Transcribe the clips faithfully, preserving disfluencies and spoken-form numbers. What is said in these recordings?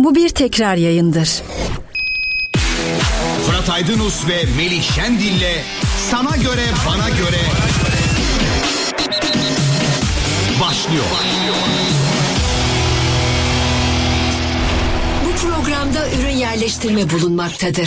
Bu bir tekrar yayındır. Fırat Aydınus ve Melih Şendil'le Sana Göre Bana Göre başlıyor. Bu programda ürün yerleştirme bulunmaktadır.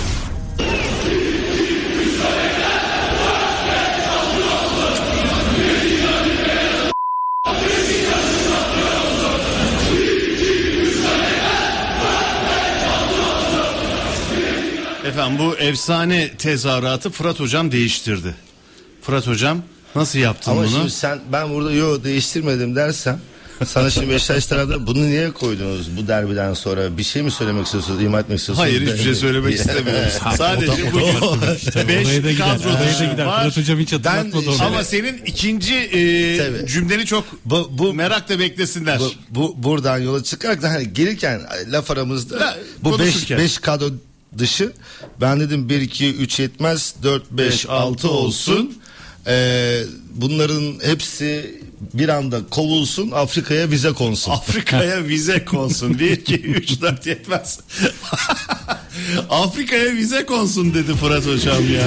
Efendim bu efsane tezahüratı Fırat Hocam değiştirdi. Fırat Hocam nasıl yaptın Ama bunu? Ama şimdi sen ben burada yo değiştirmedim dersem sana şimdi Beşiktaş taraftarı bunu niye koydunuz bu derbiden sonra? Bir şey mi söylemek istiyorsunuz, ima etmek istiyorsunuz? Hayır, hiçbir şey söylemek istemiyoruz. Sadece bugün beş kadro var. Fırat Hocam hiç hatırlatmadı onu. Ama senin ikinci e, cümleni çok bu, bu merakla beklesinler. Bu, bu buradan yola çıkarak da hani gelirken laf aramızda La, bu beş kadro dışı ben dedim bir iki üç yetmez dört beş altı olsun. Ee, bunların hepsi bir anda kovulsun, Afrika'ya vize konsun. Afrika'ya vize konsun. bir iki üç dört yetmez. Afrika'ya vize konsun dedi Fırat Hocam ya.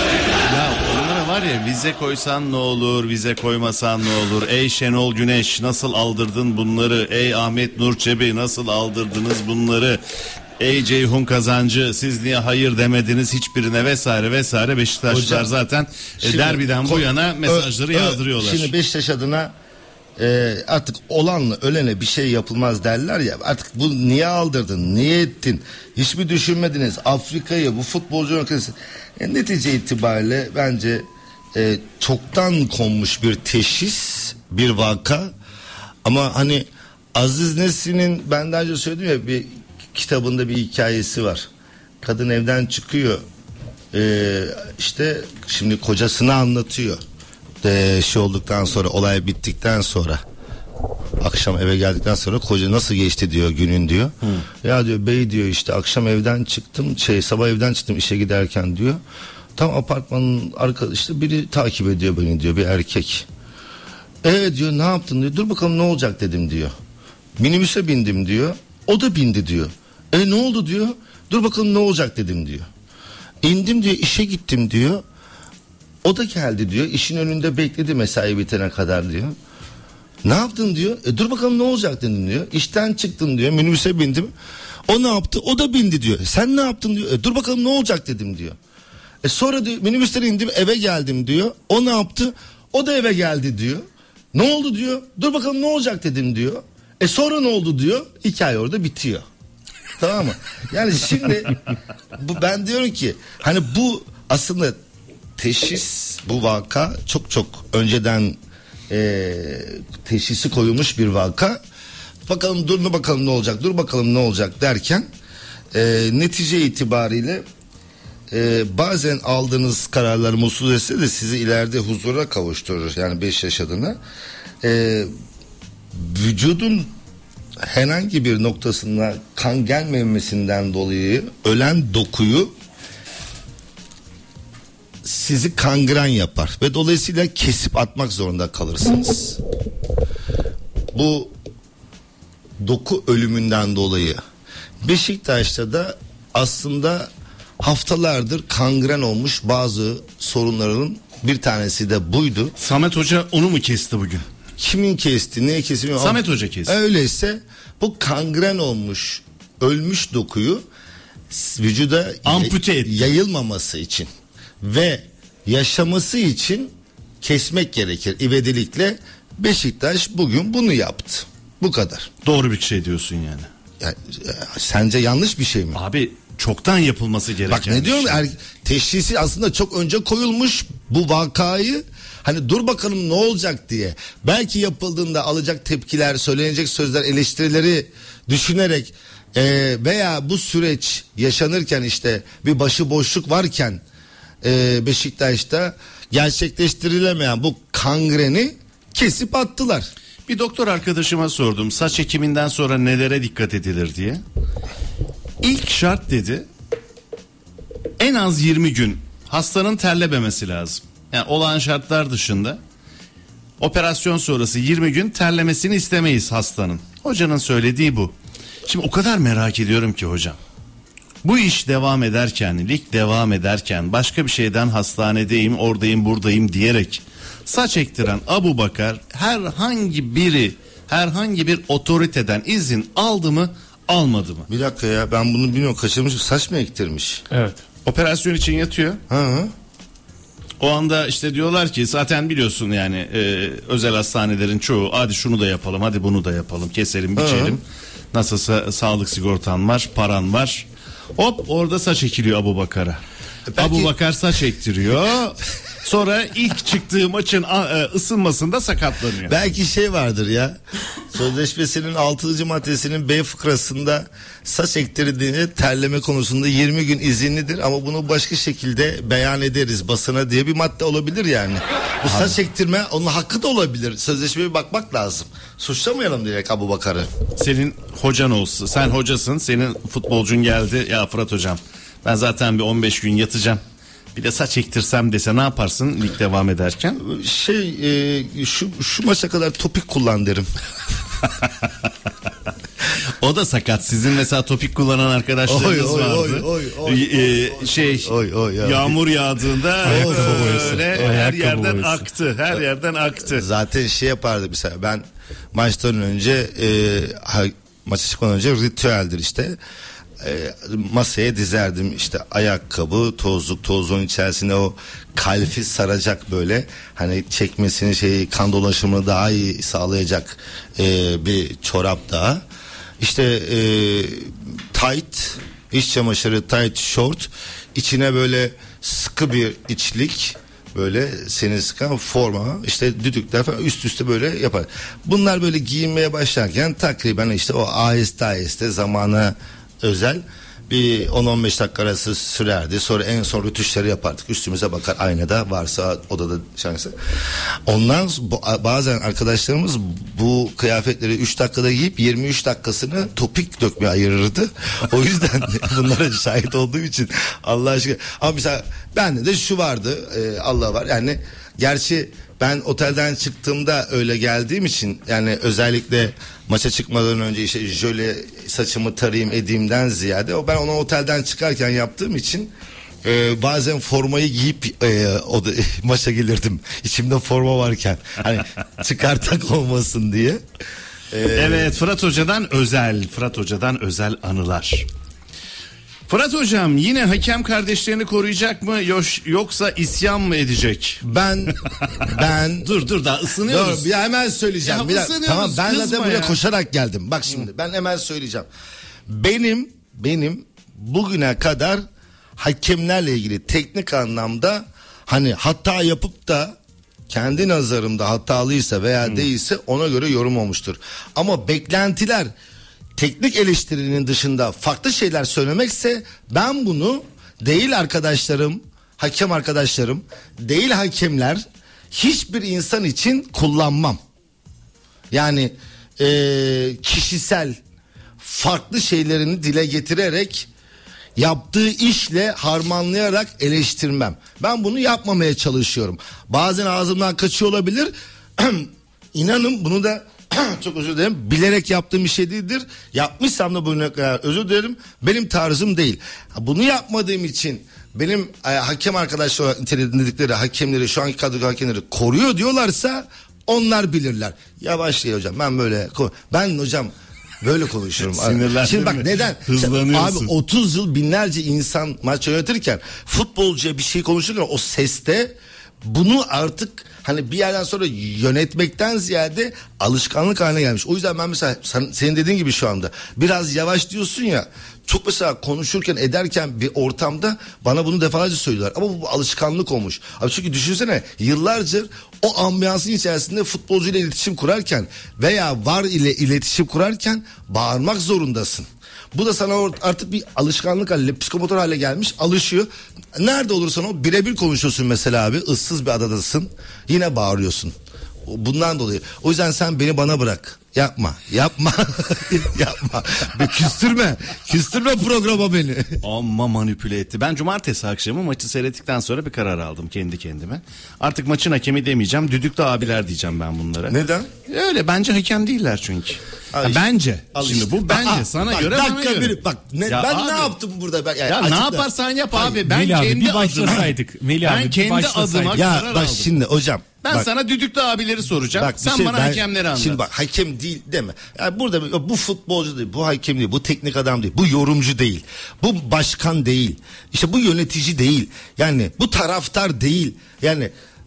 Ya onlara var ya, vize koysan ne olur, vize koymasan ne olur. Ey Şenol Güneş nasıl aldırdın bunları? Ey Ahmet Nur Çebi nasıl aldırdınız bunları? Ey Ceyhun Kazancı siz niye hayır demediniz hiçbirine vesaire vesaire. Beşiktaşlılar Hocam, zaten şimdi, derbiden bu yana mesajları ö, ö, yağdırıyorlar. Şimdi Beşiktaş adına e, artık olanla ölene bir şey yapılmaz derler ya, artık bu niye aldırdın, niye ettin, hiç mi düşünmediniz Afrika'yı, bu futbolcu ülkesi. E, netice itibariyle bence e, çoktan konmuş bir teşhis, bir vaka. Ama hani Aziz Nesin'in ben daha önce söyledim ya, bir kitabında bir hikayesi var. Kadın evden çıkıyor. Ee, işte şimdi kocasına anlatıyor. Ee, şey olduktan sonra, olay bittikten sonra, akşam eve geldikten sonra koca nasıl geçti diyor günün diyor. Hı. Ya diyor bey diyor işte akşam evden çıktım, şey sabah evden çıktım işe giderken diyor. Tam apartmanın arkada işte biri takip ediyor beni diyor, bir erkek. Evet diyor, ne yaptın diyor. Dur bakalım ne olacak dedim diyor. Minibüse bindim diyor. O da bindi diyor. E ne oldu diyor. Dur bakalım ne olacak dedim diyor. İndim diyor, işe gittim diyor. O da geldi diyor. İşin önünde bekledi mesai bitene kadar diyor. Ne yaptın diyor. E dur bakalım ne olacak dedim diyor. İşten çıktım diyor. Minibüse bindim. O ne yaptı? O da bindi diyor. E sen ne yaptın diyor. E dur bakalım ne olacak dedim diyor. E sonra diyor minibüsten indim eve geldim diyor. O ne yaptı? O da eve geldi diyor. Ne oldu diyor. Dur bakalım ne olacak dedim diyor. E sonra ne oldu diyor. Hikaye orada bitiyor. Tamam mı? Yani şimdi bu, ben diyorum ki hani bu aslında teşhis, bu vaka çok çok önceden e, teşhisi koyulmuş bir vaka. Bakalım dur bakalım ne olacak, dur bakalım ne olacak derken e, netice itibariyle e, bazen aldığınız kararlar mutsuz etse de sizi ileride huzura kavuşturur. Yani beş yaş adına e, vücudun herhangi bir noktasına kan gelmemesinden dolayı ölen dokuyu sizi kangren yapar ve dolayısıyla kesip atmak zorunda kalırsınız. Bu doku ölümünden dolayı Beşiktaş'ta da aslında haftalardır kangren olmuş bazı sorunların bir tanesi de buydu. Samet Hoca onu mu kesti bugün? Kimin kesti, neye kesti? Samet Hoca kesti. Öyleyse bu kangren olmuş, ölmüş dokuyu vücuda ampute etti. Yayılmaması için ve yaşaması için kesmek gerekir. İvedilikle Beşiktaş bugün bunu yaptı. Bu kadar. Doğru bir şey diyorsun yani. Ya, sence yanlış bir şey mi? Abi çoktan yapılması gereken. Bak ne diyorum, şey. er, teşhisi aslında çok önce koyulmuş bu vakayı. Hani dur bakalım ne olacak diye. Belki yapıldığında alacak tepkiler, söylenecek sözler, eleştirileri düşünerek e, veya bu süreç yaşanırken işte bir başıboşluk varken e, Beşiktaş'ta gerçekleştirilemeyen bu kangreni kesip attılar. Bir doktor arkadaşıma sordum saç ekiminden sonra nelere dikkat edilir diye. İlk şart dedi, en az yirmi gün hastanın terlememesi lazım. Yani olağan şartlar dışında operasyon sonrası yirmi gün terlemesini istemeyiz hastanın. Hocanın söylediği bu. Şimdi o kadar merak ediyorum ki hocam. Bu iş devam ederken, lig devam ederken, başka bir şeyden hastanedeyim, oradayım, buradayım diyerek saç ektiren Abubakar herhangi biri, herhangi bir otoriteden izin aldı mı, almadı mı? Bir dakika ya, ben bunu bilmiyorum, kaçırmışım. Saç mı ektirmiş? Evet. Operasyon için yatıyor. Hı hı. O anda işte diyorlar ki zaten biliyorsun yani e, özel hastanelerin çoğu hadi şunu da yapalım, hadi bunu da yapalım, keselim, biçelim. Nasılsa sağlık sigortan var, paran var. Hop orada saç ekiliyor Abubakar'a. Belki... Abubakar saç ektiriyor. Sonra ilk çıktığı maçın ısınmasında sakatlanıyor. Belki şey vardır ya. Sözleşmesinin altıncı maddesinin B fıkrasında saç ektirdiğini terleme konusunda yirmi gün izinlidir ama bunu başka şekilde beyan ederiz basına diye bir madde olabilir yani. Bu Abi. saç ektirme onun hakkı da olabilir. Sözleşmeye bir bakmak lazım. Suçlamayalım direkt Abubakar'ı. Senin hocan olsun. Sen hocasın. Senin futbolcun geldi. Ya Fırat hocam ben zaten bir on beş gün yatacağım. Bir de saç ektirsem dese ne yaparsın lig devam ederken? Şey e, şu şu maça kadar topik kullan derim. O da sakat. Sizin mesela topik kullanan arkadaşlarınız oy, oy, vardı. Oy, oy, oy, ee, oy, şey oy, oy, ya. Yağmur yağdığında böyle her yerden boyası. aktı. Her yerden aktı. Zaten şey yapardı mesela, ben maçtan önce e, ha, maça çıkmadan önce ritüeldir işte. E, masaya dizerdim işte ayakkabı, tozluk, tozluğun içerisinde o kalfi saracak böyle hani çekmesini, şey, kan dolaşımını daha iyi sağlayacak e, bir çorap daha. İşte e, tight, iç çamaşırı tight short, içine böyle sıkı bir içlik, böyle seni sıkan forma, işte düdükler falan üst üste böyle yapar. Bunlar böyle giyinmeye başlarken takriben işte o aheste aheste zamana özel bir on on beş dakika arası sürerdi. Sonra en son rütuşları yapardık. Üstümüze bakar aynada, varsa odada şansı. Ondan bazen arkadaşlarımız bu kıyafetleri üç dakikada giyip yirmi üç dakikasını topik dökmeye ayırırdı. O yüzden bunlara şahit olduğum için Allah aşkına. Ama mesela bende de şu vardı, e, Allah var yani, gerçi ben otelden çıktığımda öyle geldiğim için yani özellikle maça çıkmadan önce işte jöle saçımı tarayayım edeyimden ziyade o ben onu otelden çıkarken yaptığım için e, bazen formayı giyip e, o da, e, maça gelirdim. İçimde forma varken hani çıkartak olmasın diye. E, evet, Fırat Hoca'dan özel, Fırat Hoca'dan özel anılar. Fırat hocam yine hakem kardeşlerini koruyacak mı yoksa isyan mı edecek? Ben ben dur dur daha ısınıyoruz. Dur, bir hemen söyleyeceğim. Ya bir dakika. Tamam, ben de buraya ya. koşarak geldim. Bak şimdi Hı. ben hemen söyleyeceğim. Benim benim bugüne kadar hakemlerle ilgili teknik anlamda hani hata yapıp da kendi nazarımda hatalıysa veya Hı. değilse ona göre yorum olmuştur. Ama beklentiler teknik eleştirinin dışında farklı şeyler söylemekse ben bunu değil arkadaşlarım, hakem arkadaşlarım, değil hakemler, hiçbir insan için kullanmam. Yani e, kişisel farklı şeylerini dile getirerek yaptığı işle harmanlayarak eleştirmem. Ben bunu yapmamaya çalışıyorum. Bazen ağzımdan kaçıyor olabilir. İnanın bunu da çok özür dilerim, bilerek yaptığım bir şey değildir. Yapmışsam da bugüne kadar özür dilerim. Benim tarzım değil. Bunu yapmadığım için benim e, hakem arkadaşlar olarak niteledikleri hakemleri, şu anki kadro hakemleri koruyor diyorlarsa onlar bilirler. Yavaşlayın hocam, ben böyle ben hocam böyle konuşuyorum. Şimdi bak neden? Abi otuz yıl binlerce insan maç yönetirken futbolcuya bir şey konuşurken o seste bunu artık hani bir yerden sonra yönetmekten ziyade alışkanlık haline gelmiş. O yüzden ben mesela sen, senin dediğin gibi şu anda biraz yavaş diyorsun ya, çok mesela konuşurken ederken bir ortamda bana bunu defalarca söylüyorlar ama bu, bu alışkanlık olmuş. Abi çünkü düşünsene yıllarca o ambiyansın içerisinde futbolcuyla iletişim kurarken veya var ile iletişim kurarken bağırmak zorundasın. Bu da sana artık bir alışkanlık haline, psikomotor hale gelmiş, alışıyor. Nerede olursan o birebir konuşuyorsun mesela abi, ıssız bir adadasın, yine bağırıyorsun. Bundan dolayı. O yüzden sen beni bana bırak. Yapma, yapma, yapma. Bir küstürme, küstürme programa beni. Amma manipüle etti. Ben cumartesi akşamı maçı seyrettikten sonra bir karar aldım kendi kendime. Artık maçın hakemi demeyeceğim, düdüklü abiler diyeceğim ben bunlara. Neden? Öyle, bence hakem değiller çünkü. Al işte. Bence. Al Şimdi işte. bu bence Aa, sana bak, göre bana dakika göre. Bir, bak ne, Ya ben abi, ne yaptım burada? Ben, yani ya açıkla. ne yaparsan yap Hayır. abi. Ben Melih abi, kendi bir başlasaydık. adıma. Melih abi, Ben bir kendi başlasaydık. adıma Ya karar bak aldım. şimdi hocam. Ben bak, sana düdüklü abileri soracağım. Bak, bir Sen şey- bana ben- hakemleri anlat. Şimdi bak hakem değil deme. Yani burada bu futbolcu değil, bu hakem değil, bu teknik adam değil, bu yorumcu değil, bu başkan değil, işte bu yönetici değil, yani bu taraftar değil. Yani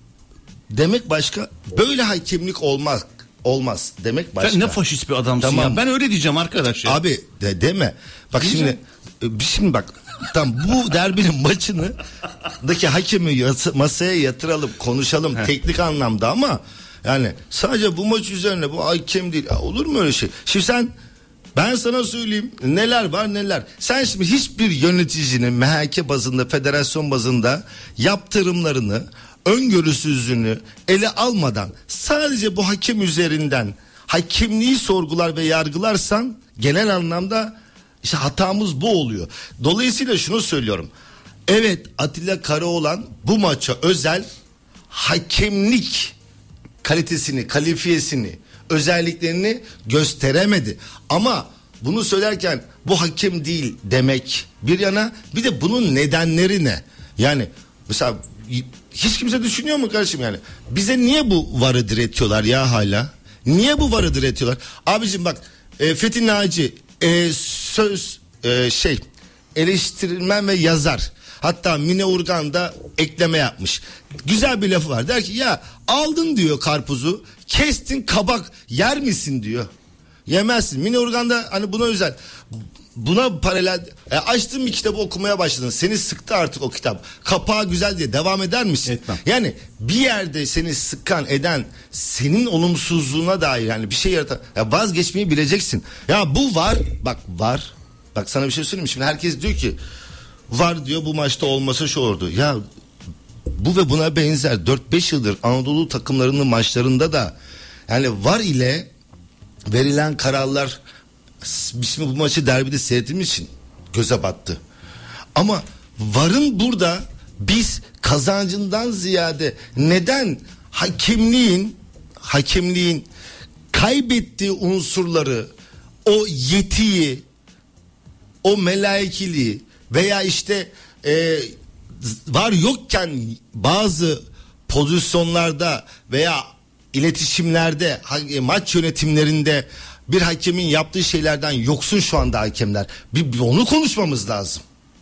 demek başka, böyle hakemlik olmaz. Olmaz demek başka. Sen ne faşist bir adamsın Tamam. ya. Ben öyle diyeceğim arkadaş ya. Abi de, deme. Bak Diyeceğim. şimdi şimdi bak tam bu derbinin maçını daki hakemi yas- masaya yatıralım, konuşalım Heh. teknik anlamda ama yani sadece bu maç üzerine bu hakem değil. Ya olur mu öyle şey? Şimdi sen, ben sana söyleyeyim neler var neler. Sen şimdi hiçbir yöneticinin M H K bazında, federasyon bazında yaptırımlarını, öngörüsüzlüğünü ele almadan sadece bu hakem üzerinden hakemliği sorgular ve yargılarsan genel anlamda işte hatamız bu oluyor. Dolayısıyla şunu söylüyorum. Evet, Atilla Karaoğlan bu maça özel hakemlik kalitesini, kalifiyesini, özelliklerini gösteremedi. Ama bunu söylerken bu hakem değil demek bir yana, bir de bunun nedenleri ne? Yani mesela hiç kimse düşünüyor mu kardeşim yani? Bize niye bu varı diretiyorlar ya hala? Niye bu varı diretiyorlar? Abicim bak e, Fethi Naci e, söz e, şey eleştirmen ve yazar. Hatta Mine Urgan da ekleme yapmış. Güzel bir lafı var. Der ki ya aldın diyor karpuzu, kestin kabak, yer misin diyor. Yemezsin. Mine Urgan da hani buna özel. Buna paralel e, açtın bir kitabı okumaya başladın. Seni sıktı artık o kitap. Kapağı güzel diye devam eder misin? Etmem. Yani bir yerde seni sıkan eden, senin olumsuzluğuna dair yani bir şey yaratan, ya vazgeçmeyi bileceksin. Ya bu var, bak var. Bak sana bir şey söyleyeyim mi? Şimdi herkes diyor ki var diyor, bu maçta olmasa şu olurdu. Ya bu ve buna benzer dört beş yıldır Anadolu takımlarının maçlarında da yani var ile verilen kararlar, bizim bu maçı derbide seyrettiğimiz için göze battı. Ama varın burada biz kazancından ziyade neden hakemliğin hakemliğin kaybettiği unsurları, o yetiyi, o melaikiliği veya işte e, var yokken bazı pozisyonlarda veya iletişimlerde, maç yönetimlerinde bir hakemin yaptığı şeylerden yoksun şu anda hakemler. Bir, bir onu konuşmamız lazım.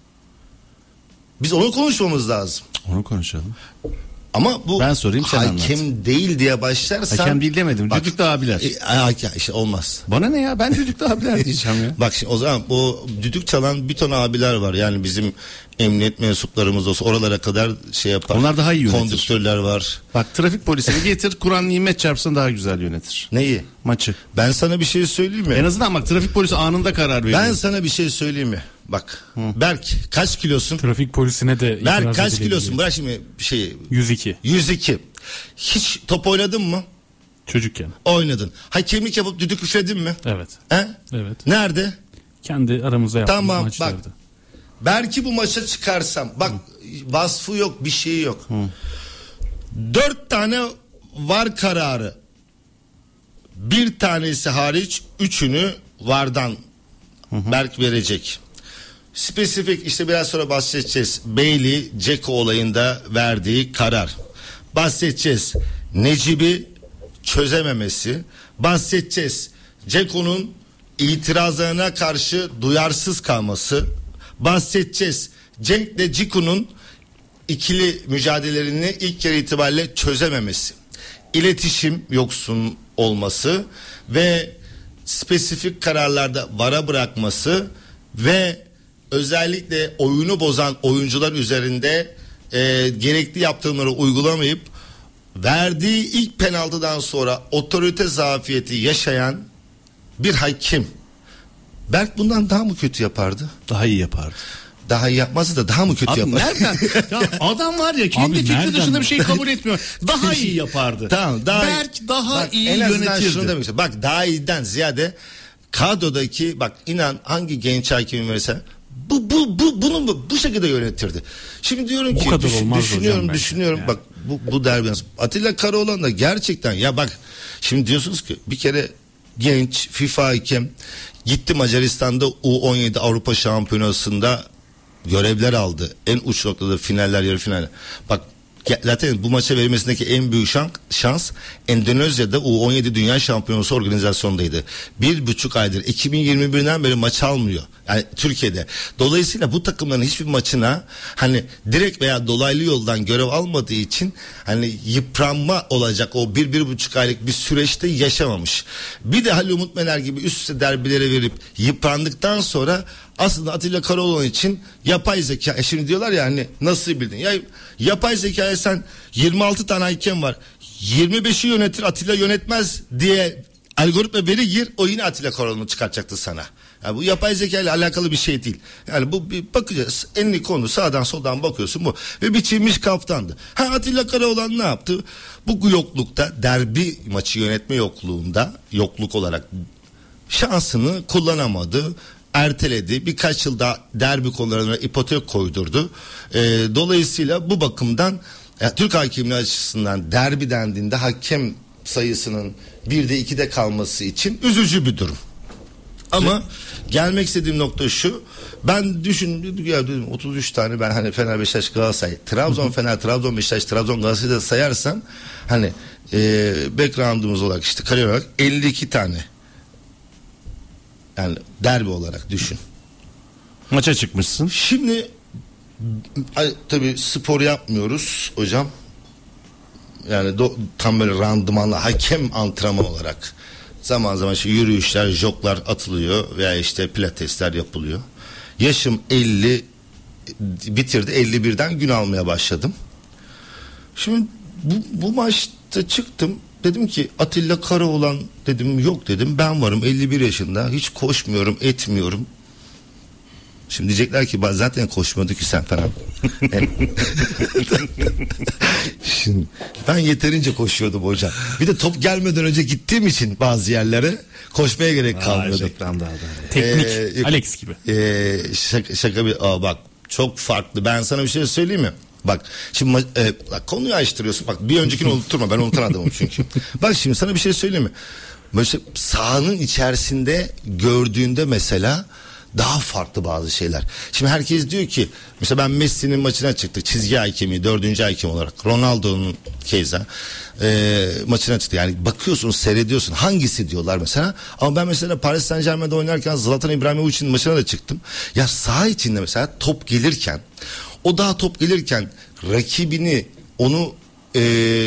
Biz onu konuşmamız lazım. Onu konuşalım. Ama bu Ben sorayım, sen hakem anlat. değil diye başlarsan. Hakem değil demedim. Bak, düdüklü abiler. E, işte olmaz. Bana ne ya? Ben düdüklü abiler diyeceğim ya. Bak şimdi o zaman bu düdük çalan bir ton abiler var. Yani bizim emniyet mensuplarımız olsa oralara kadar şey yapar. Onlar daha iyi yönetir. Kondüktörler var. Bak trafik polisini getir, Kur'an nimet çarpsın, daha güzel yönetir. Neyi? Maçı. Ben sana bir şey söyleyeyim mi? En azından bak trafik polisi anında karar veriyor. Ben sana bir şey söyleyeyim mi? Bak. Hı. Berk kaç kilosun? Trafik polisine de itiraz Berk kaç edilebilir. kilosun? Bırak şimdi bir şeyi. yüz iki. yüz iki. Hiç top oynadın mı? Çocukken. Oynadın. Hakemlik yapıp düdük üfledin mi? Evet. He? Evet. Nerede? Kendi aramızda yaptığımız Tamam, maçlarda. bak. Belki bu maça çıkarsam. Bak Hı. vasfı yok, bir şeyi yok. Hı. Dört tane var kararı. Bir tanesi hariç üçünü vardan hı hı. Berk verecek. Spesifik işte biraz sonra bahsedeceğiz. Bailey, Ceko olayında verdiği karar. Bahsedeceğiz. Necip'i çözememesi. Bahsedeceğiz. Ceko'nun itirazlarına karşı duyarsız kalması. Bahsedeceğiz. Cenk'le Ciku'nun ikili mücadelelerini ilk yarı itibariyle çözememesi. İletişim yoksun olması ve spesifik kararlarda vara bırakması ve özellikle oyunu bozan oyuncular üzerinde e, gerekli yaptırımları uygulamayıp verdiği ilk penaltıdan sonra otorite zafiyeti yaşayan bir hakem. Berk bundan daha mı kötü yapardı? Daha iyi yapardı. Daha iyi yapmazdı da daha mı kötü Abi yapardı? nereden? Ya adam var ya kendi Abi fikri nereden? dışında bir şey kabul etmiyor. Daha iyi yapardı. Tamam, daha Berk daha bak, iyi en azından yönetirdi. şunu demek istiyorum. Bak daha iyiden ziyade kadrodaki bak inan hangi genç hakemin verirsen bu bu bu bunu bu, bu şekilde yönetirdi. Şimdi diyorum Bu ki kadar düş, olmaz düşünüyorum hocam düşünüyorum yani. bak bu bu derbi nasıl? Atilla Karaoğlan da gerçekten ya bak şimdi diyorsunuz ki bir kere genç FIFA hakem, gitti Macaristan'da U on yedi Avrupa Şampiyonası'nda görevler aldı. En uç noktada finaller, yarı finaller. Bak zaten bu maça verilmesindeki en büyük şans, şans Endonezya'da U on yedi Dünya Şampiyonası organizasyondaydı. Bir buçuk aydır iki bin yirmi birden beri maç almıyor. Yani Türkiye'de. Dolayısıyla bu takımların hiçbir maçına hani direkt veya dolaylı yoldan görev almadığı için hani yıpranma olacak o bir, bir buçuk aylık bir süreçte yaşamamış. Bir de Halil Umut Meler gibi üst üste derbilere verip yıprandıktan sonra aslında Atilla Karaoğlan için yapay zeka, e şimdi diyorlar ya hani nasıl bildin? Ya yapay zekaya sen yirmi altı tane hakem var. yirmi beşi yönetir, Atilla yönetmez diye algoritma veri gir, o yine Atilla Karaoğlan'ı çıkartacaktı sana. Yani bu yapay zeka ile alakalı bir şey değil. Yani bu bir bakacağız. Enli konu sağdan soldan bakıyorsun bu. Ve biçilmiş kaftandı. Ha Atilla Karaoğlan ne yaptı? Bu yoklukta, derbi maçı yönetme yokluğunda, yokluk olarak şansını kullanamadı. Erteledi. Birkaç yılda derbi konularına ipotek koydurdu. Ee, dolayısıyla bu bakımdan ya, Türk hakemliği açısından derbi dendiğinde hakem sayısının birde ikide kalması için üzücü bir durum. Ama gelmek istediğim nokta şu. Ben düşündüm ya dedim otuz üç tane ben hani Fener, Beşiktaş, Galatasaray, Trabzon, Fener, Trabzon, Beşiktaş, Trabzon, Galatasaray'da sayarsam hani e, background'umuz olarak işte kariyer olarak elli iki tane. Yani derbi olarak düşün. Maça çıkmışsın. Şimdi tabii spor yapmıyoruz hocam. Yani do, tam böyle randımanlı hakem antrenman olarak zaman zaman işte yürüyüşler, joglar atılıyor veya işte pilatesler yapılıyor. Yaşım elli bitirdi, elli birden gün almaya başladım. Şimdi bu, bu maçta çıktım. Dedim ki Atilla Karaoğlan dedim yok dedim ben varım elli bir yaşında hiç koşmuyorum etmiyorum. Şimdi diyecekler ki zaten koşmadı ki sen falan. Şimdi ben yeterince koşuyordum hocam. Bir de top gelmeden önce gittiğim için bazı yerlere koşmaya gerek kalmıyordu. Teknik ee, Alex gibi. E, şaka, şaka bir aa, bak çok farklı. Ben sana bir şey söyleyeyim mi? Bak şimdi e, bak, konuyu açtırıyorsun. Bak bir öncekini unutturma. Ben unutan adamım çünkü. Bak şimdi sana bir şey söyleyeyim mi? Mesela sahanın içerisinde gördüğünde mesela daha farklı bazı şeyler. Şimdi herkes diyor ki mesela ben Messi'nin maçına çıktık. Çizgi hakemi, dördüncü hakem olarak. Ronaldo'nun keza e, maçına çıktı. Yani bakıyorsun, seyrediyorsun. Hangisi diyorlar mesela. Ama ben mesela Paris Saint-Germain'de oynarken Zlatan İbrahimovic'in maçına da çıktım. Ya saha içinde mesela top gelirken o daha top gelirken rakibini onu e,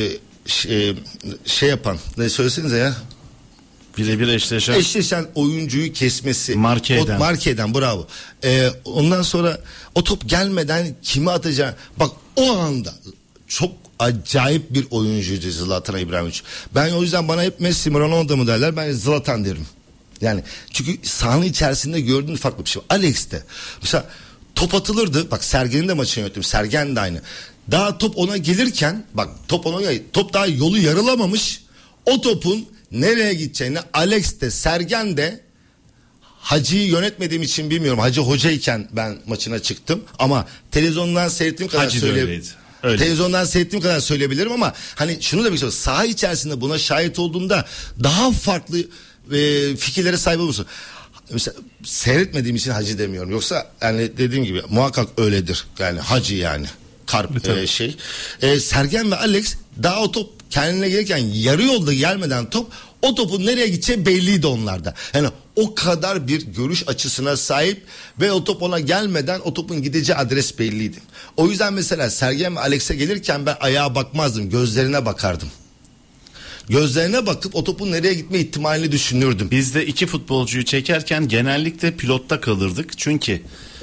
şey, şey yapan ne söylesenize ya birebir eşleşen eşleşen oyuncuyu kesmesi, marke eden, o, marke eden bravo. Ee, ondan sonra o top gelmeden kimi atacağı bak o anda çok acayip bir oyuncuydu Zlatan İbrahimovic. Ben o yüzden bana hep Messi mi Ronaldo mu derler, ben Zlatan derim. Yani çünkü sahanın içerisinde gördüğün farklı bir şey. Alex'te mesela top atılırdı. Bak Sergen'in de maçını yönettim. Sergen de aynı. Daha top ona gelirken bak top ona top daha yolu yarılamamış. O topun nereye gideceğini Alex de Sergen de Hacı'yı yönetmediğim için bilmiyorum. Hacı hocayken ben maçına çıktım ama televizyondan seyrettiğim kadar söyleyebilirim. Televizyondan seyrettiğim kadar söyleyebilirim ama hani şunu da bir şey. Saha içerisinde buna şahit olduğunda daha farklı e, fikirlere sahip olursun. Mesela seyretmediğim için Hacı demiyorum. Yoksa yani dediğim gibi muhakkak öyledir. Yani Hacı yani. Karp e, şey. E, Sergen ve Alex daha o top kendine gelirken yarı yolda gelmeden top o topun nereye gideceği belliydi onlarda. Yani o kadar bir görüş açısına sahip ve o top ona gelmeden o topun gideceği adres belliydi. O yüzden mesela Sergen ve Alex'e gelirken ben ayağa bakmazdım, gözlerine bakardım. Gözlerine bakıp o topun nereye gitme ihtimalini düşünürdüm. Biz de iki futbolcuyu çekerken genellikle pilotta kalırdık. Çünkü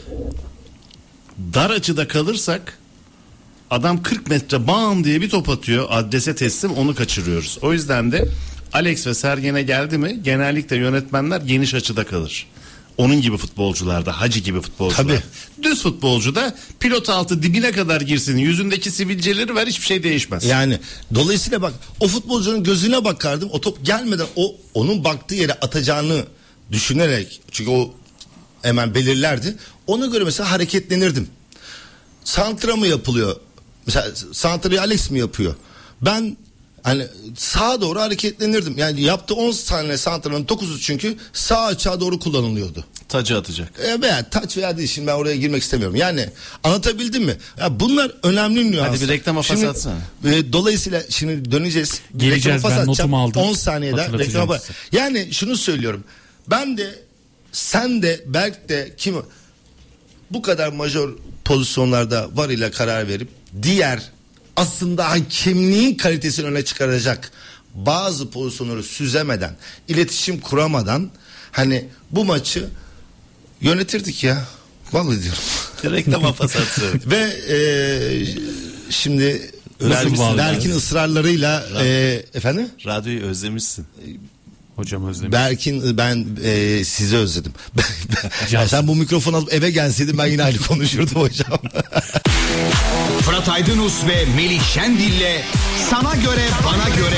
dar açıda kalırsak adam kırk metre bam diye bir top atıyor, adrese teslim, onu kaçırıyoruz. O yüzden de Alex ve Sergen'e geldi mi genellikle yönetmenler geniş açıda kalır. Onun gibi futbolcularda, Hacı gibi futbolcular. Tabii. Düz futbolcu da pilot altı dibine kadar girsin, yüzündeki sivilceleri ver, hiçbir şey değişmez. Yani dolayısıyla bak o futbolcunun gözüne bakardım, o top gelmeden o onun baktığı yere atacağını düşünerek, çünkü o hemen belirlerdi. Ona göre mesela hareketlenirdim. Santra mı yapılıyor? Mesela santrayı Alex mi yapıyor? Ben Hani sağa doğru hareketlenirdim. Yani yaptığı on tane santralın dokuzu çünkü sağ açığa doğru kullanılıyordu. Tacı atacak. E veya taç veya değil, şimdi ben oraya girmek istemiyorum. Yani anlatabildim mi? Ya bunlar önemli nüanslar. Hadi bir reklama pas Şimdi, atsana. E, dolayısıyla şimdi döneceğiz. Geleceğiz, ben notumu aldım. on saniyede reklama. Yani şunu söylüyorum. Ben de, sen de, Berk de, kim bu kadar majör pozisyonlarda var ile karar verip diğer aslında hakemliğin kalitesini öne çıkaracak bazı pozisyonları süzemeden, iletişim kuramadan hani bu maçı yönetirdik ya. Vallahi diyorum. Reklama pas atsın. Ve e, şimdi Berk'in ısrarlarıyla e, efendim? Radyoyu özlemişsin. Hocam özlemiş. Berk'in ben e, sizi özledim. Ya sen bu mikrofonu alıp eve gelseydin ben yine aynı konuşurdum hocam. Fırat Aydınus ve Melih Şendil'le Sana Göre Bana Göre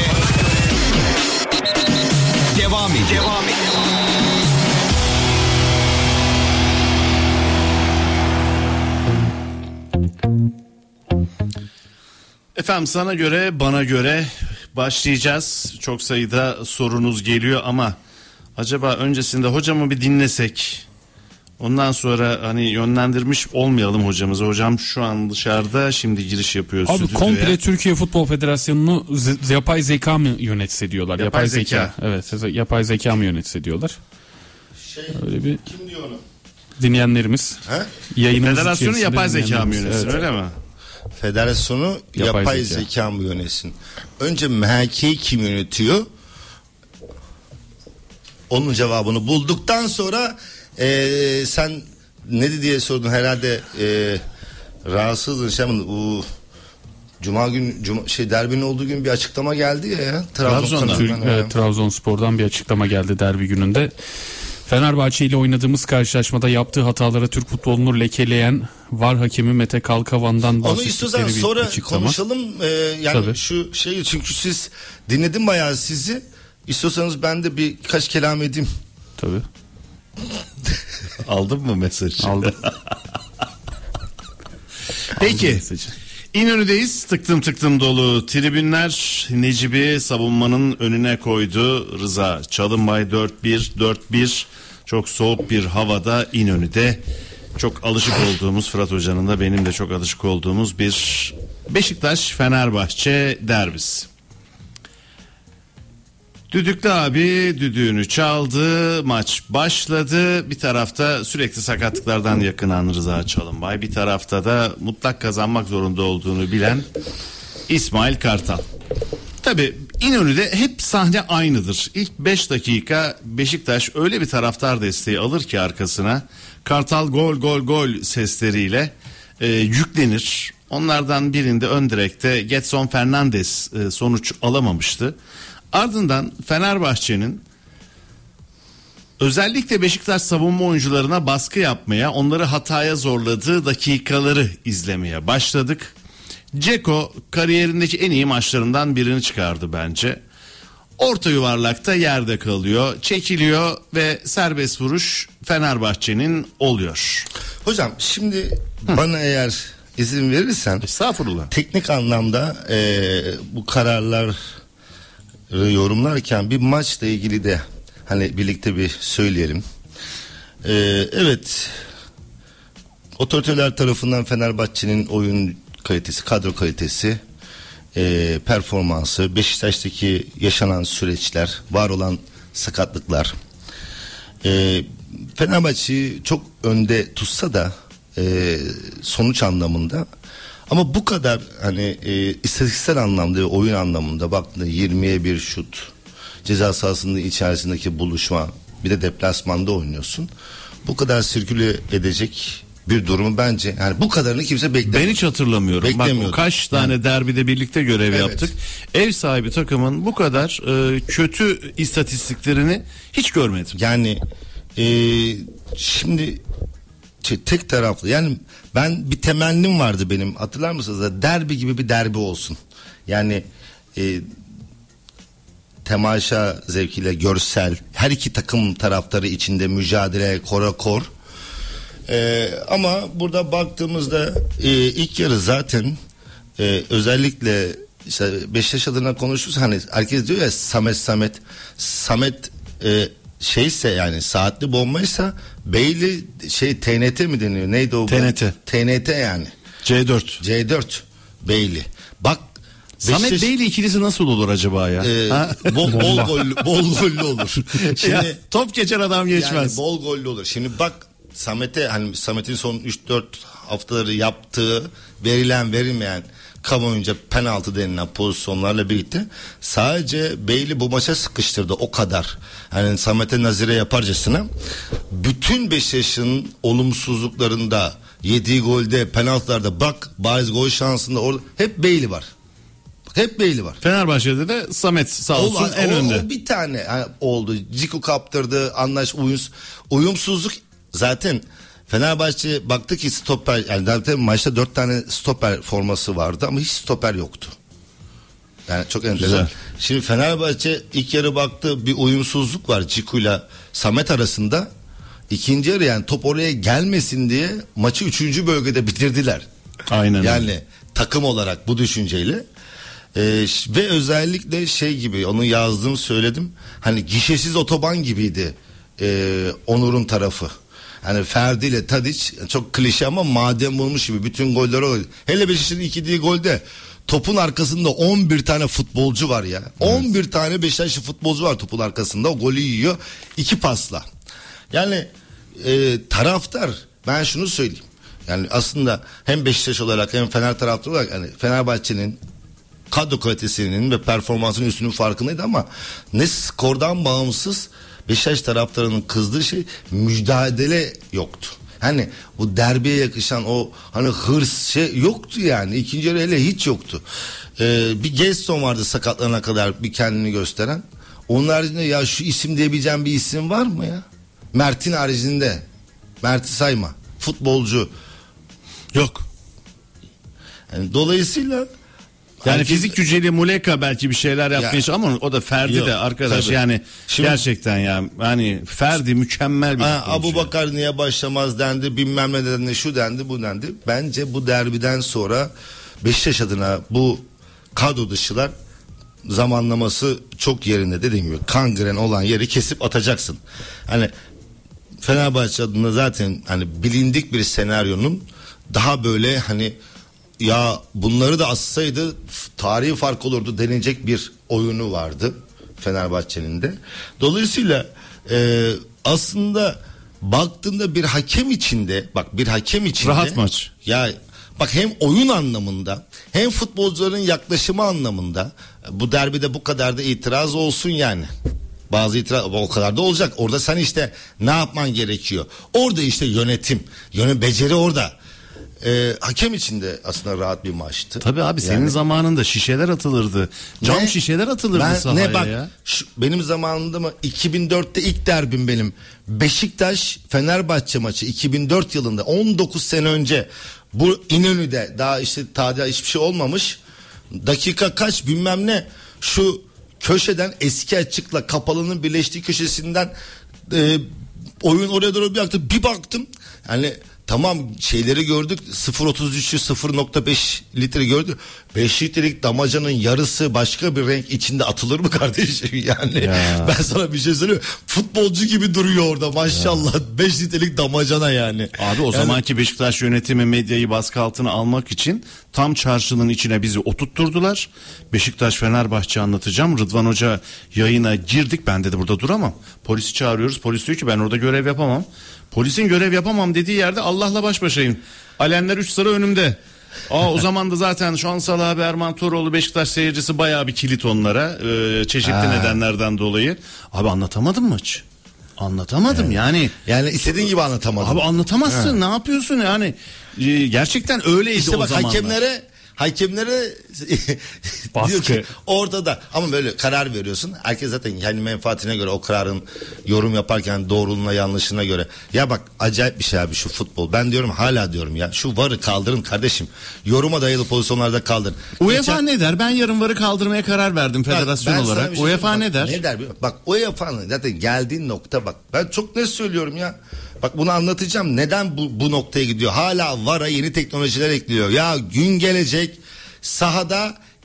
devam ediyor. Devam ediyor. Efendim sana göre bana göre başlayacağız. Çok sayıda sorunuz geliyor ama acaba öncesinde hocamı bir dinlesek, ondan sonra hani yönlendirmiş olmayalım hocamızı. Hocam şu an dışarıda, şimdi giriş yapıyor Abi stüdyoya. komple Türkiye Futbol Federasyonu'nu z- yapay zeka mı yönetse diyorlar? Yapay Yapay, zeka. zeka. Evet, yapay zeka mı yönetse diyorlar? Şey, Öyle bir kim diyor onu? dinleyenlerimiz. He? Yayınımız Federasyonu içerisinde yapay zeka mı dinleyenlerimiz. yönetsin, Evet. öyle mi? Federasyonu yapay, Yapay zeka. zeka mı yönetsin? Önce M H K'yi kim yönetiyor? Onun cevabını bulduktan sonra ee, sen ne diye sordun herhalde, ee, rahatsızdın şey mi? O Cuma gün Cuma, şey derbinin olduğu gün bir açıklama geldi ya, ya Trabzon'dan. Türk, evet, Trabzonspor'dan bir açıklama geldi derbi gününde. Fenerbahçe ile oynadığımız karşılaşmada yaptığı hatalara Türk futbolunu lekeleyen VAR hakemi Mete Kalkavan'dan Onu bahsettikleri istiyorsan bir sonra açıklama. konuşalım. Ee, yani Tabii. şu şeyi, çünkü siz dinledim bayağı sizi. İstiyorsanız ben de birkaç kelam edeyim. Tabii. Aldın mı mesajı? Aldım. Peki. Aldım mesajı. İnönü'deyiz. Tıktım tıktım dolu tribünler. Necip'i savunmanın önüne koydu. Rıza Çalınbay dört bir dört bir. Çok soğuk bir havada İnönü'de çok alışık olduğumuz, Fırat Hoca'nın da benim de çok alışık olduğumuz bir Beşiktaş-Fenerbahçe derbisi. Düdüklü abi düdüğünü çaldı, maç başladı. Bir tarafta sürekli sakatlıklardan yakınan Rıza Çalınbay, bir tarafta da mutlak kazanmak zorunda olduğunu bilen İsmail Kartal. Tabii İnönü'de hep sahne aynıdır. İlk beş dakika Beşiktaş öyle bir taraftar desteği alır ki arkasına, Kartal gol gol gol sesleriyle e, yüklenir. Onlardan birinde ön direkte Getson Fernandes e, sonuç alamamıştı. Ardından Fenerbahçe'nin özellikle Beşiktaş savunma oyuncularına baskı yapmaya, onları hataya zorladığı dakikaları izlemeye başladık. Dzeko kariyerindeki en iyi maçlarından birini çıkardı bence. Orta yuvarlakta yerde kalıyor, çekiliyor ve serbest vuruş Fenerbahçe'nin oluyor. Hocam şimdi Hı. bana eğer izin verirsen, estağfurullah, teknik anlamda e, bu kararlar yorumlarken bir maçla ilgili de hani birlikte bir söyleyelim. Ee, evet, otoriteler tarafından Fenerbahçe'nin oyun kalitesi, kadro kalitesi, e, performansı, Beşiktaş'taki yaşanan süreçler, var olan sakatlıklar, e, Fenerbahçe'yi çok önde tutsa da e, sonuç anlamında, ama bu kadar hani e, istatistiksel anlamda ve oyun anlamında baktığında yirmiye bir şut, ceza sahasının içerisindeki buluşma, bir de deplasmanda oynuyorsun. Bu kadar sirküle edecek bir durumu bence, yani bu kadarını kimse beklemiyor. Ben hiç hatırlamıyorum. Bak o kaç tane yani derbide birlikte görev evet. yaptık. Ev sahibi takımın bu kadar e, kötü istatistiklerini hiç görmedim. Yani e, şimdi şey, tek taraflı, yani ben bir temennim vardı benim, hatırlar mısınız da, derbi gibi bir derbi olsun. Yani e, temaşa zevkiyle, görsel, her iki takım taraftarı içinde mücadele, kora kor. E, ama burada baktığımızda e, ilk yarı zaten e, özellikle işte Beşiktaş adına konuşuruz, hani herkes diyor ya Samet Samet Samet e, şeyse yani saatli bombaysa Beyli şey T N T mi deniyor, neydi o? T N T. T N T yani. C dört. C dört Beyli. Bak Samet Beşiktaş, Beyli ikilisi nasıl olur acaba ya? e, bol, bol gollü bol gollü olur. Şimdi Ya, top geçer adam geçmez. yani bol gollü olur. Şimdi bak Samet'e, hani Samet'in son üç dört haftaları yaptığı, verilen verilmeyen kamuoyunca penaltı denilen pozisyonlarla birlikte sadece Beyli bu maça sıkıştırdı, o kadar. Yani Samet'e nazire yaparcasına bütün Beşiktaş'ın olumsuzluklarında, yediği golde, penaltılarda, bak bariz gol şansında orada hep Beyli var. Hep Beyli var. Fenerbahçe'de de Samet sağ olsun O, en o, önde. o bir tane yani oldu. Ciku kaptırdı, anlaş uyums, uyumsuzluk zaten. Fenerbahçe baktı ki stoper, yani zaten maçta dört tane stoper forması vardı ama hiç stoper yoktu. Yani çok enteresan. Şimdi Fenerbahçe ilk yarı baktı, bir uyumsuzluk var Ciku'yla Samet arasında. İkinci yarı yani top oraya gelmesin diye maçı üçüncü bölgede bitirdiler. Aynen. Yani takım olarak bu düşünceyle. Ee, ve özellikle şey gibi, onu yazdığımı söyledim. Hani gişesiz otoban gibiydi e, Onur'un tarafı. Hani Ferdi ile Tadic çok klişe ama maden bulmuş gibi bütün golleri oluyor. Hele Beşiktaş'ın ikinci golde topun arkasında on bir tane futbolcu var ya. Evet. on bir tane Beşiktaşlı futbolcu var topun arkasında, o golü yiyor iki pasla. Yani e, taraftar, ben şunu söyleyeyim. Yani aslında hem Beşiktaş olarak hem Fener taraftarı olarak yani Fenerbahçe'nin kadro kalitesinin ve performansının üstünün farkındaydı ama ne skordan bağımsız Beşiktaş taraftarının kızdığı şey, mücadele yoktu. Hani bu derbiye yakışan o hani hırs şey yoktu yani. İkinci yarı hele hiç yoktu. Ee, bir Gerson vardı sakatlanana kadar bir kendini gösteren. Onun haricinde ya şu isim diyebileceğim bir isim var mı ya? Mert'in haricinde. Mert'i sayma. Futbolcu. Yok. Yani dolayısıyla Yani herkes, fizik gücüyle Muleka belki bir şeyler yapmış Ya, ama o da Ferdi yok, de arkadaş tabii. yani Şimdi, gerçekten ya hani Ferdi mükemmel bir ha, futbolcu. Abubakar niye başlamaz dendi, bilmem ne dendi, şu dendi, bu dendi. Bence bu derbiden sonra Beşiktaş adına bu kadro dışılar zamanlaması çok yerinde, dediğim gibi kangren olan yeri kesip atacaksın. Hani Fenerbahçe adına zaten hani bilindik bir senaryonun daha böyle hani ya bunları da assaydı tarihi fark olurdu denilecek bir oyunu vardı Fenerbahçe'nin de. Dolayısıyla e, aslında baktığında bir hakem içinde, bak bir hakem içinde rahat maç. Ya bak hem oyun anlamında hem futbolcuların yaklaşımı anlamında bu derbide bu kadar da itiraz olsun yani. Bazı itiraz o kadar da olacak. Orada sen işte ne yapman gerekiyor? Orada işte yönetim, yönetim beceri orada. Ee, hakem için de aslında rahat bir maçtı. Tabii abi senin yani, zamanında şişeler atılırdı. Cam ne? şişeler atılırdı ben, sahaya ne bak, ya. Şu, benim zamanımda mı iki bin dörtte ilk derbim benim. Beşiktaş Fenerbahçe maçı iki bin dört yılında, on dokuz sene önce bu İnönü'de daha işte tadilat hiçbir şey olmamış. Dakika kaç bilmem ne şu köşeden eski açıkla kapalının birleştiği köşesinden e, oyun oraya doğru bir baktım. Bir baktım yani tamam şeyleri gördük, sıfır otuz üçü sıfır nokta beş litre gördük. beş litrelik damacanın yarısı başka bir renk içinde atılır mı kardeşim yani? Ya. Ben sana bir şey söyleyeyim. Futbolcu gibi duruyor orada maşallah. beş litrelik damacana yani. Abi o yani, zamanki Beşiktaş yönetimi medyayı baskı altına almak için tam çarşının içine bizi oturtturdular. Beşiktaş Fenerbahçe anlatacağım. Rıdvan Hoca yayına girdik. Ben dedi burada duramam. Polisi çağırıyoruz. Polis diyor ki ben orada görev yapamam. Polisin görev yapamam dediği yerde Allah'la baş başayım. Alemler üç sıra önümde. Aa, o zaman da zaten Şansal abi, Erman Toroğlu, Beşiktaş seyircisi bayağı bir kilit onlara. E, çeşitli ha. nedenlerden dolayı. Abi anlatamadım maç. Anlatamadım evet. yani. Yani istediğin gibi anlatamadım. Abi anlatamazsın. Ha. Ne yapıyorsun yani? E, gerçekten öyleydi işte o bak, zamanlar. Hakemlere hakemlere diyor ki ortada ama böyle karar veriyorsun. Herkes zaten kendi menfaatine göre o kararın yorum yaparken doğruluğuna yanlışına göre. Ya bak acayip bir şey abi şu futbol. Ben diyorum hala diyorum ya şu varı kaldırın kardeşim. Yoruma dayalı pozisyonlarda kaldırın. UEFA Geçen... ne der? Ben yarın varı kaldırmaya karar verdim federasyon bak, olarak. Şey UEFA bak, ne der? Ne der? Bak UEFA'nın zaten geldiğin nokta bak. Ben çok net söylüyorum ya. Bak bunu anlatacağım. Neden bu, bu noktaya gidiyor? Hala VAR'a yeni teknolojiler ekliyor. Ya gün gelecek sahada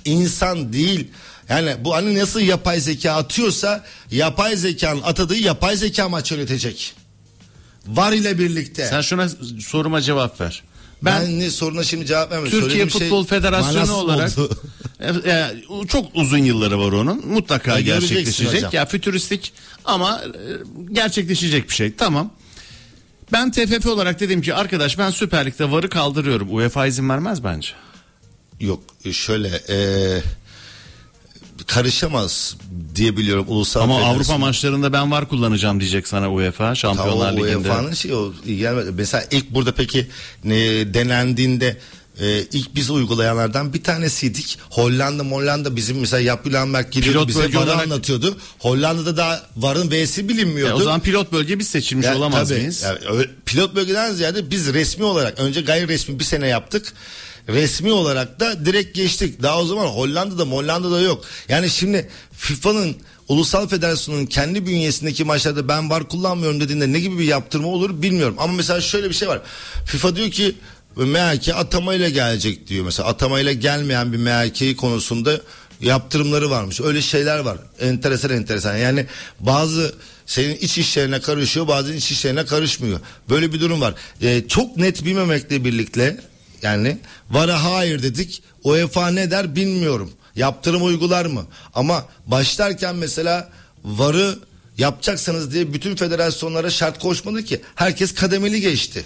İnsan değil. Yani bu hani nasıl yapay zeka atıyorsa yapay zekanın atadığı yapay zeka maç yönetecek. V A R ile birlikte. Sen şuna soruma cevap ver. Ben, ben ne soruna şimdi cevap vermiyorum. Türkiye Söylediğim Futbol şey Federasyonu olarak e, çok uzun yılları var onun. Mutlaka ya gerçekleşecek. Ya fütüristik ama e, gerçekleşecek bir şey. Tamam. Ben T F F olarak dedim ki arkadaş ben Süper Lig'de V A R'ı kaldırıyorum. UEFA izin vermez bence. Yok şöyle eee karışamaz diye biliyorum ulusal. Ama federasyon. Avrupa maçlarında ben V A R kullanacağım diyecek sana UEFA Şampiyonlar tamam, Ligi'nde. U E F A'nın şey o gelmedi. Mesela ilk burada peki ne denendiğinde e, ilk biz uygulayanlardan bir tanesiydik. Hollanda, Hollanda bizim mesela Yapılanberg geliyordu Pilot bize bölge V A R'ı olarak... anlatıyordu. Hollanda'da da V A R'ın V'si bilinmiyordu. E, o zaman pilot bölge biz seçilmiş yani, olamaz tabii, mıyız? Yani, öyle, pilot bölgeden ziyade biz resmi olarak önce gayri resmi bir sene yaptık. Resmi olarak da direkt geçtik. Daha o zaman Hollanda'da Hollanda'da yok. Yani şimdi FIFA'nın Ulusal Federasyonu'nun kendi bünyesindeki maçlarda ben V A R kullanmıyorum dediğinde ne gibi bir yaptırma olur bilmiyorum. Ama mesela şöyle bir şey var. FIFA diyor ki M H K atamayla gelecek diyor. Mesela atamayla gelmeyen bir M H K konusunda yaptırımları varmış. Öyle şeyler var. Enteresan enteresan. Yani bazı senin iç işlerine karışıyor, bazı iç işlerine karışmıyor. Böyle bir durum var. Ee, çok net bilmemekle birlikte yani V A R'a hayır dedik. UEFA ne der bilmiyorum. Yaptırım uygular mı? Ama başlarken mesela V A R'ı yapacaksanız diye bütün federasyonlara şart koşmadı ki. Herkes kademeli geçti.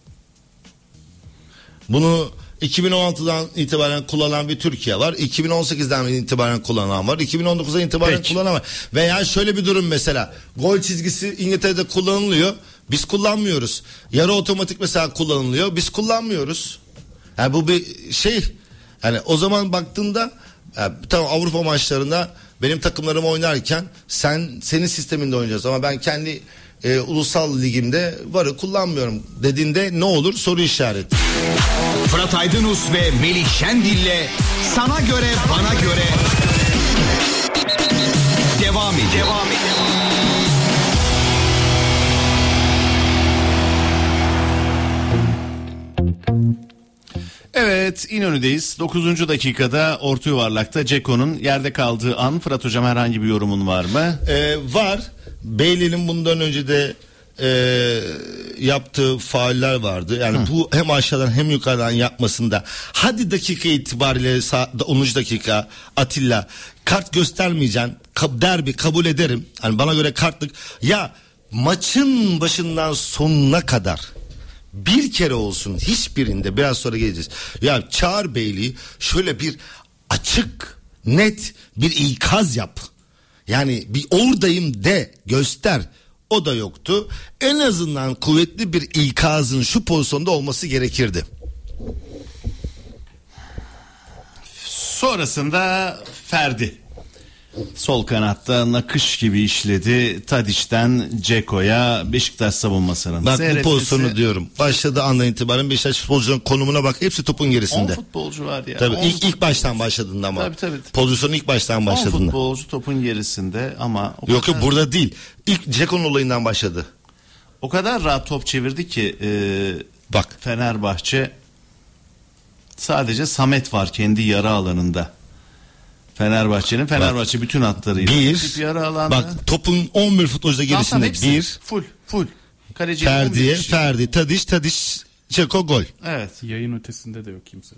Bunu iki bin on altıdan itibaren kullanan bir Türkiye var. iki bin on sekizden itibaren kullanan var. iki bin on dokuzdan itibaren Peki. kullanan var. Veya şöyle bir durum mesela. Gol çizgisi İngiltere'de kullanılıyor. Biz kullanmıyoruz. Yarı otomatik mesela kullanılıyor. Biz kullanmıyoruz. Yani bu bir şey. Yani o zaman baktığında yani, tamam Avrupa maçlarında benim takımlarım oynarken sen senin sisteminde oynayacağız ama ben kendi e, ulusal ligimde V A R'ı kullanmıyorum dediğinde ne olur? Soru işareti. Fırat Aydınus ve Melih Şendil'le Sana Göre Bana Göre devam ediyor. Devam ediyor. Evet, İnönü'deyiz. dokuzuncu dakikada orta yuvarlakta Ceko'nun yerde kaldığı an. Fırat Hocam herhangi bir yorumun var mı? Ee, var. Beyli'nin bundan önce de e, yaptığı fauller vardı. Yani Hı. bu hem aşağıdan hem yukarıdan yapmasında. Hadi dakika itibariyle onuncu dakika Atilla kart göstermeyeceksin. Derbi kabul ederim. Yani bana göre kartlık. Ya maçın başından sonuna kadar bir kere olsun hiçbirinde biraz sonra geleceğiz. Ya çağır Beyliği şöyle bir açık net bir ikaz yap. Yani bir oradayım de göster. O da yoktu. En azından kuvvetli bir ikazın şu pozisyonda olması gerekirdi. Sonrasında Ferdi sol kanatta nakış gibi işledi. Tadiç'ten Ceko'ya Beşiktaş savunmasının. Bak seyretmesi... bu pozisyonu diyorum. Başladığı andan itibaren Beşiktaş futbolcunun konumuna bak. Hepsi topun gerisinde. on futbolcu var ya. Tabii ilk, fut... ilk baştan başladığında ama. Tabii, tabii. Pozisyonu ilk baştan başladığında. on futbolcu topun gerisinde ama. Yok kadar... yok burada değil. İlk Ceko'nun olayından başladı. O kadar rahat top çevirdi ki e, bak Fenerbahçe sadece Samet var kendi yarı alanında. Fenerbahçe'nin Fenerbahçe bak, bütün hatlarıyla. Bir, yarı alanda. bak topun on bir futbolcuda gerisinde. Bir. Full, full. Kaleci Ferdi'ye, Ferdi, Tadiç, Tadiç, Ceko gol. Evet. Yayın ötesinde de yok kimse.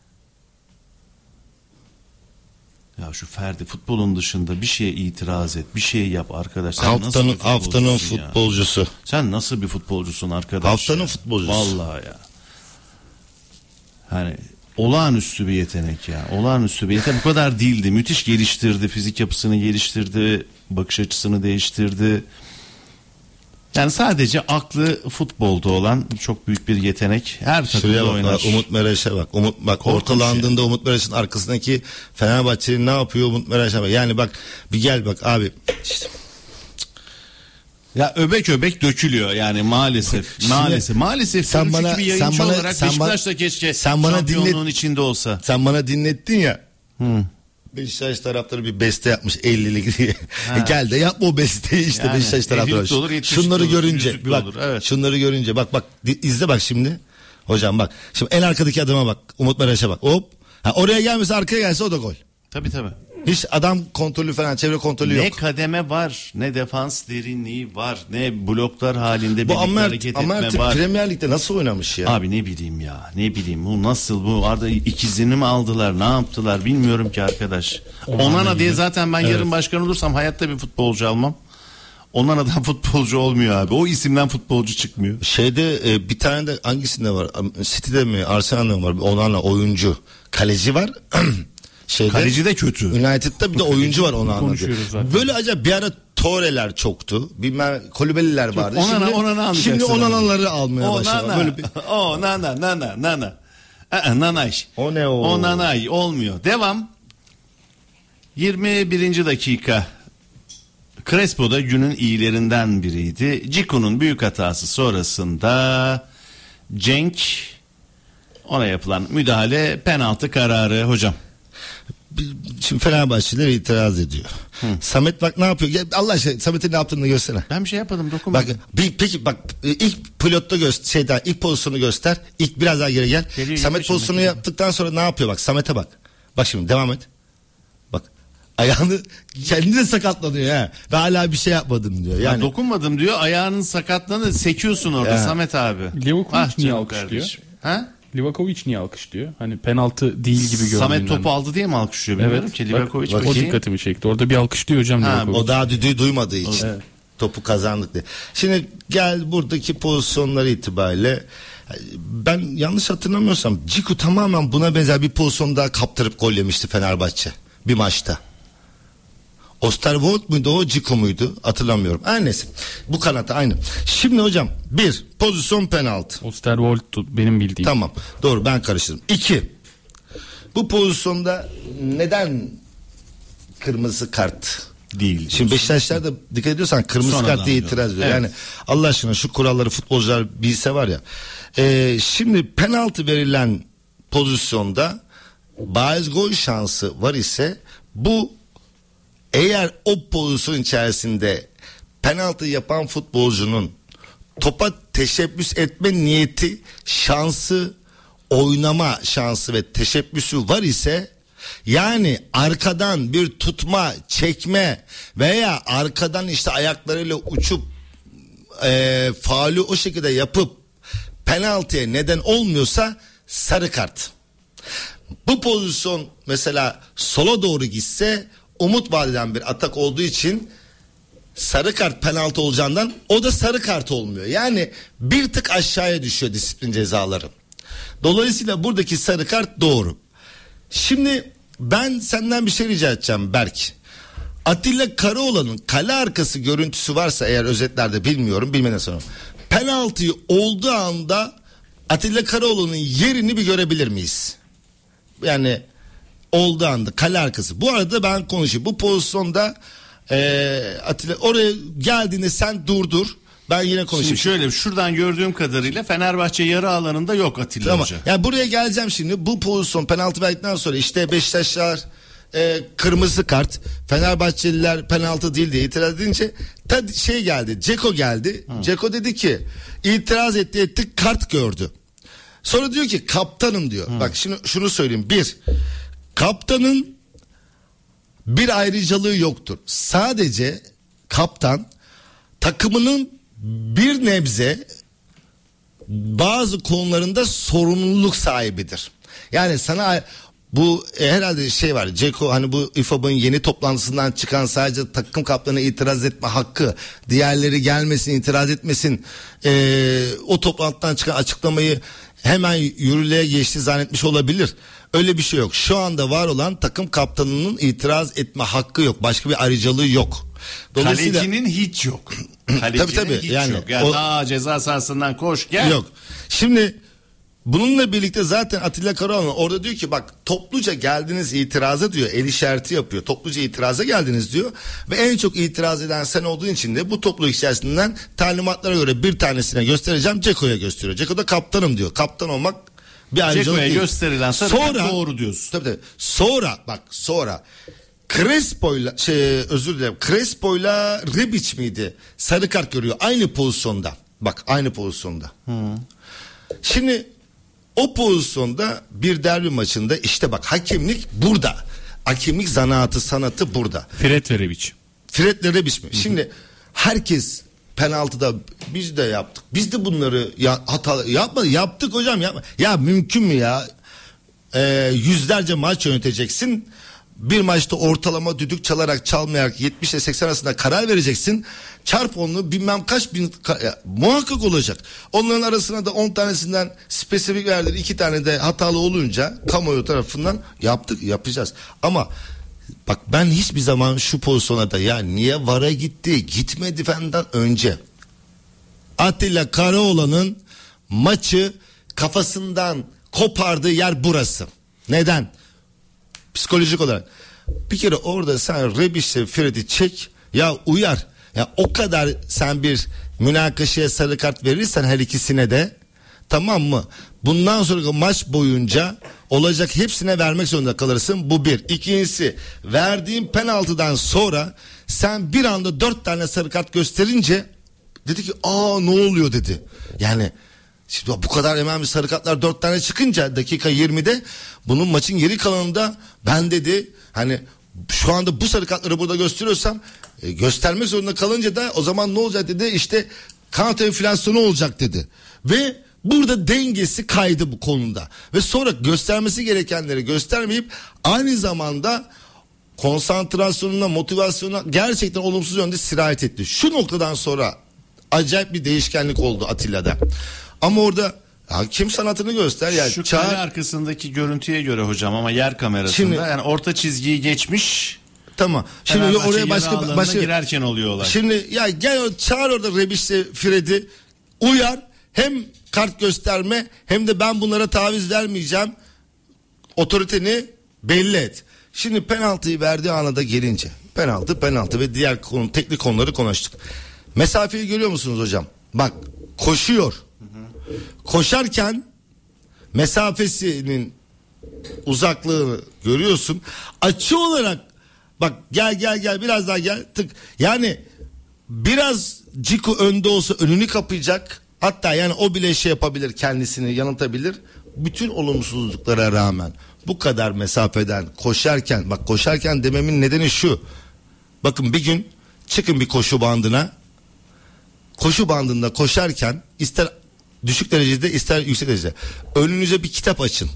Ya şu Ferdi futbolun dışında bir şeye itiraz et, bir şey yap arkadaş. Sen haftanın nasıl haftanın futbolcusu. Ya? Sen nasıl bir futbolcusun arkadaş? Haftanın ya? futbolcusu. Vallahi ya. Hani olağanüstü bir yetenek ya. Olağanüstü bir yetenek. Bu kadar değildi. Müthiş geliştirdi. Fizik yapısını geliştirdi. Bakış açısını değiştirdi. Yani sadece aklı futbolda olan çok büyük bir yetenek. Her takımda oynar. Bak, Umut Meraş'a bak. Umut bak Korkunç ortalandığında ya. Umut Meraş'ın arkasındaki Fenerbahçe'nin ne yapıyor Umut Meraş'a bak. Yani bak bir gel bak abi. İşte. Ya öbek öbek dökülüyor yani maalesef. Şimdi, maalesef. Maalesef sen bana bir yayıncı sen bana, olarak sen Beşiktaş da keşke sen bana şampiyonluğun dinlet, içinde olsa. Sen bana dinlettin ya. Hı. Beşiktaş taraftarı bir beste yapmış ellilik diye. E gel de yapma o besteyi işte yani, Beşiktaş taraftarı. Olur, şunları olur, görünce bak olur, evet. Şunları görünce bak bak izle bak şimdi. Hocam bak. Şimdi en arkadaki adama bak. Umut Meraş'a bak. Hop. Ha, oraya gelmese arkaya gelse o da gol. Tabii tabii. Hiç adam kontrolü falan, çevre kontrolü Ne yok. kademe var, ne defans derinliği var, ne bloklar halinde Bu birlikte Amer, hareket etme Amer var. Premier Lig'de nasıl oynamış ya? Abi ne bileyim ya, ne bileyim bu nasıl, bu arada ikizini mi aldılar, ne yaptılar bilmiyorum ki arkadaş. Onana diye zaten ben evet. yarın başkan olursam hayatta bir futbolcu almam. Onana'dan futbolcu olmuyor abi. O isimden futbolcu çıkmıyor. Şeyde e, bir tane de hangisinde var? City'de mi, Arsenal'da mı var? Onana oyuncu, kaleci var. Şeyde, kaleci de kötü. United'da bir de oyuncu var onu anladı. Böyle acaba bir ara Tore'ler çoktu. Bilmem Kolibeliler vardı. Onana, şimdi onana şimdi Onana'ları almaya başladı. Böyle bir... O nana nana nana. Aa, nanay. O ne o? O nanay olmuyor. Devam. yirmi birinci dakika. Crespo da günün iyilerinden biriydi. Cicu'nun büyük hatası sonrasında Cenk, ona yapılan müdahale penaltı kararı hocam. Şimdi Fenerbahçeliler itiraz ediyor. Hı. Samet bak ne yapıyor? Ya Allah aşkına Samet'in ne yaptığını görsene. Ben bir şey yapmadım, dokunmadım. Bak bir, peki bak ilk pilotta göster, şeyden ilk pozisyonu göster. İlk biraz daha geri gel. Geliyor, Samet pozisyonu yaptıktan sonra ne yapıyor bak? Samet'e bak. Bak şimdi devam et. Bak ayağını kendi de sakatlanıyor ha. Ve hala bir şey yapmadım diyor. Yani ya dokunmadım diyor. Ayağının sakatlığını sekiyorsun orada ya. Samet abi. Livakovic ah, niye alkışlıyor? Ha? Livakovic niye alkışlıyor? Hani penaltı değil gibi görünüyor. Samet topu aldı diye mi alkışlıyor? Evet. Ki Livakovic bak, bak, o dikkatimi çekti. Orada bir alkışlıyor hocam. Ha, o daha düdüğü duymadığı için. Evet. Topu kazandık diye. Şimdi gel buradaki pozisyonları itibariyle ben yanlış hatırlamıyorsam Cicu tamamen buna benzer bir pozisyon daha kaptırıp gol yemişti Fenerbahçe bir maçta. Osterwold muydu o, Cicu muydu hatırlamıyorum. Her neyse bu kanata aynı. Şimdi hocam bir pozisyon penaltı. Osterwold benim bildiğim. Tamam doğru, ben karıştırdım. İki, bu pozisyonda neden kırmızı kart değil? Şimdi Beşiktaşlar da dikkat ediyorsan kırmızı Sonradan kart diye itiraz ediyor. Evet. Yani Allah aşkına şu kuralları futbolcular bilse var ya. Ee, şimdi penaltı verilen pozisyonda bariz gol şansı var ise bu, eğer o pozisyon içerisinde penaltı yapan futbolcunun topa teşebbüs etme niyeti, şansı, oynama şansı ve teşebbüsü var ise, yani arkadan bir tutma, çekme veya arkadan işte ayaklarıyla uçup e, faulü o şekilde yapıp penaltıya neden olmuyorsa sarı kart. Bu pozisyon mesela sola doğru gitse umut vadeden bir atak olduğu için sarı kart penaltı olacağından o da sarı kart olmuyor. Yani bir tık aşağıya düşüyor disiplin cezaları. Dolayısıyla buradaki sarı kart doğru. Şimdi ben senden bir şey rica edeceğim Berk. Atilla Karaoğlan'ın kale arkası görüntüsü varsa eğer, özetlerde bilmiyorum, bilmeden sonra penaltıyı olduğu anda Atilla Karaoğlan'ın yerini bir görebilir miyiz? Yani olduğu anda kale arkası. Bu arada ben konuşayım. Bu pozisyonda e, Atilla oraya geldiğinde sen durdur. Ben yine konuşayım. Şimdi şöyle, şuradan gördüğüm kadarıyla Fenerbahçe yarı alanında yok Atilla tamam. Hoca. Yani buraya geleceğim şimdi. Bu pozisyon penaltı verdikten sonra işte Beşiktaşlar e, kırmızı kart, Fenerbahçeliler penaltı değil diye itiraz edince tad şey geldi. Ceko geldi. Ceko dedi ki itiraz etti etti kart gördü. Sonra diyor ki kaptanım diyor. Hı. Bak şimdi şunu söyleyeyim. Bir, kaptanın bir ayrıcalığı yoktur. Sadece kaptan takımının bir nebze bazı konularında sorumluluk sahibidir. Yani sana bu e, herhalde şey var. Ceko hani bu İ F A B'ın yeni toplantısından çıkan sadece takım kaptanına itiraz etme hakkı, diğerleri gelmesin, itiraz etmesin. E, o toplantıdan çıkan açıklamayı hemen yürürlüğe geçti zannetmiş olabilir. Öyle bir şey yok. Şu anda var olan takım kaptanının itiraz etme hakkı yok. Başka bir ayrıcalığı yok. Dolayısıyla kalecinin hiç yok. Kalecinin tabii, tabii. hiç yani, yok. Yani o... daha ceza sahasından koş gel. Yok. Şimdi bununla birlikte zaten Atilla Karaoğlan orada diyor ki bak topluca geldiniz itiraza diyor. El işareti yapıyor. Topluca itiraza geldiniz diyor. Ve en çok itiraz eden sen olduğun için de bu topluluk içerisinden talimatlara göre bir tanesine göstereceğim. Ceko'ya gösteriyor. Ceko da kaptanım diyor. Kaptan olmak bir ayrıcalık değil. Ceko'ya gösterilen sonra doğru diyorsun. Tabii tabii. Sonra bak sonra Crespo'yla şey özür dilerim. Crespo'yla Rebic miydi? Sarı kart görüyor. Aynı pozisyonda. Bak aynı pozisyonda. Hı. Şimdi O pozisyonda bir derbi maçında işte bak hakemlik burada. Hakemlik zanaatı, sanatı burada. Fred ve Rebic. Fred ve Rebic mi? Şimdi herkes penaltıda biz de yaptık. Biz de bunları ya, hata yapma yaptık hocam yapma. Ya mümkün mü ya? Ee, yüzlerce maç yöneteceksin. Bir maçta ortalama düdük çalarak çalmayarak yetmiş ile seksen arasında karar vereceksin. Çarp onu bilmem kaç bin ya, muhakkak olacak. Onların arasına da on tanesinden spesifik verdiler. iki tane de hatalı olunca kamuoyu tarafından yaptık yapacağız. Ama bak ben hiçbir zaman şu pozisyona da ya niye VAR'a gitti gitmedi fenden önce Atilla Karaoğlan'ın maçı kafasından kopardığı yer burası. Neden? Psikolojik olarak. Bir kere orada sen Rebic'le Fred'i çek ya uyar. Ya o kadar sen bir münakaşaya sarı kart verirsen her ikisine de tamam mı? Bundan sonraki maç boyunca olacak hepsine vermek zorunda kalırsın. Bu bir. İkincisi verdiğin penaltıdan sonra sen bir anda dört tane sarı kart gösterince dedi ki aa ne oluyor dedi. Yani şimdi bu kadar hemen bir sarı kartlar dört tane çıkınca dakika yirmide bunun maçın geri kalanında ben dedi hani şu anda bu sarı kartları burada gösteriyorsam e, göstermek zorunda kalınca da o zaman ne olacak dedi işte kanat enflasyonu olacak dedi. Ve burada dengesi kaydı bu konuda. Ve sonra göstermesi gerekenleri göstermeyip aynı zamanda konsantrasyonuna, motivasyonuna gerçekten olumsuz yönde sirayet etti. Şu noktadan sonra acayip bir değişkenlik oldu Atilla'da. Ama orada hakim sanatını göster. Yani şu çağır... kale arkasındaki görüntüye göre hocam ama yer kamerasında Şimdi, yani orta çizgiyi geçmiş. Tamam. Şimdi Fenerbahçe oraya başka başka girerken oluyorlar. Şimdi ya gel çağır orada Rebic'le Fred'i uyar. Hem kart gösterme hem de ben bunlara taviz vermeyeceğim. Otoriteni belli et. Şimdi penaltıyı verdiği anada gelince penaltı penaltı ve diğer konu, teknik konuları konuştuk. Mesafeyi görüyor musunuz hocam? Bak koşuyor. Hı hı. Koşarken mesafesinin uzaklığını görüyorsun. Açı olarak bak gel gel gel biraz daha gel tık. Yani biraz Ciku önde olsa önünü kapayacak. Hatta yani o bile şey yapabilir, kendisini yanıltabilir. Bütün olumsuzluklara rağmen bu kadar mesafeden koşarken, bak koşarken dememin nedeni şu. Bakın bir gün çıkın bir koşu bandına. Koşu bandında koşarken ister düşük derecede ister yüksek derecede önünüze bir kitap açın.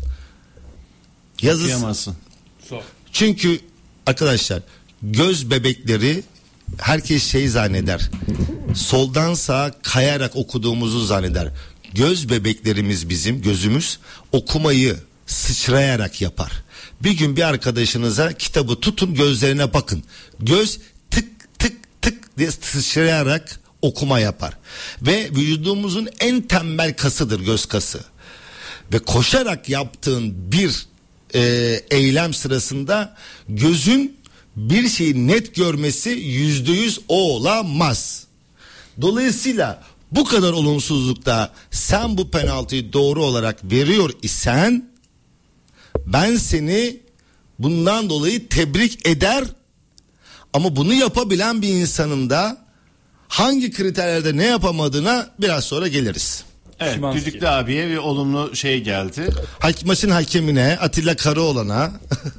Yazısı. Çünkü arkadaşlar göz bebekleri herkes şey zanneder. Soldan sağa kayarak okuduğumuzu zanneder. Göz bebeklerimiz bizim gözümüz okumayı sıçrayarak yapar. Bir gün bir arkadaşınıza kitabı tutun gözlerine bakın. Göz tık tık tık diye sıçrayarak okuma yapar. Ve vücudumuzun en tembel kasıdır göz kası. Ve koşarak yaptığın bir e, eylem sırasında gözün bir şeyi net görmesi yüzde yüz olamaz. Dolayısıyla bu kadar olumsuzlukta sen bu penaltıyı doğru olarak veriyor isen ben seni bundan dolayı tebrik eder, ama bunu yapabilen bir insanın da hangi kriterlerde ne yapamadığına biraz sonra geliriz. Evet, Şimanski. Düdüklü abiye bir olumlu şey geldi. Ha- maçın hakemine, Atilla Karaoğlan'a.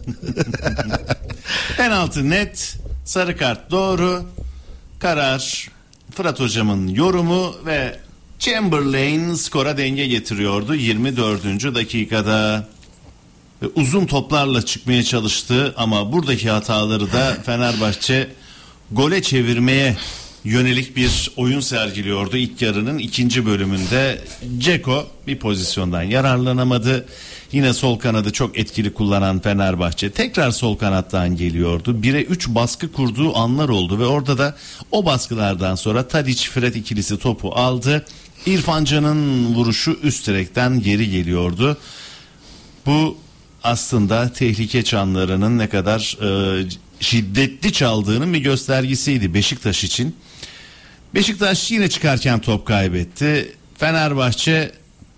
Penaltı net, sarı kart doğru, karar Fırat hocamın yorumu ve Chamberlain skora denge getiriyordu yirmi dördüncü dakikada. Ve uzun toplarla çıkmaya çalıştı ama buradaki hataları da Fenerbahçe gole çevirmeye yönelik bir oyun sergiliyordu. İlk yarının ikinci bölümünde Dzeko bir pozisyondan yararlanamadı. Yine sol kanadı çok etkili kullanan Fenerbahçe tekrar sol kanattan geliyordu. bire üç baskı kurduğu anlar oldu ve orada da o baskılardan sonra Tadic Fred ikilisi topu aldı. İrfan Can'ın vuruşu üst direkten geri geliyordu. Bu aslında tehlike çanlarının ne kadar e, şiddetli çaldığının bir göstergesiydi Beşiktaş için. Beşiktaş yine çıkarken top kaybetti. Fenerbahçe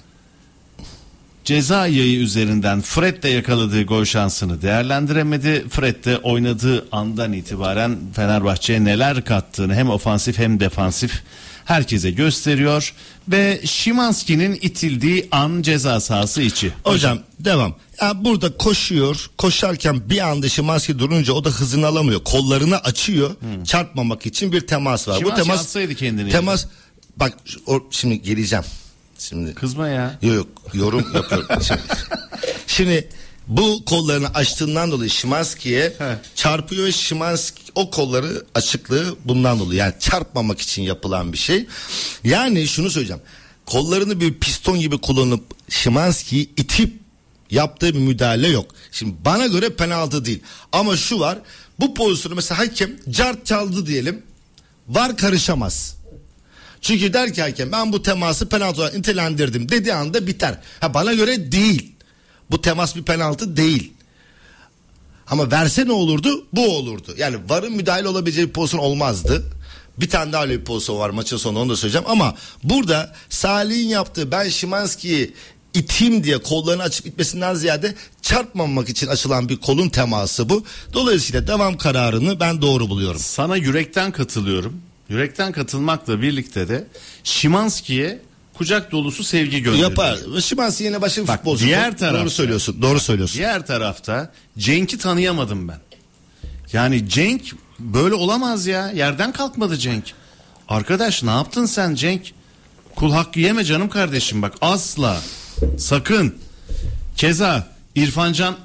ceza yayı üzerinden Fred'le yakaladığı gol şansını değerlendiremedi. Fred de oynadığı andan itibaren Fenerbahçe'ye neler kattığını hem ofansif hem defansif herkese gösteriyor ve Szymański'nin itildiği an ceza sahası içi. Hocam devam. Ya burada koşuyor. Koşarken bir anda Szymański durunca o da hızını alamıyor. Kollarını açıyor. Hmm. Çarpmamak için bir temas var. Szymański Bu temas atsaydı kendini. Temas yani. Bak o, şimdi geleceğim. Şimdi kızma ya. Yok yok yorum yapıyorum. şimdi, şimdi bu kollarını açtığından dolayı Szymański'ye çarpıyor ve Szymański o kolları açıklığı bundan dolayı. Yani çarpmamak için yapılan bir şey. Yani şunu söyleyeceğim. Kollarını bir piston gibi kullanıp Szymański'yi itip yaptığı bir müdahale yok. Şimdi bana göre penaltı değil. Ama şu var. Bu pozisyonu mesela hakem cart çaldı diyelim. VAR karışamaz. Çünkü der ki hakem ben bu teması penaltı olarak nitelendirdim dediği anda biter. Ha, bana göre değil. Bu temas bir penaltı değil. Ama verse ne olurdu? Bu olurdu. Yani VAR'ın müdahale olabileceği bir pozisyon olmazdı. Bir tane daha öyle bir pozisyon var maçın sonunda, onu da söyleyeceğim. Ama burada Salih'in yaptığı ben Szymański'yi iteyim diye kollarını açıp itmesinden ziyade çarpmamak için açılan bir kolun teması bu. Dolayısıyla devam kararını ben doğru buluyorum. Sana yürekten katılıyorum. Yürekten katılmakla birlikte de Szymański'ye kucak dolusu sevgi gönderiyor. Yapar. Szymański yine başka bir futbolcu. Diğer tarafta, doğru söylüyorsun. Doğru söylüyorsun. Diğer tarafta Cenk'i tanıyamadım ben. Yani Cenk böyle olamaz ya. Yerden kalkmadı Cenk. Arkadaş ne yaptın sen Cenk? Kul hakkı yeme canım kardeşim bak. Asla. Sakın. Keza İrfan Can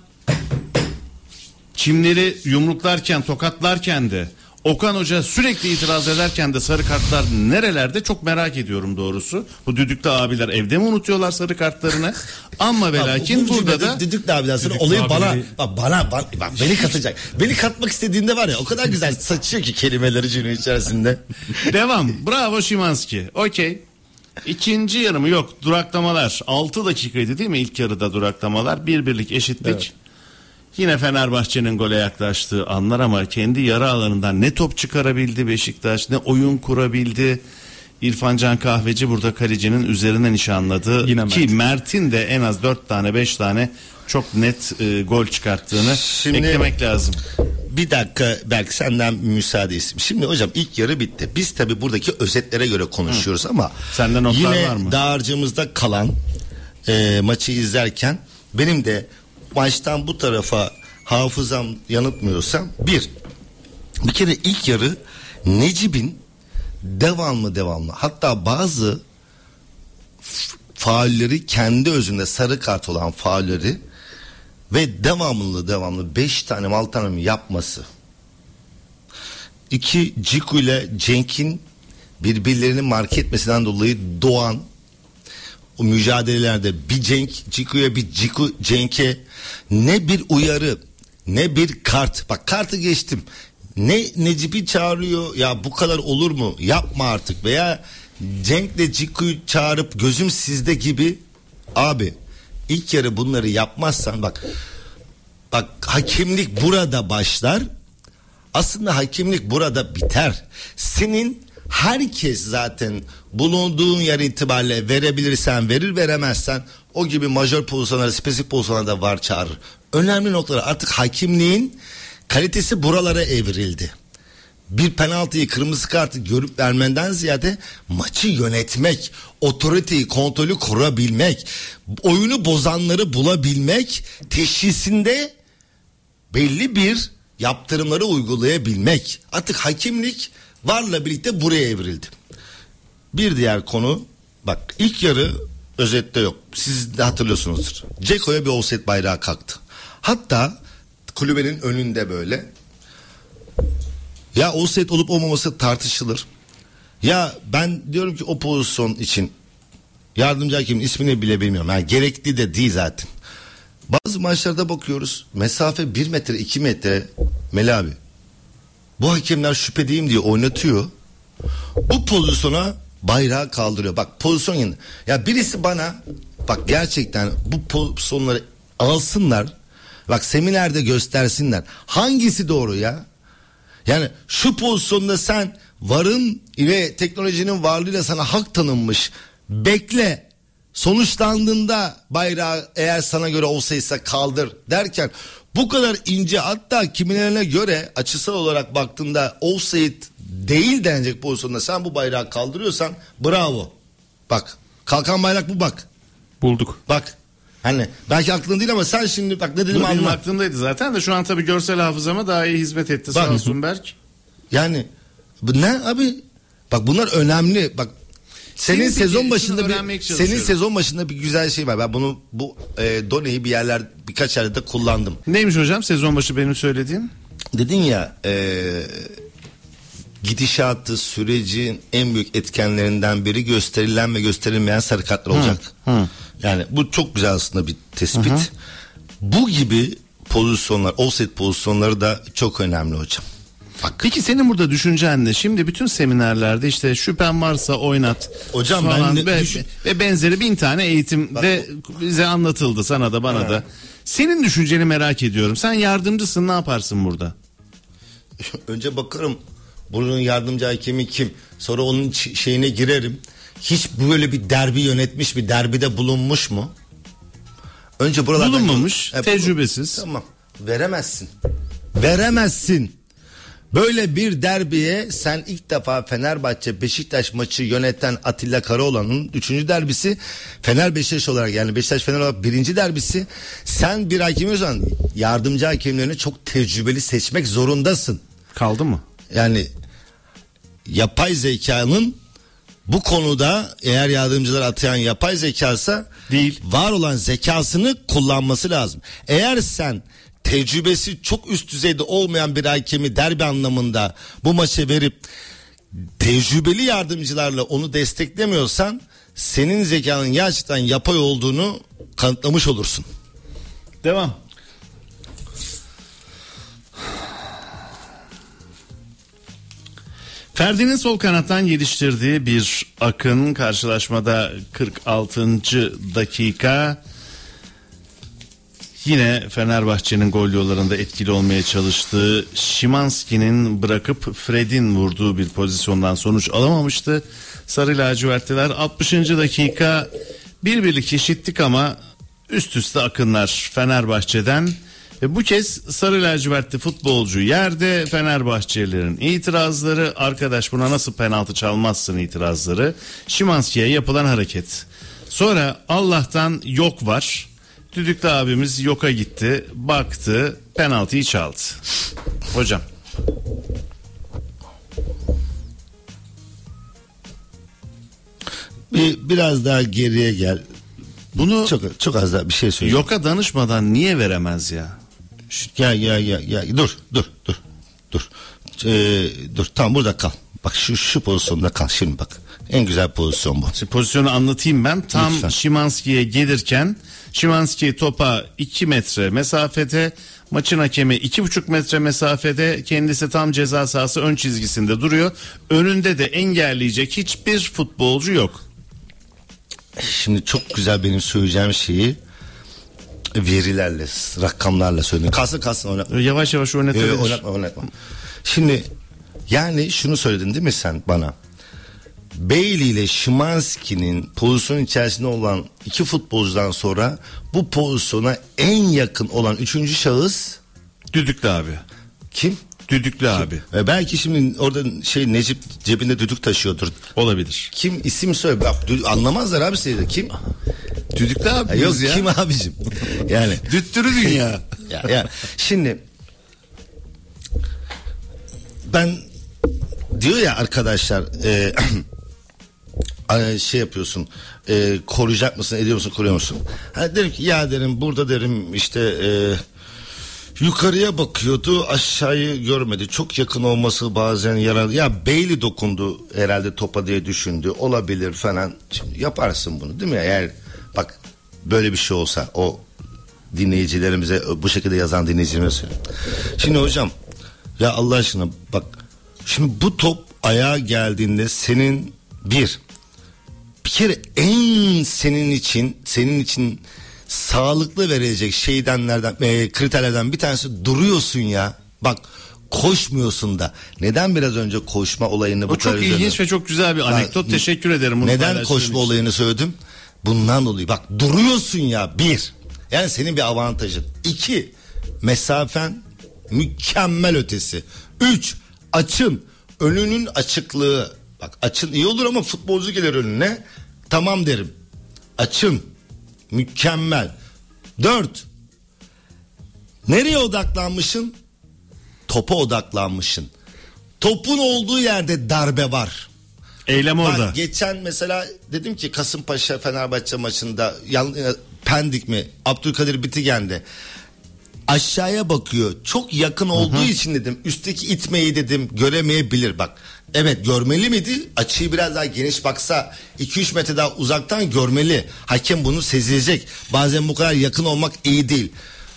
çimleri yumruklarken, tokatlarken de Okan Hoca sürekli itiraz ederken de sarı kartlar nerelerde çok merak ediyorum doğrusu. Bu düdüklü abiler evde mi unutuyorlar sarı kartlarını? Ama ve lakin bu, bu burada da düdüklü abiler sonra olayı abi bana beni... bak bana bak, bak beni katacak. Beni katmak istediğinde var ya o kadar güzel saçıyor ki kelimeleri cümle içerisinde. Devam. Bravo Szymański. Okey. İkinci yarımı yok. Duraklamalar. altı dakikaydı değil mi ilk yarıda duraklamalar? Bir birlik eşitlik. Evet. Yine Fenerbahçe'nin gole yaklaştığı anlar ama kendi yarı alanından ne top çıkarabildi Beşiktaş, ne oyun kurabildi. İrfan Can Kahveci burada kalecinin üzerine nişanladı. Yine Mert. Ki Mert'in de en az dört tane beş tane çok net e, gol çıkarttığını Şimdi, eklemek lazım. Bir dakika belki senden müsaade istedim. Şimdi hocam ilk yarı bitti. Biz tabi buradaki özetlere göre konuşuyoruz Hı. ama sende notlar yine var mı? dağarcığımızda kalan e, maçı izlerken benim de maçtan bu tarafa hafızam yanıltmıyorsam bir bir kere ilk yarı Necip'in devamlı devamlı hatta bazı faulleri kendi özünde sarı kart olan faulleri ve devamlı devamlı beş tane mi altı tane mi yapması. İki Ciku ile Cenk'in birbirlerini marke etmesinden dolayı doğan o mücadelelerde bir Cenk Ciku'ya bir Ciku Cenk'e ne bir uyarı ne bir kart, bak kartı geçtim, ne Necip'i çağırıyor ya bu kadar olur mu yapma artık veya Cenk'le Ciku'yu çağırıp gözüm sizde gibi abi ilk yarı bunları yapmazsan bak bak hakemlik burada başlar, aslında hakemlik burada biter. Senin herkes zaten bulunduğun yer itibariyle verebilirsen verir, veremezsen o gibi majör pozisyonlara, spesifik pozisyonlara da var çağırır. Önemli noktalar artık hakemliğin kalitesi buralara evrildi. Bir penaltıyı, kırmızı kartı görüp vermenden ziyade maçı yönetmek, otoriteyi, kontrolü kurabilmek, oyunu bozanları bulabilmek, teşhisinde belli bir yaptırımları uygulayabilmek. Artık hakemlik varla birlikte buraya evrildi. Bir diğer konu, bak ilk yarı özette yok. Siz de hatırlıyorsunuzdur. Ceko'ya bir offside bayrağı kalktı. Hatta kulübenin önünde böyle. Ya offside olup olmaması tartışılır. Ya ben diyorum ki o pozisyon için yardımcı hakemin ismini bile bilmiyorum. Yani gerekli de değil zaten. Bazı maçlarda bakıyoruz. Mesafe bir metre iki metre Meli abi. Bu hakemler şüphedeyim diye oynatıyor. Bu pozisyona bayrağı kaldırıyor. Bak pozisyon yine. Ya birisi bana bak gerçekten bu pozisyonları alsınlar. Bak seminerde göstersinler. Hangisi doğru ya? Yani şu pozisyonda sen varın ile teknolojinin varlığıyla sana hak tanınmış. Bekle. Sonuçlandığında bayrağı eğer sana göre olsaysa kaldır derken bu kadar ince, hatta kimilerine göre açısal olarak baktığında offside değil denecek pozisyonda sen bu bayrağı kaldırıyorsan bravo. Bak kalkan bayrak bu bak. Bulduk. Bak. Hani belki aklın değil ama sen şimdi bak ne dedim Benim anla. aklımdaydı zaten de şu an tabii görsel hafızama daha iyi hizmet etti. Bak. Sağ olsun Berk. Yani bu ne abi? Bak bunlar önemli. Bak senin, Senin sezon peki, başında şunu bir öğrenmek senin çalışıyorum. sezon başında bir güzel şey var. Ben bunu bu e, doneyi bir yerler birkaç yerde de kullandım. Neymiş hocam sezon başı benim söylediğim? Dedin ya e, gidişatı sürecin en büyük etkenlerinden biri gösterilen ve gösterilmeyen sarı kartlar olacak. hı. Yani bu çok güzel aslında bir tespit. Hı-hı. Bu gibi pozisyonlar, offset pozisyonları da çok önemli hocam. Bak. Peki senin burada düşüncen ne? Şimdi bütün seminerlerde işte şüphen varsa oynat. Hocam falan ben de ve, düşün- ve benzeri bin tane eğitimde Bak, bize anlatıldı, sana da bana Ha. da. Senin düşünceni merak ediyorum. Sen yardımcısın, ne yaparsın burada? Önce bakarım bunun yardımcı hakemi kim? Sonra onun ç- şeyine girerim. Hiç böyle bir derbi yönetmiş, bir derbide bulunmuş mu? Önce buralardan Bulunmamış, E, tecrübesiz. Tamam. Veremezsin. Veremezsin. Böyle bir derbiye sen ilk defa Fenerbahçe Beşiktaş maçı yöneten Atilla Karaoğlan'ın üçüncü derbisi, Fener Beşiktaş olarak yani Beşiktaş Fener olarak birinci derbisi. Sen bir hakem olsan yardımcı hakemlerini çok tecrübeli seçmek zorundasın. Kaldı mı? Yani yapay zekanın bu konuda eğer yardımcılar atayan yapay zekaysa Değil. var olan zekasını kullanması lazım. Eğer sen tecrübesi çok üst düzeyde olmayan bir hakemi derbi anlamında bu maça verip tecrübeli yardımcılarla onu desteklemiyorsan senin zekanın gerçekten yapay olduğunu kanıtlamış olursun. Devam. Ferdi'nin sol kanattan geliştirdiği bir akın karşılaşmada kırk altıncı dakika yine Fenerbahçe'nin gol yollarında etkili olmaya çalıştığı Szymański'nin bırakıp Fred'in vurduğu bir pozisyondan sonuç alamamıştı. Sarı lacivertliler altmışıncı dakika bir birlik eşittik ama üst üste akınlar Fenerbahçe'den. Ve bu kez sarı lacivertli futbolcu yerde, Fenerbahçelilerin itirazları, arkadaş buna nasıl penaltı çalmazsın itirazları, Szymański'ye yapılan hareket. Sonra Allah'tan yok var. Düdüklü abimiz yoka gitti, baktı, penaltıyı çaldı. Hocam. Bir, biraz daha geriye gel. Bunu Çok çok az daha bir şey söyleyeyim. yoka danışmadan niye veremez ya? Ya ya ya ya dur dur dur dur ee, dur tam burada kal. Bak şu şu pozisyonda kal şimdi bak. En güzel pozisyon bu. Şimdi pozisyonu anlatayım ben. Tam Lütfen. Szymański'ye gelirken Szymański topa iki metre mesafede, maçın hakemi iki buçuk metre mesafede, kendisi tam ceza sahası ön çizgisinde duruyor. Önünde de engelleyecek hiçbir futbolcu yok. Şimdi çok güzel benim söyleyeceğim şeyi verilerle, rakamlarla söyledim. Kalsın kalsın oynatma. Yavaş yavaş Ee, oynatabilir. oynatma oynatma. Şimdi yani şunu söyledin değil mi sen bana? Bailey ile Szymański'nin pozisyon içerisinde olan iki futbolcudan sonra bu pozisyona en yakın olan üçüncü şahıs Düdüklü abi. kim? Düdüklü abi. E belki şimdi orada şey Necip cebinde düdük taşıyordur. Olabilir. Kim isim söyle. Bak, dü- anlamazlar abi seni. Kim? Düdüklü abi. Ha, yok ya. kim abicim? Yani Düttürü dünya. ya, ya şimdi ben diyor ya arkadaşlar e, e, şey yapıyorsun e, koruyacak mısın ediyor musun koruyor musun? Hani derim ki ya derim burada derim işte e, yukarıya bakıyordu aşağıyı görmedi çok yakın olması bazen yaralı ya Bailey dokundu herhalde topa diye düşündü olabilir falan. Şimdi yaparsın bunu değil mi eğer bak böyle bir şey olsa o dinleyicilerimize bu şekilde yazan dinleyicilerimize söyleyeyim. Şimdi hocam ya Allah aşkına bak şimdi bu top ayağa geldiğinde senin bir bir kere en senin için senin için sağlıklı verecek şeydenlerden e, kriterlerden bir tanesi duruyorsun ya bak koşmuyorsun da neden biraz önce koşma olayını bu O çok kadar ilginç üzerine- ve çok güzel bir anekdot. Ya, Teşekkür ederim. Bunu neden paylaştığın koşma için. olayını söyledim bundan dolayı bak duruyorsun ya bir yani senin bir avantajın iki mesafen mükemmel ötesi üç açın önünün açıklığı, bak açın iyi olur ama futbolcu gelir önüne, tamam derim. Açın, mükemmel. Dört, nereye odaklanmışsın? Topa odaklanmışsın. Topun olduğu yerde darbe var. Eylem orada. Bak, geçen mesela dedim ki Kasımpaşa Fenerbahçe maçında yan, Pendik mi Abdülkadir Bitigen'de aşağıya bakıyor. Çok yakın olduğu Hı-hı. için dedim üstteki itmeyi dedim göremeyebilir. Bak evet, görmeli miydi? Açıyı biraz daha geniş baksa iki üç metre daha uzaktan görmeli. Hakem bunu sezilecek. Bazen bu kadar yakın olmak iyi değil.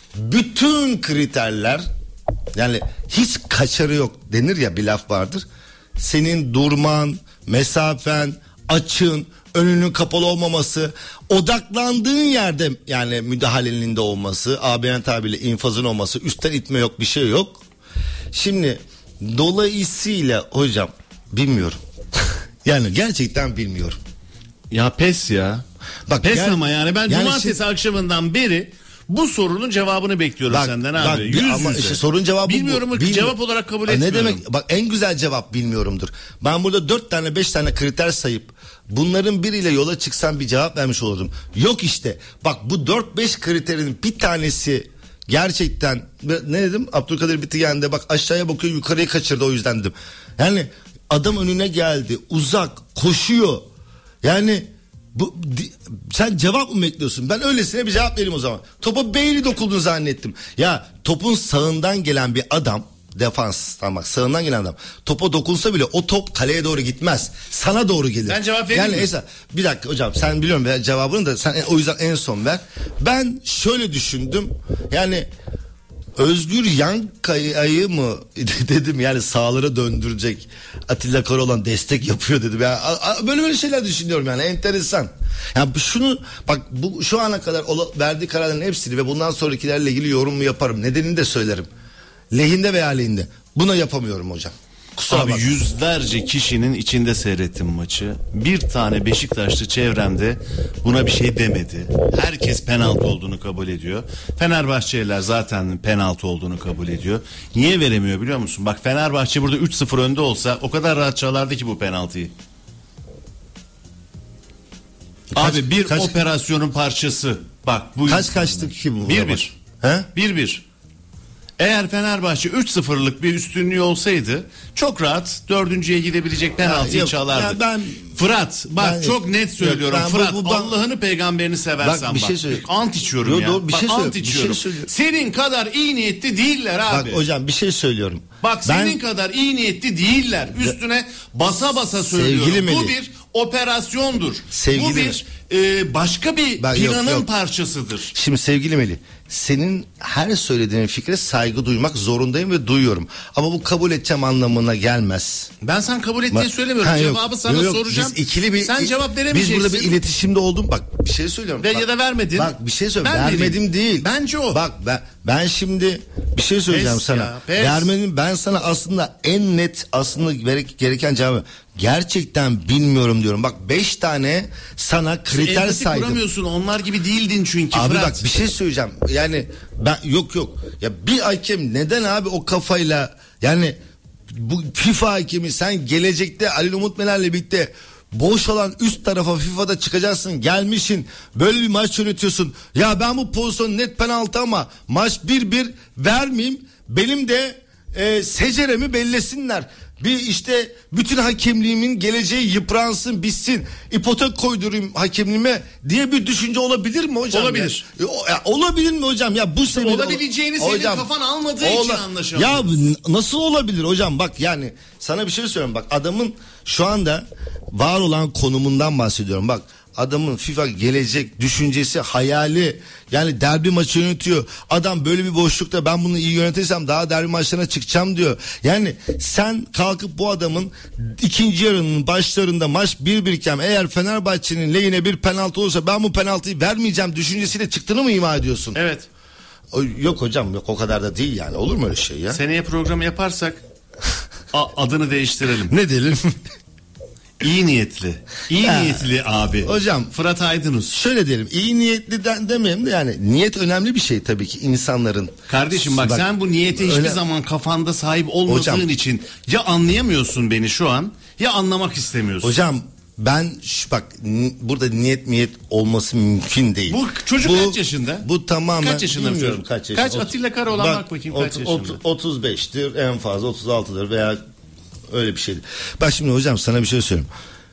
Bütün kriterler, yani hiç kaçarı yok denir ya, bir laf vardır. Senin durman, mesafen, açın, önünün kapalı olmaması, odaklandığın yerde yani müdahalenin de olması, A B N tabiriyle infazın olması, üstten itme yok, bir şey yok. Şimdi dolayısıyla hocam bilmiyorum. Yani gerçekten bilmiyorum. Ya pes ya. Bak, pes gel, ama yani ben yani cumartesi şimdi, akşamından beri bu sorunun cevabını bekliyorum bak, senden abi. Bak, Yüz ama yüze. işte sorun cevabı bilmiyorum bu. Bilmiyorum cevap olarak kabul etmiyorum. Ne demek? Bak en güzel cevap bilmiyorumdur. Ben burada dört tane beş tane kriter sayıp bunların biriyle yola çıksam bir cevap vermiş olurdum. Yok işte. Bak bu dört beş kriterin bir tanesi gerçekten, ne dedim? Abdülkadir Bitigen'de bak aşağıya bakıyor, yukarıya kaçırdı, o yüzden dedim. Yani adam önüne geldi, uzak, koşuyor. Yani bu di, sen cevap mı bekliyorsun? Ben öylesine bir cevap vereyim o zaman. Topa Beyli dokunduğunu zannettim. Ya topun sağından gelen bir adam, defanstan bak sağından gelen adam topa dokunsa bile o top kaleye doğru gitmez. Sana doğru gelir. Ben cevap vereyim yani mi? Esa, bir dakika hocam, sen biliyorum ya cevabını da, sen o yüzden en son ver. Ben şöyle düşündüm. Yani Özgür Yankaya'yı mı dedim, yani sağlara döndürecek, Atilla Karaoğlan destek yapıyor dedim. Yani böyle böyle şeyler düşünüyorum, yani enteresan. Yani şunu bak, bu şu ana kadar ola, verdiği kararların hepsini ve bundan sonrakilerle ilgili yorum yaparım. Nedenini de söylerim. Lehinde veya aleyhinde. Buna yapamıyorum hocam. Kusura Abi bakma. Yüzlerce kişinin içinde seyrettim maçı. Bir tane Beşiktaşlı çevremde buna bir şey demedi. Herkes penaltı olduğunu kabul ediyor. Fenerbahçeliler zaten penaltı olduğunu kabul ediyor. Niye veremiyor biliyor musun? Bak Fenerbahçe burada üç sıfır önde olsa o kadar rahat çalardı ki bu penaltıyı. Kaç, Abi bir kaç, operasyonun parçası. Bak bu kaç kaçtık ki bu? bir bir. He? bir bir. Eğer Fenerbahçe üç sıfırlık bir üstünlüğü olsaydı çok rahat dördüncüye gidebilecek penaltıyı yok, çalardı. ya ben, Fırat bak ben, çok net söylüyorum. yok, Fırat bu, bu, Allah'ını peygamberini seversen bak. Bir şey söyle. Ant içiyorum yo, ya. Doğru, bir bak, şey ant söyle, içiyorum. şey Senin kadar iyi niyetli değiller abi. Bak hocam bir şey söylüyorum. Bak ben, senin kadar iyi niyetli değiller. Üstüne basa basa söylüyorum. Sevgili Bu Melih, bir operasyondur. Sevgili Bu bir e, başka bir bak, yok, planın yok. parçasıdır. Şimdi sevgili Melih, senin her söylediğin fikre saygı duymak zorundayım ve duyuyorum. Ama bu kabul edeceğim anlamına gelmez. Ben sen kabul ettiğini Bak, söylemiyorum. ha, yok, Cevabı sana yok, yok. soracağım. Biz ikili bir, sen cevap veremeyeceksin. Biz burada bir iletişimde oldum. Bak bir şey söylüyorum. Ve bak, ya da vermedin. Bak bir şey söylüyorum. Ben Vermedim vereyim. değil. Bence o. Bak ben, ben şimdi bir şey söyleyeceğim Pes sana. ya, pes. Vermedim. Ben sana aslında en net aslında gereken cevabı gerçekten bilmiyorum diyorum. Bak beş tane sana kriter Empati saydım. kuramıyorsun. Onlar gibi değildin çünkü. Abi Fırat. bak bir şey söyleyeceğim. Yani ben yok yok. Ya bir hakem neden abi o kafayla, yani bu FIFA hakemi, sen gelecekte Ali Umut Meler'le birlikte boş olan üst tarafa FIFA'da çıkacaksın, gelmişsin böyle bir maç yönetiyorsun. Ya ben bu pozisyon net penaltı ama maç bir bir vermeyeyim, benim de e, seceremi bellesinler. Bir işte bütün hakemliğimin geleceği yıpransın, bitsin, ipotek koydurayım hakemliğime diye bir düşünce olabilir mi hocam? Olabilir. Ya? O, ya, olabilir mi hocam? Ya bu seviyede olabileceğini senin hocam, kafan almadığı ola, için anlaşamıyorsun. Ya n- nasıl olabilir hocam? Bak yani sana bir şey söyleyeyim, bak adamın şu anda var olan konumundan bahsediyorum. Bak adamın FIFA gelecek düşüncesi, hayali, yani derbi maçı yönetiyor. Adam böyle bir boşlukta ben bunu iyi yönetirsem daha derbi maçlarına çıkacağım diyor. Yani sen kalkıp bu adamın ikinci yarının başlarında maç bir birken eğer Fenerbahçe'nin lehine bir penaltı olursa ben bu penaltıyı vermeyeceğim düşüncesiyle çıktığını mı ima ediyorsun? Evet. O, yok hocam, yok o kadar da değil yani, olur mu öyle şey ya? Seneye programı yaparsak a- adını değiştirelim. Ne diyelim? İyi niyetli. İyi Ha, niyetli abi. hocam, Fırat Aydınus. Şöyle diyelim, iyi niyetliden demeyeyim de yani niyet önemli bir şey tabii ki insanların. Kardeşim bak, Bak, sen bu niyete hiçbir öyle- zaman kafanda sahip olmadığın Hocam. için ya anlayamıyorsun beni şu an ya anlamak istemiyorsun. Hocam ben şu, bak n- burada niyet niyet olması mümkün değil. Bu çocuk kaç yaşında? Bu tamamen Kaç yaşında bu bilmiyorum çocuk? kaç yaşında. Kaç? Atilla Karaoğlan bak bakayım kaç yaşında? otuz beştir en fazla otuz altıdır veya öyle bir şeydi. Bak şimdi hocam sana bir şey söyleyeyim.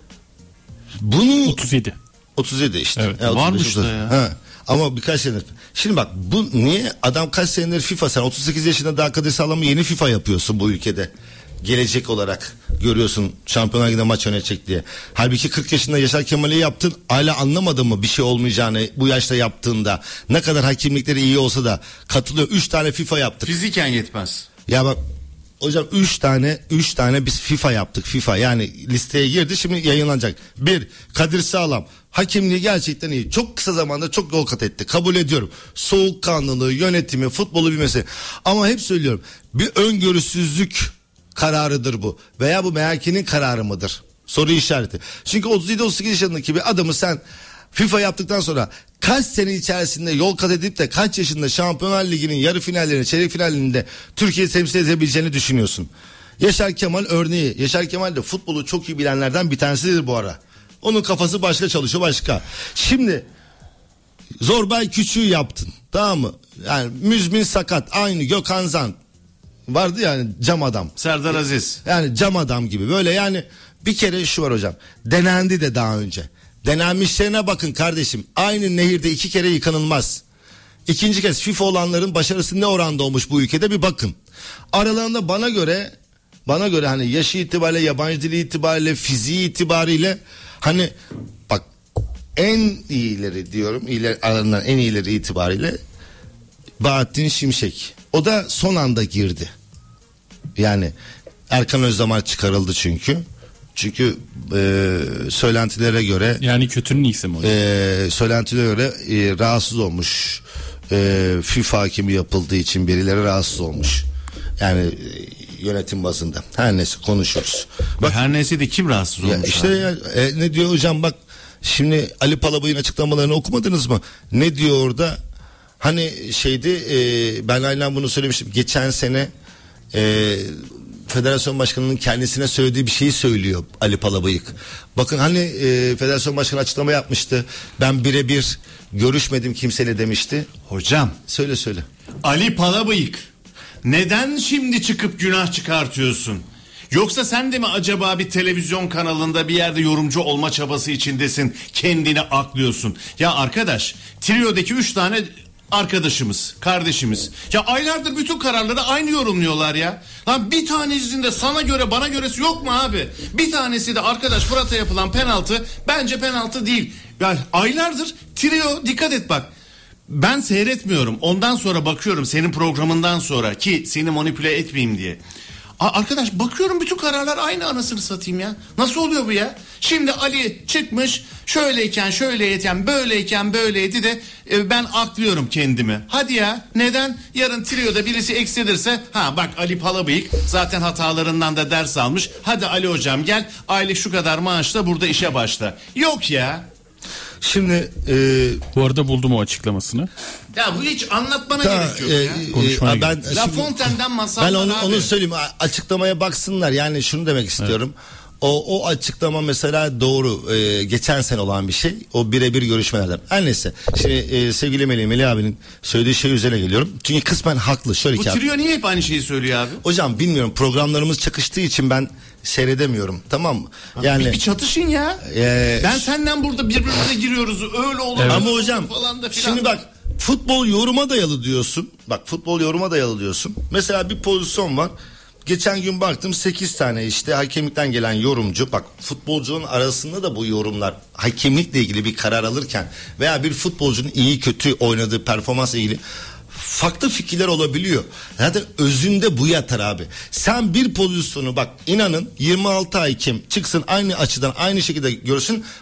Bunu otuz yedi. otuz yedi işte. Evet, Ya, otuz beş, varmış otuz. da ya. Ha. Ama birkaç senedir. Şimdi bak bu niye adam kaç senedir FIFA, sen otuz sekiz yaşında daha kadar sağlamı yeni FIFA yapıyorsun bu ülkede. Gelecek olarak görüyorsun Şampiyonlar Ligi'nde maç yönetecek diye. Halbuki kırk yaşında Yaşar Kemal'i yaptın, hala anlamadın mı bir şey olmayacağını bu yaşta yaptığında? Ne kadar hakimlikleri iyi olsa da katılıyor. Üç tane FIFA yaptık. Fiziken yetmez. Ya bak hocam üç tane üç tane biz FIFA yaptık, FIFA yani listeye girdi, şimdi yayınlanacak. Bir, Kadir Sağlam hakimliği gerçekten iyi, çok kısa zamanda çok yol kat etti, kabul ediyorum. Soğukkanlılığı, yönetimi, futbolu bilmesi, ama hep söylüyorum bir öngörüsüzlük kararıdır bu veya bu M H K'nin kararı mıdır? Soru işareti. Çünkü otuz yedi otuz sekiz yaşındaki bir adamı sen FIFA yaptıktan sonra kaç sene içerisinde yol kat edip de kaç yaşında Şampiyonlar Ligi'nin yarı finallerinde, çeyrek finallerinde Türkiye'yi temsil edebileceğini düşünüyorsun. Yaşar Kemal örneği. Yaşar Kemal de futbolu çok iyi bilenlerden bir tanesidir bu ara. Onun kafası başka çalışıyor, başka. Şimdi Zorbay Küçüğü yaptın, tamam mı? Yani müzmin sakat, aynı Gökhan Zan vardı yani, cam adam. Serdar Aziz. Yani cam adam gibi böyle, yani bir kere şu var hocam, denendi de daha önce. Denenmişlerine bakın kardeşim, aynı nehirde iki kere yıkanılmaz. İkinci kez FIFA olanların başarısı ne oranda olmuş bu ülkede bir bakın. Aralarında bana göre bana göre hani yaşı itibariyle, yabancı dili itibariyle, fiziği itibariyle, hani bak en iyileri diyorum, iyiler, aralarından en iyileri itibariyle Bahattin Şimşek. O da son anda girdi. Yani Erkan Özdamar çıkarıldı çünkü. Çünkü e, söylentilere göre, Yani kötünün iyisi mi hocam? e, söylentilere göre e, rahatsız olmuş. E, FIFA hakimi yapıldığı için birileri rahatsız olmuş. Yani e, yönetim bazında. Her neyse konuşuruz. Bak, her neyse de kim rahatsız Ya olmuş? işte ya, e, ne diyor hocam, bak şimdi Ali Palabıyık'ın açıklamalarını okumadınız mı? Ne diyor orada? Hani şeydi, e, ben aynen bunu söylemiştim. Geçen sene e, Federasyon Başkanı'nın kendisine söylediği bir şeyi söylüyor Ali Palabıyık. Bakın hani e, Federasyon Başkanı açıklama yapmıştı. Ben birebir görüşmedim kimseyle demişti. Hocam, Söyle söyle. Ali Palabıyık, neden şimdi çıkıp günah çıkartıyorsun? Yoksa sen de mi acaba bir televizyon kanalında bir yerde yorumcu olma çabası içindesin, kendini aklıyorsun? Ya arkadaş, Trio'daki üç tane arkadaşımız, kardeşimiz, ya aylardır bütün kararları aynı yorumluyorlar ya. Lan bir tanesinde sana göre bana göresi yok mu abi? Bir tanesi de arkadaş Fırat'a yapılan penaltı bence penaltı değil. Ya aylardır Trio, dikkat et bak. Ben seyretmiyorum. Ondan sonra bakıyorum, senin programından sonra, ki seni manipüle etmeyeyim diye. A- arkadaş bakıyorum bütün kararlar aynı, anasını satayım ya. Nasıl oluyor bu ya? Şimdi Ali çıkmış, şöyleyken şöyleyken böyleyken böyleydi de e, ben aklıyorum kendimi. Hadi ya, neden? Yarın Trio'da birisi eksilirse, ha bak Ali Palabıyık zaten hatalarından da ders almış. Hadi Ali hocam gel, aylık şu kadar maaşla burada işe başla. Yok ya. Şimdi e, Bu arada buldum o açıklamasını. Ya bu hiç anlatmana ta, gerek yok e, ya. e, Konuşmaya ben gerek La şimdi- Fontaine'den masallar Ben onu, abi. onu söyleyeyim, açıklamaya baksınlar, yani şunu demek istiyorum. O, o açıklama mesela doğru, ee, geçen sene olan bir şey, o birebir görüşmelerden. Her neyse, şimdi e, sevgili Melih, Melih abinin söylediği şey üzerine geliyorum. Çünkü kısmen haklı, şöyle Bu ki abi. Trio niye hep aynı şeyi söylüyor abi? Hocam bilmiyorum, programlarımız çakıştığı için ben seyredemiyorum, tamam mı? Yani Bir, bir çatışın ya. Ee, ben senden burada birbirimize giriyoruz, öyle olur. Evet. ama öyle olur hocam falan da filan. şimdi bak, futbol yoruma dayalı diyorsun. Bak futbol yoruma dayalı diyorsun. Mesela bir pozisyon var. Geçen gün baktım sekiz tane işte hakemlikten gelen yorumcu. Bak futbolcunun arasında da bu yorumlar, hakemlikle ilgili bir karar alırken veya bir futbolcunun iyi kötü oynadığı performansla ilgili farklı fikirler olabiliyor. Zaten özünde bu yatar abi. Sen bir pozisyonu, bak inanın yirmi altı hakem çıksın aynı açıdan aynı şekilde görsün,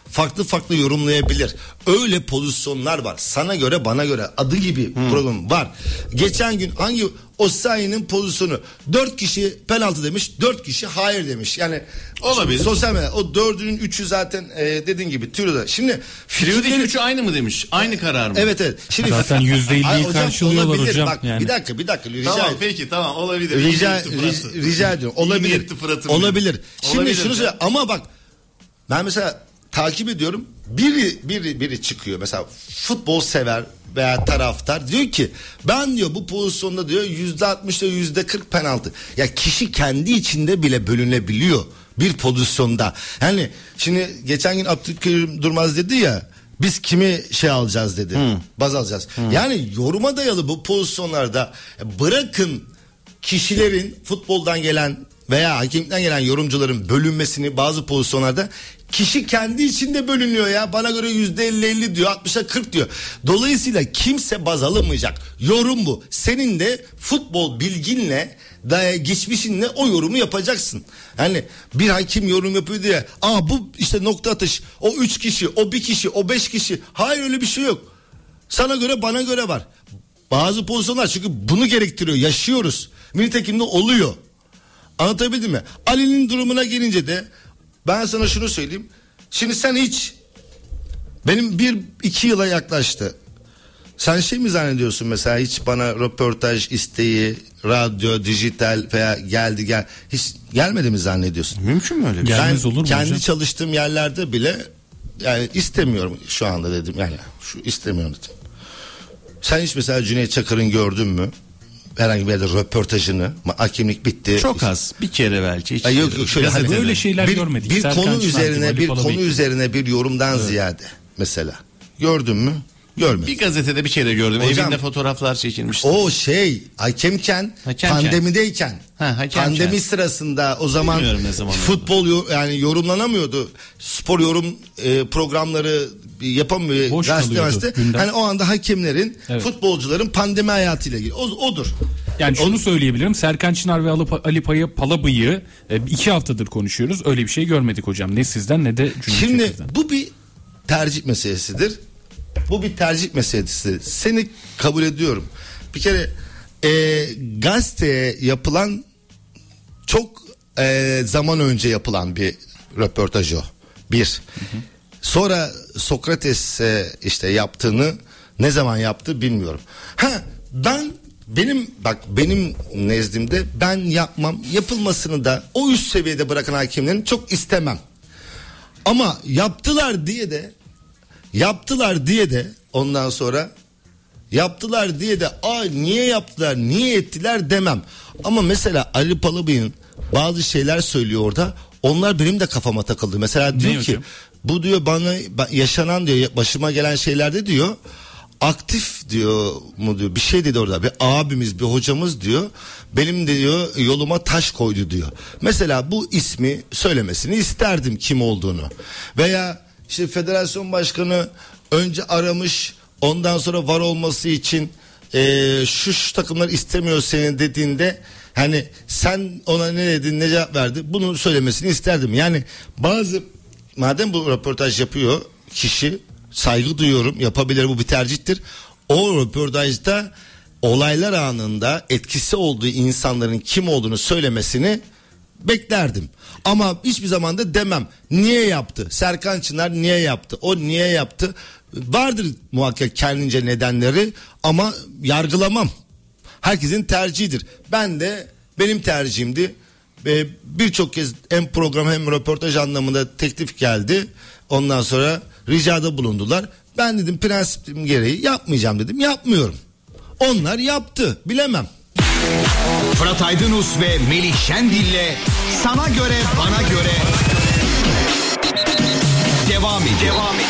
farklı farklı yorumlayabilir. Öyle pozisyonlar var. Sana göre bana göre adı gibi hmm. problem var. Geçen gün hangi Osayi'nin pozisyonu dört kişi penaltı demiş, dört kişi hayır demiş. Yani olabilir. Sosyal medya o dördünün üçü zaten e, dediğin gibi Trio'da. Şimdi Trio'daki üçü aynı mı demiş? Aynı karar mı? Evet evet. Şimdi zaten yüzde elliyi karşılıyorlar olabilir. hocam. Bak, yani. Bir dakika bir dakika. Rica tamam et. peki tamam olabilir. Rica, rica, rica ediyorum. Olabilir. Olabilir. Şimdi olabilir şunu söyle ama bak ben mesela takip ediyorum. Biri biri biri çıkıyor mesela futbol sever veya taraftar diyor ki ben diyor bu pozisyonda diyor yüzde altmış ile yüzde kırk penaltı. Ya kişi kendi içinde bile bölünebiliyor bir pozisyonda. Yani şimdi geçen gün Abdülkerim Durmaz dedi ya biz kimi şey alacağız dedi. Hmm. Baz alacağız. Hmm. Yani yoruma dayalı bu pozisyonlarda bırakın kişilerin futboldan gelen veya hakemlikten gelen yorumcuların bölünmesini bazı pozisyonlarda kişi kendi içinde bölünüyor ya. Bana göre yüzde elli elli diyor, altmışa kırk diyor. Dolayısıyla kimse baz alamayacak. Yorum bu. Senin de futbol bilginle, geçmişinle o yorumu yapacaksın. Yani bir hakim yorum yapıyor diye, aa bu işte nokta atış, o üç kişi, o bir kişi, o beş kişi. Hayır öyle bir şey yok. Sana göre bana göre var. Bazı pozisyonlar çünkü bunu gerektiriyor. Yaşıyoruz. Nitekim de oluyor. Anlatabildim mi? Ali'nin durumuna gelince de ben sana şunu söyleyeyim. Şimdi sen hiç benim bir iki yıla yaklaştı. Sen şey mi zannediyorsun mesela hiç bana röportaj isteği, radyo, dijital veya geldi gel hiç gelmedi mi zannediyorsun? Mümkün mü öyle bir şey? Gelmez olur mu kendi hocam? çalıştığım yerlerde bile yani istemiyorum şu anda dedim yani şu istemiyorum dedim. Sen hiç mesela Cüneyt Çakır'ın gördün mü? Herhangi bir yerde röportajını, hakemlik bitti. Çok az, bir kere belki. Hiç Ay yok yok şöyle hani böyle şeyler bir, görmedik. Bir Serkan konu Çınar, üzerine Ali bir Palabey. konu üzerine bir yorumdan evet. ziyade mesela. Gördün mü? Görmedim. Bir gazetede bir kere gördüm. Hocam, evinde fotoğraflar çekilmişti. O şey hakemken, hakemken. pandemideyken. Ha, hakemken. Pandemi sırasında o zaman, zaman futbol yor, yani yorumlanamıyordu. Spor yorum e, programları yapamıyor. Boş kalıyordu. Hani o anda hakemlerin, evet. futbolcuların pandemi hayatıyla ilgili. O, odur. Yani şunu söyleyebilirim. Serkan Çınar ve Ali Payı Palabıyık'ı iki haftadır konuşuyoruz. Öyle bir şey görmedik hocam. Ne sizden ne de Cüneyt Şimdi Çakır'dan. Bu bir tercih meselesidir. Bu bir tercih meselesi. Seni kabul ediyorum. Bir kere e, gazeteye yapılan çok e, zaman önce yapılan bir röportaj o. Bir. Hı hı. Sonra Sokrates'e işte yaptığını ne zaman yaptı bilmiyorum. Ha ben benim bak benim nezdimde ben yapmam, yapılmasını da o üst seviyede bırakan hakemlerin çok istemem. Ama yaptılar diye de yaptılar diye de ondan sonra yaptılar diye de aa niye yaptılar, niye ettiler demem. Ama mesela Ali Palabey'in bazı şeyler söylüyor orada. Onlar benim de kafama takıldı. Mesela diyor ne ki hocam? Bu diyor bana yaşanan diyor başıma gelen şeylerde diyor aktif diyor mu diyor bir şey dedi orada bir abimiz bir hocamız diyor benim diyor yoluma taş koydu diyor. Mesela bu ismi söylemesini isterdim kim olduğunu veya işte federasyon başkanı önce aramış ondan sonra var olması için e, şu, şu takımlar istemiyor seni dediğinde hani sen ona ne dedin ne cevap verdi bunu söylemesini isterdim. Yani bazı madem bu röportaj yapıyor kişi saygı duyuyorum yapabilir bu bir tercihtir. O röportajda olaylar anında etkisi olduğu insanların kim olduğunu söylemesini beklerdim. Ama hiçbir zaman da demem. Niye yaptı? Serkan Çınar niye yaptı? O niye yaptı? Vardır muhakkak kendince nedenleri ama yargılamam. Herkesin tercihidir. Ben de benim tercihimdi. Ee, birçok kez hem program hem röportaj anlamında teklif geldi. Ondan sonra ricada bulundular. Ben dedim prensipim gereği yapmayacağım dedim. Yapmıyorum. Onlar yaptı. Bilemem. Fırat Aydınus ve Melih Şendil'le Sana Göre Bana Göre devam ediyor. Devam ediyor.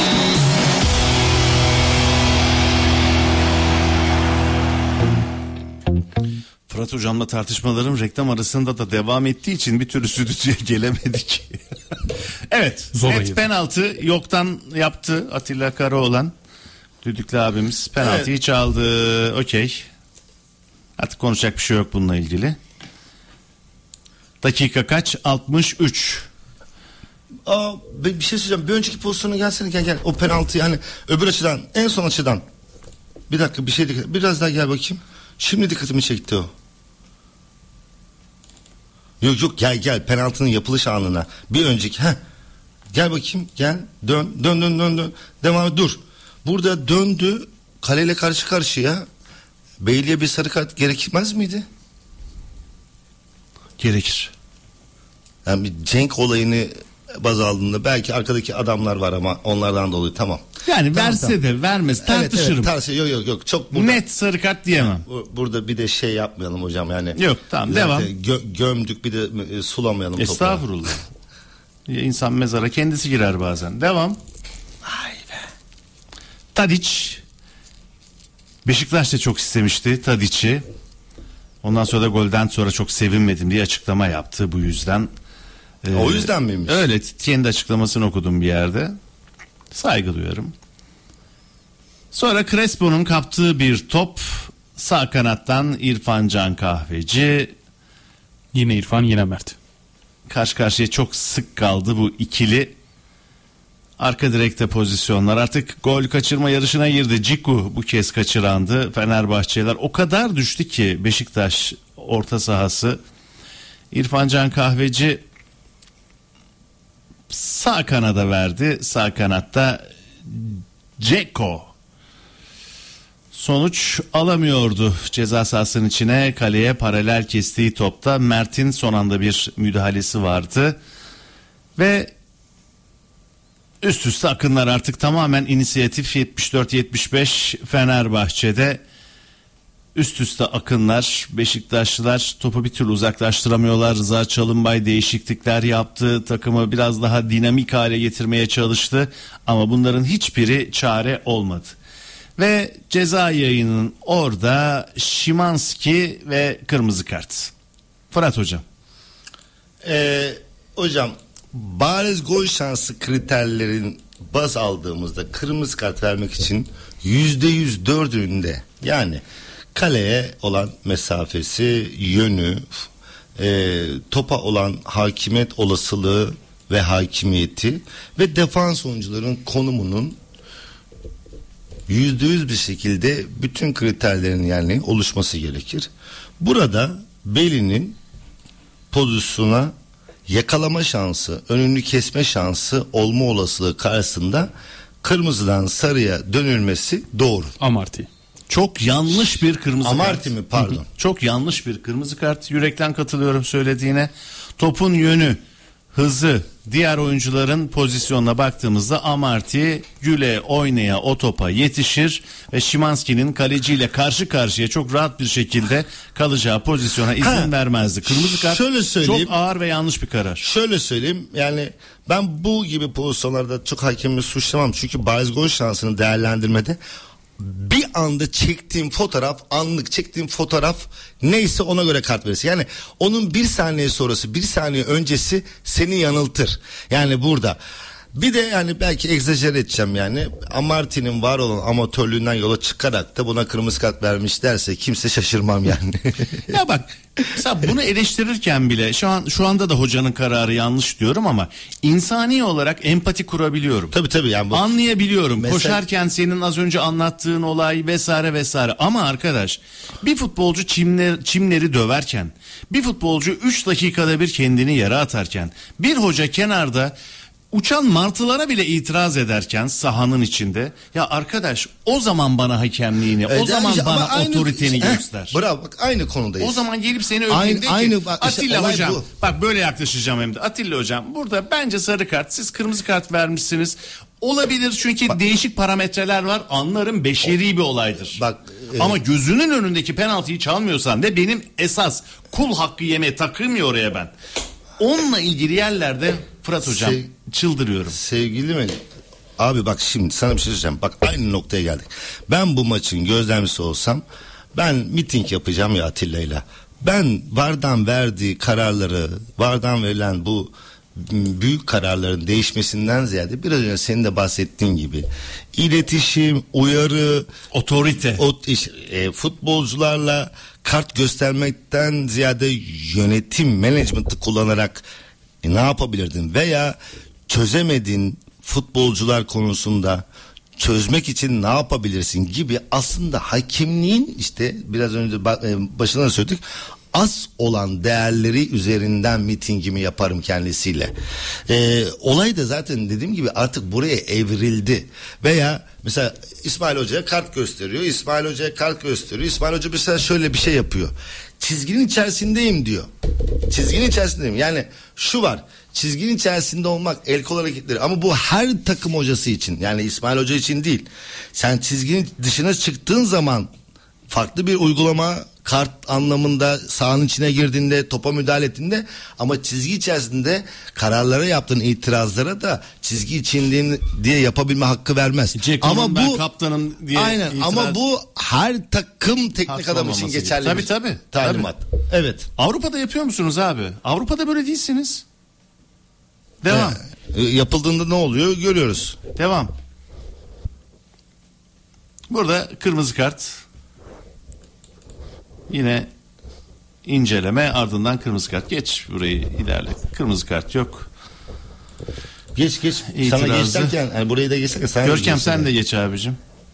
Fırat hocamla tartışmalarım reklam arasında da devam ettiği için bir türlü stüdyoya gelemedik. Evet. Zor net penaltı yoktan yaptı Atilla Karaoğlan. Düdüklü abimiz penaltıyı evet. çaldı. Okey. Artık konuşacak bir şey yok bununla ilgili. Dakika kaç? altmış üç. Aa, bir şey söyleyeceğim. Bir önceki pozisyona gelsene, gel gel. O penaltı yani öbür açıdan, en son açıdan. Bir dakika, bir şey dikkat. Biraz daha gel bakayım. Şimdi dikkatimi çekti o. Yok yok, gel gel penaltının yapılış anına. Bir önceki. Heh. Gel bakayım, gel. Dön dön dön dön dön. Devam et, dur. Burada döndü. Kaleyle karşı karşıya. Beyliğe bir sarı kart gerekmez miydi? Gerekir. Yani bir Cenk olayını baz aldığında belki arkadaki adamlar var ama onlardan dolayı tamam. Yani tamam, verse tamam. de vermez tartışırım. Evet, evet, tartışırım. Yok yok yok. Çok burada, net sarı kart diyemem. Burada bir de şey yapmayalım hocam yani. Yok tamam, devam. Gö- gömdük bir de e, sulamayalım. Estağfurullah. İnsan mezara kendisi girer bazen. Devam. Vay be. Tadic. Beşiktaş da çok istemişti Tadic'i. Ondan sonra da golden sonra çok sevinmedim diye açıklama yaptı bu yüzden. Ee, o yüzden miymiş? Öyle, Titien'in de açıklamasını okudum bir yerde. Saygı duyuyorum. Sonra Crespo'nun kaptığı bir top sağ kanattan İrfan Can Kahveci. Yine İrfan, yine Mert. Karşı karşıya çok sık kaldı bu ikili. Arka direkte pozisyonlar, artık gol kaçırma yarışına girdi. Ciku bu kez kaçırandı. Fenerbahçeliler o kadar düştü ki Beşiktaş orta sahası. İrfan Can Kahveci sağ kanada verdi. Sağ kanatta Ceko sonuç alamıyordu. Ceza sahasının içine, kaleye paralel kestiği topta Mert'in son anda bir müdahalesi vardı. Ve üst üste akınlar, artık tamamen inisiyatif yetmiş dört yetmiş beş Fenerbahçe'de. Üst üste akınlar, Beşiktaşlılar topu bir türlü uzaklaştıramıyorlar. Rıza Çalınbay değişiklikler yaptı, takımı biraz daha dinamik hale getirmeye çalıştı ama bunların hiçbiri çare olmadı. Ve ceza yayının orada Şimanski ve kırmızı kart. Fırat hocam. Ee, hocam bariz gol şansı kriterlerin baz aldığımızda kırmızı kart vermek için yüzde yüz dördünde, yani kaleye olan mesafesi, yönü, e, topa olan hakimiyet olasılığı ve hakimiyeti ve defans oyuncuların konumunun yüzde yüz bir şekilde bütün kriterlerin yani oluşması gerekir. Burada Beyli'nin pozisyona yakalama şansı, önünü kesme şansı olma olasılığı karşısında kırmızıdan sarıya dönülmesi doğru. Amarty. Çok yanlış bir kırmızı Amarty kart. mi? Pardon. Çok yanlış bir kırmızı kart. Yürekten katılıyorum söylediğine. Topun yönü, hızı, diğer oyuncuların pozisyonuna baktığımızda Amarty güle oynaya o topa yetişir ve Şimanski'nin kaleciyle karşı karşıya çok rahat bir şekilde kalacağı pozisyona izin Ha, vermezdi. Kırmızı kart şöyle söyleyeyim. çok ağır ve yanlış bir karar. Şöyle söyleyeyim, yani ben bu gibi pozisyonlarda çok hakemi suçlamam. Çünkü bariz gol şansını değerlendirmede bir anda çektiğim fotoğraf, anlık çektiğim fotoğraf neyse ona göre kart verirsin. Yani onun bir saniye sonrası, bir saniye öncesi seni yanıltır. Yani burada bir de yani belki egzajere edeceğim yani, Amarty'nin var olan amatörlüğünden yola çıkarak da buna kırmızı kart vermiş derse kimse şaşırmam yani. Ya bak, mesela bunu eleştirirken bile şu an şu anda da hocanın kararı yanlış diyorum ama insani olarak empati kurabiliyorum. Tabii tabii yani bu... Anlayabiliyorum. Mesela... Koşarken senin az önce anlattığın olay vesaire vesaire ama arkadaş, bir futbolcu çimler, çimleri döverken, bir futbolcu üç dakikada bir kendini yere atarken, bir hoca kenarda uçan martılara bile itiraz ederken sahanın içinde, ya arkadaş o zaman bana hakemliğini, Evet, o zaman işte, bana aynı, otoriteni heh, göster. Bravo, bak aynı konudayız. O zaman gelip seni Aynı- öldüğünde ki aynı- bak işte Atilla olay hocam bu. bak böyle yaklaşacağım hem de. Atilla hocam burada bence sarı kart, siz kırmızı kart vermişsiniz. Olabilir çünkü Bak- değişik parametreler var, anlarım, beşeri bir olaydır. Bak, e- Ama gözünün önündeki penaltıyı çalmıyorsan ve benim esas kul hakkı yemeye takılmıyor oraya ben. Onunla ilgili yerlerde Fırat hocam Şey- çıldırıyorum. Sevgili mi? Abi bak şimdi sana bir şey söyleyeceğim. Bak aynı noktaya geldik. Ben bu maçın gözlemcisi olsam ben miting yapacağım ya Atilla'yla. Ben VAR'dan verdiği kararları, VAR'dan verilen bu büyük kararların değişmesinden ziyade biraz önce senin de bahsettiğin gibi iletişim, uyarı, Otorite. o iş, e, futbolcularla kart göstermekten ziyade yönetim, management'ı kullanarak e, ne yapabilirdin veya çözemediğin futbolcular konusunda çözmek için ne yapabilirsin gibi aslında hakemliğin işte biraz önce başına söyledik az olan değerleri üzerinden mitingimi yaparım kendisiyle. Ee, olay da zaten dediğim gibi artık buraya evrildi. Veya mesela İsmail Hoca'ya kart gösteriyor. İsmail Hoca'ya kart gösteriyor. İsmail Hoca mesela şöyle bir şey yapıyor. Çizginin içerisindeyim diyor. Çizginin içerisindeyim. Yani şu var. Çizginin içerisinde olmak el kol hareketleri ama bu her takım hocası için yani İsmail Hoca için değil. Sen çizginin dışına çıktığın zaman farklı bir uygulama kart anlamında sahanın içine girdiğinde topa müdahale ettiğinde ama çizgi içerisinde kararlara yaptığın itirazlara da çizgi içindiğin diye yapabilme hakkı vermez. Ceko'nun ama ben bu kaptanım diye aynen itiraz... ama bu her takım teknik adam için geçerli. Tabii tabii. Talimat. Tabii. Evet. Avrupa'da yapıyor musunuz abi? Avrupa'da böyle değilsiniz. Devam. Ee, yapıldığında ne oluyor görüyoruz. Devam. Burada kırmızı kart. Yine inceleme ardından kırmızı kart. Geç burayı ilerle. Kırmızı kart yok. Geç geç. İtirazı. Sana geç derken yani burayı da geçsene. Sen Görkem de sen de geç abicim.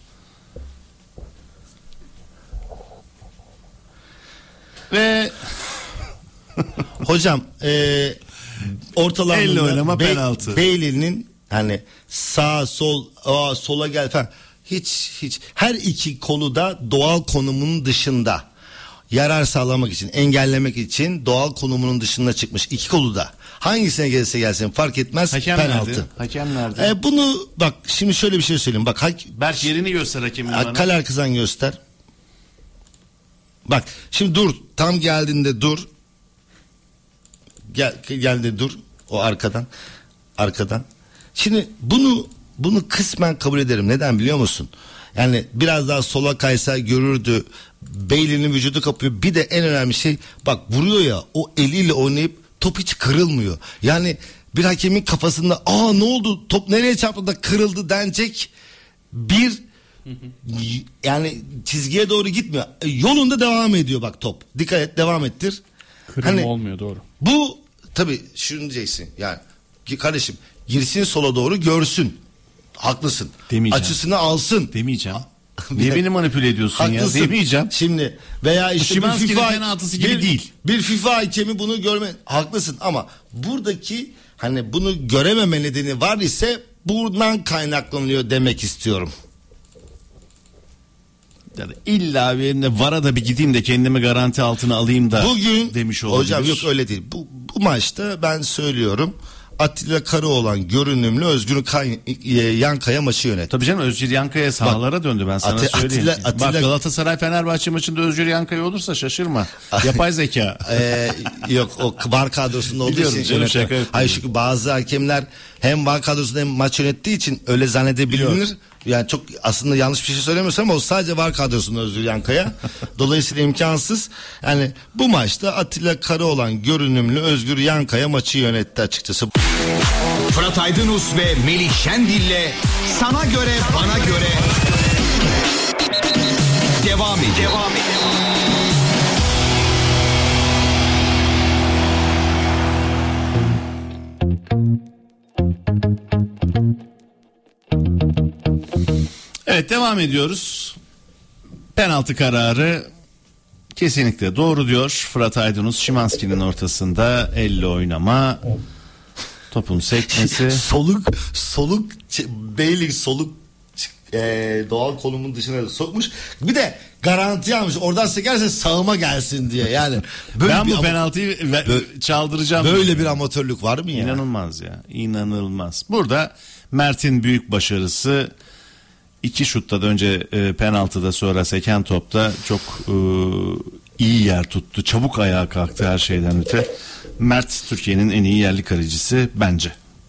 Ve hocam e, ortalarında elle oynama Be- penaltı. Bailey'nin hani sağ sol aa, sola gel falan hiç hiç her iki kolu da doğal konumunun dışında yarar sağlamak için engellemek için doğal konumunun dışında çıkmış iki kolu da hangisine gelirse gelsin fark etmez hakem penaltı. nerede? Hakem nerede? E, bunu bak şimdi şöyle bir şey söyleyeyim bak hak, Berk yerini göster hakemin bana. kale arkasından göster. Bak şimdi dur tam geldiğinde dur. Gel geldi dur o arkadan arkadan. Şimdi bunu bunu kısmen kabul ederim. Neden biliyor musun? Yani biraz daha sola kaysa görürdü. Bailey'nin vücudu kapıyor. Bir de en önemli şey bak vuruyor ya o eliyle oynayıp top hiç kırılmıyor. Yani bir hakemin kafasında aa ne oldu top nereye çarptı da kırıldı denecek bir yani çizgiye doğru gitmiyor. Yolunda devam ediyor bak top. Dikkat et devam ettir. Kırılma hani, olmuyor doğru. Bu tabii şunu diyeceksin yani kardeşim girsin sola doğru görsün. Haklısın. Demeyeceğim. Açısını alsın. Demeyeceğim. Niye beni manipüle ediyorsun haklısın. ya? Demeyeceğim. Şimdi veya işte bir FIFA penaltısı gibi bir, değil. Bir FIFA hakemi bunu görme haklısın ama buradaki hani bunu görememe nedeni var ise buradan kaynaklanıyor demek istiyorum. Yani illa birine vara da bir gideyim de kendimi garanti altına alayım da bugün demiş olabilir. Hocam yok öyle değil. Bu, bu maçta ben söylüyorum Atilla Karaoğlan görünümlü Özgür Kay, Yankaya maçı yönetti. Tabii canım Özgür Yankaya sahalara Bak, döndü ben sana Ati, söyleyeyim. Atilla, Atilla, Bak Galatasaray Fenerbahçe maçında Özgür Yankaya olursa şaşırma. Yapay zeka. ee, yok o var kadrosunda olduğu için. Canım, şaka Hayır çünkü bazı hakemler hem var kadrosunda hem maç yönettiği için öyle zannedebilir. Yani çok aslında yanlış bir şey söylemiyorsam ama o sadece var kadrosunda Özgür Yankaya. Dolayısıyla imkansız. Yani bu maçta Atilla Karaoğlan görünümlü Özgür Yankaya maçı yönetti açıkçası. Fırat Aydınus ve Melih Şendil'le Sana Göre Bana Göre devam ediyor. Devam ediyor. Evet devam ediyoruz. Penaltı kararı kesinlikle doğru diyor Fırat Aydınus. Şimanski'nin ortasında elle oynama, topun sekmesi. soluk soluk Bailey soluk e, doğal konumun dışına sokmuş. Bir de garanti almış. Oradan sekerse sağıma gelsin diye. Yani böyle ben bu penaltıyı ve, böyle, çaldıracağım. Böyle bir amatörlük var mı ya? İnanılmaz ya. İnanılmaz. Burada Mert'in büyük başarısı. İki şutta da önce e, penaltıda sonra seken topta çok e, iyi yer tuttu. Çabuk ayağa kalktı her şeyden öte. Mert Türkiye'nin en iyi yerli kalecisi bence.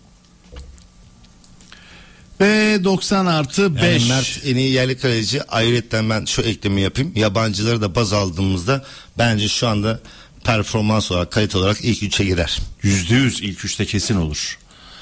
Ve doksan artı beş. Yani Mert en iyi yerli kaleci. Ayrıca ben şu eklemi yapayım. Yabancıları da baz aldığımızda bence şu anda performans olarak kalite olarak ilk üçe girer. Yüzde yüz ilk üçte kesin olur.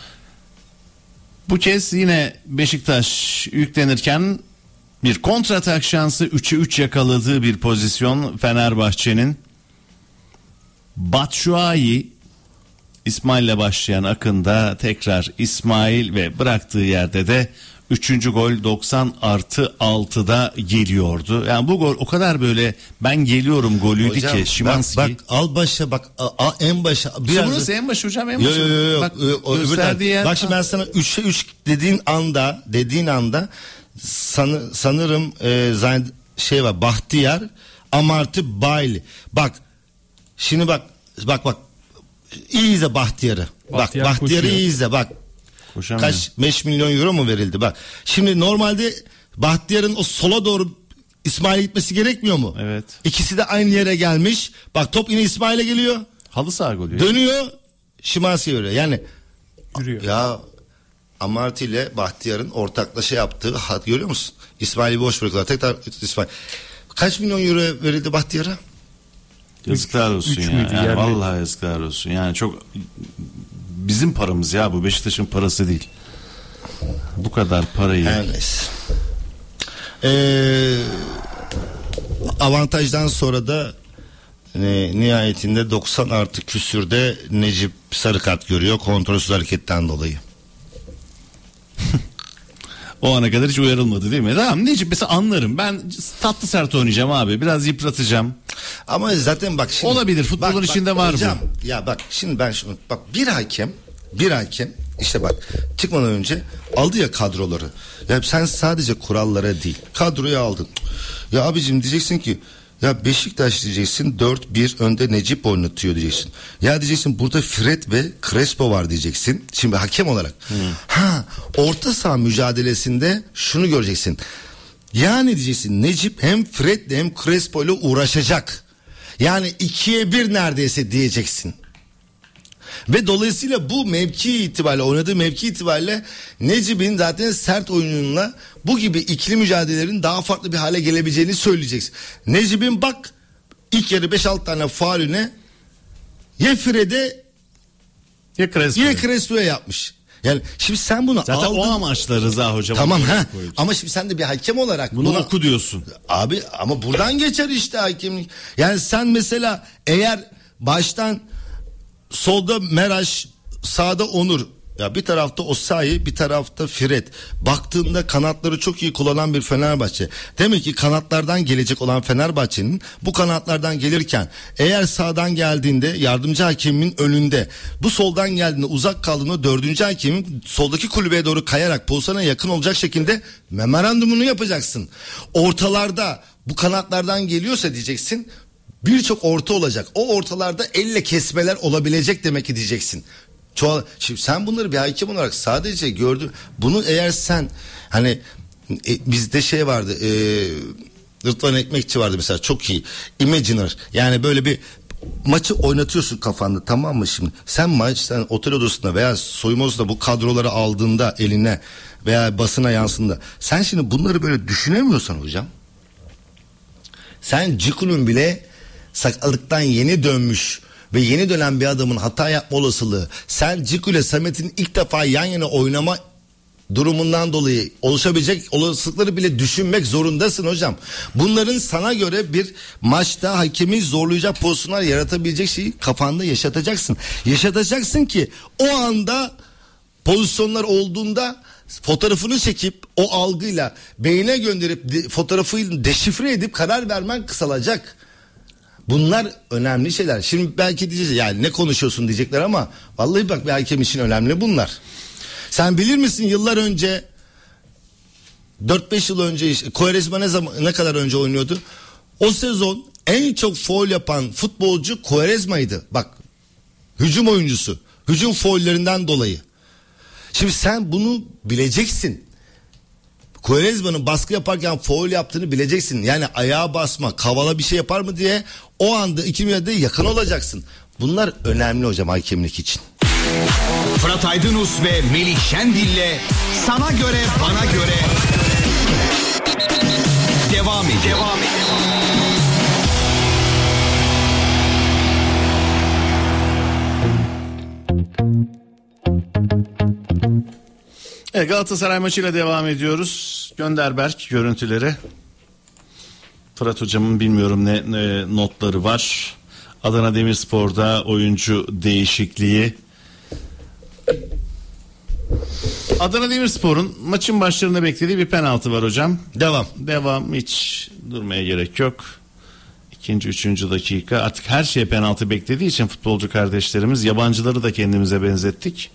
Bu kez yine Beşiktaş yüklenirken bir kontratak şansı üçe üç yakaladığı bir pozisyon Fenerbahçe'nin. Batshuayi İsmail'le başlayan akında tekrar İsmail ve bıraktığı yerde de üçüncü gol doksan artı altıda geliyordu. Yani bu gol o kadar böyle ben geliyorum golüydü hocam, ki Szymański. Bak, bak al başa bak a, a, en başa. Biraz burası en başı hocam en başı. Yo, yo, yo, bak, o, gösterdiği yer. Bak şimdi ben sana üçe üç dediğin anda dediğin anda sanı, sanırım e, zan, şey var Bahtiyar Amarty Bailly. Bak şimdi bak bak bak iyi izle Bahtiyar'ı. Bahtiyar bak Bahtiyar'ı koşuyor. iyi izle bak. Koşamıyor. Kaç beş milyon euro mu verildi bak. Şimdi normalde Bahtiyar'ın o sola doğru İsmail'e gitmesi gerekmiyor mu? Evet. İkisi de aynı yere gelmiş. Bak top yine İsmail'e geliyor. Halı saha golü. Dönüyor. Szymański'ye veriyor. Yani Yürüyor. ya Amarty ile Bahtiyar'ın ortaklaşa yaptığı hat görüyor musun? İsmail'i boş bırakıyorlar. Tekrar İsmail. Kaç milyon euro verildi Bahtiyar'a? Yazıklar olsun üç ya. müydü Yani yerli? vallahi yazıklar olsun. Yani çok bizim paramız ya bu Beşiktaş'ın parası değil. Bu kadar parayı. Her neyse. Ee, avantajdan sonra da e, nihayetinde doksan artı küsürde Necip sarı kart görüyor kontrolsüz hareketten dolayı. O ana kadar hiç uyarılmadı değil mi? Tamam Necip mesela anlarım. Ben tatlı sert oynayacağım abi. Biraz yıpratacağım. Ama zaten bak şimdi. Olabilir, futbolun bak, içinde bak, var hocam, bu. Ya bak şimdi ben şunu bak bir hakem bir hakem işte bak çıkmadan önce aldı ya kadroları. Ya sen sadece kurallara değil kadroyu aldın. Ya abicim diyeceksin ki ya Beşiktaş diyeceksin dört bir önde Necip oynatıyor diyeceksin. Ya diyeceksin burada Fred ve Crespo var diyeceksin. Şimdi hakem olarak. Hmm. Ha orta saha mücadelesinde şunu göreceksin. Yani diyeceksin Necip hem Fred'le hem Crespo ile uğraşacak. Yani ikiye bir neredeyse diyeceksin. Ve dolayısıyla bu mevki itibariyle oynadığı mevki itibariyle Necip'in zaten sert oyunuyla bu gibi ikili mücadelelerin daha farklı bir hale gelebileceğini söyleyeceksin. Necip'in bak ilk yarı beş altı tane faulüne ya Fred'e Ya Crespo'ya. ya Crespo'ya yapmış. Yani şimdi sen bunu Zaten aldın. o amaçla Rıza hocam. Tamam ha. Ama şimdi sen de bir hakem olarak Bunu buna... oku diyorsun. Abi ama buradan geçer işte hakemlik. Yani sen mesela eğer baştan solda Meraş, sağda Onur. Ya bir tarafta Osayi, bir tarafta Fred. Baktığında kanatları çok iyi kullanan bir Fenerbahçe. Demek ki kanatlardan gelecek olan Fenerbahçe'nin bu kanatlardan gelirken eğer sağdan geldiğinde yardımcı hakemin önünde, bu soldan geldiğinde uzak kaldığında dördüncü hakemin soldaki kulübeye doğru kayarak pozisyona yakın olacak şekilde memorandumunu yapacaksın. Ortalarda bu kanatlardan geliyorsa diyeceksin birçok orta olacak. O ortalarda elle kesmeler olabilecek demek ki diyeceksin. Çoğal, şimdi sen bunları bir hakem olarak sadece gördün. Bunu eğer sen hani e, bizde şey vardı. E, Rıdvan Ekmekçi vardı mesela çok iyi. Imaginer yani böyle bir maçı oynatıyorsun kafanda tamam mı şimdi? Sen maçtan otel odasında veya soyunma odasında bu kadroları aldığında eline veya basına yansında sen şimdi bunları böyle düşünemiyorsan hocam. Sen Ciku'nun bile sakatlıktan yeni dönmüş ve yeni dönen bir adamın hata yapma olasılığı, sen Ciku ile Samet'in ilk defa yan yana oynama durumundan dolayı oluşabilecek olasılıkları bile düşünmek zorundasın hocam. Bunların sana göre bir maçta hakemi zorlayacak pozisyonlar yaratabilecek şeyi kafanda yaşatacaksın. Yaşatacaksın ki o anda pozisyonlar olduğunda fotoğrafını çekip o algıyla beyine gönderip de, fotoğrafı deşifre edip karar vermen kısalacak. Bunlar önemli şeyler. Şimdi belki diyeceğiz yani ne konuşuyorsun diyecekler ama vallahi bak bir hakem için önemli bunlar. Sen bilir misin yıllar önce dört beş yıl önce Quaresma ne zaman ne kadar önce oynuyordu? O sezon en çok faul yapan futbolcu Quaresma'ydı. Bak hücum oyuncusu. Hücum faullerinden dolayı. Şimdi sen bunu bileceksin. Quaresma'nın baskı yaparken faul yaptığını bileceksin. Yani ayağa basma, kavala bir şey yapar mı diye o anda iki metrede yakın olacaksın. Bunlar önemli hocam hakemlik için. Fırat Aydınus ve Melih Şendil'le Sana Göre Bana Göre devam ediyor. Devam ediyor. Evet, Galatasaray maçıyla devam ediyoruz. Gönder Berk görüntüleri. Fırat hocamın bilmiyorum ne, ne notları var. Adana Demirspor'da oyuncu değişikliği Adana Demirspor'un maçın başlarında beklediği bir penaltı var hocam. Devam. Devam, hiç durmaya gerek yok. İkinci, üçüncü dakika. Artık her şeye penaltı beklediği için futbolcu kardeşlerimiz, yabancıları da kendimize benzettik.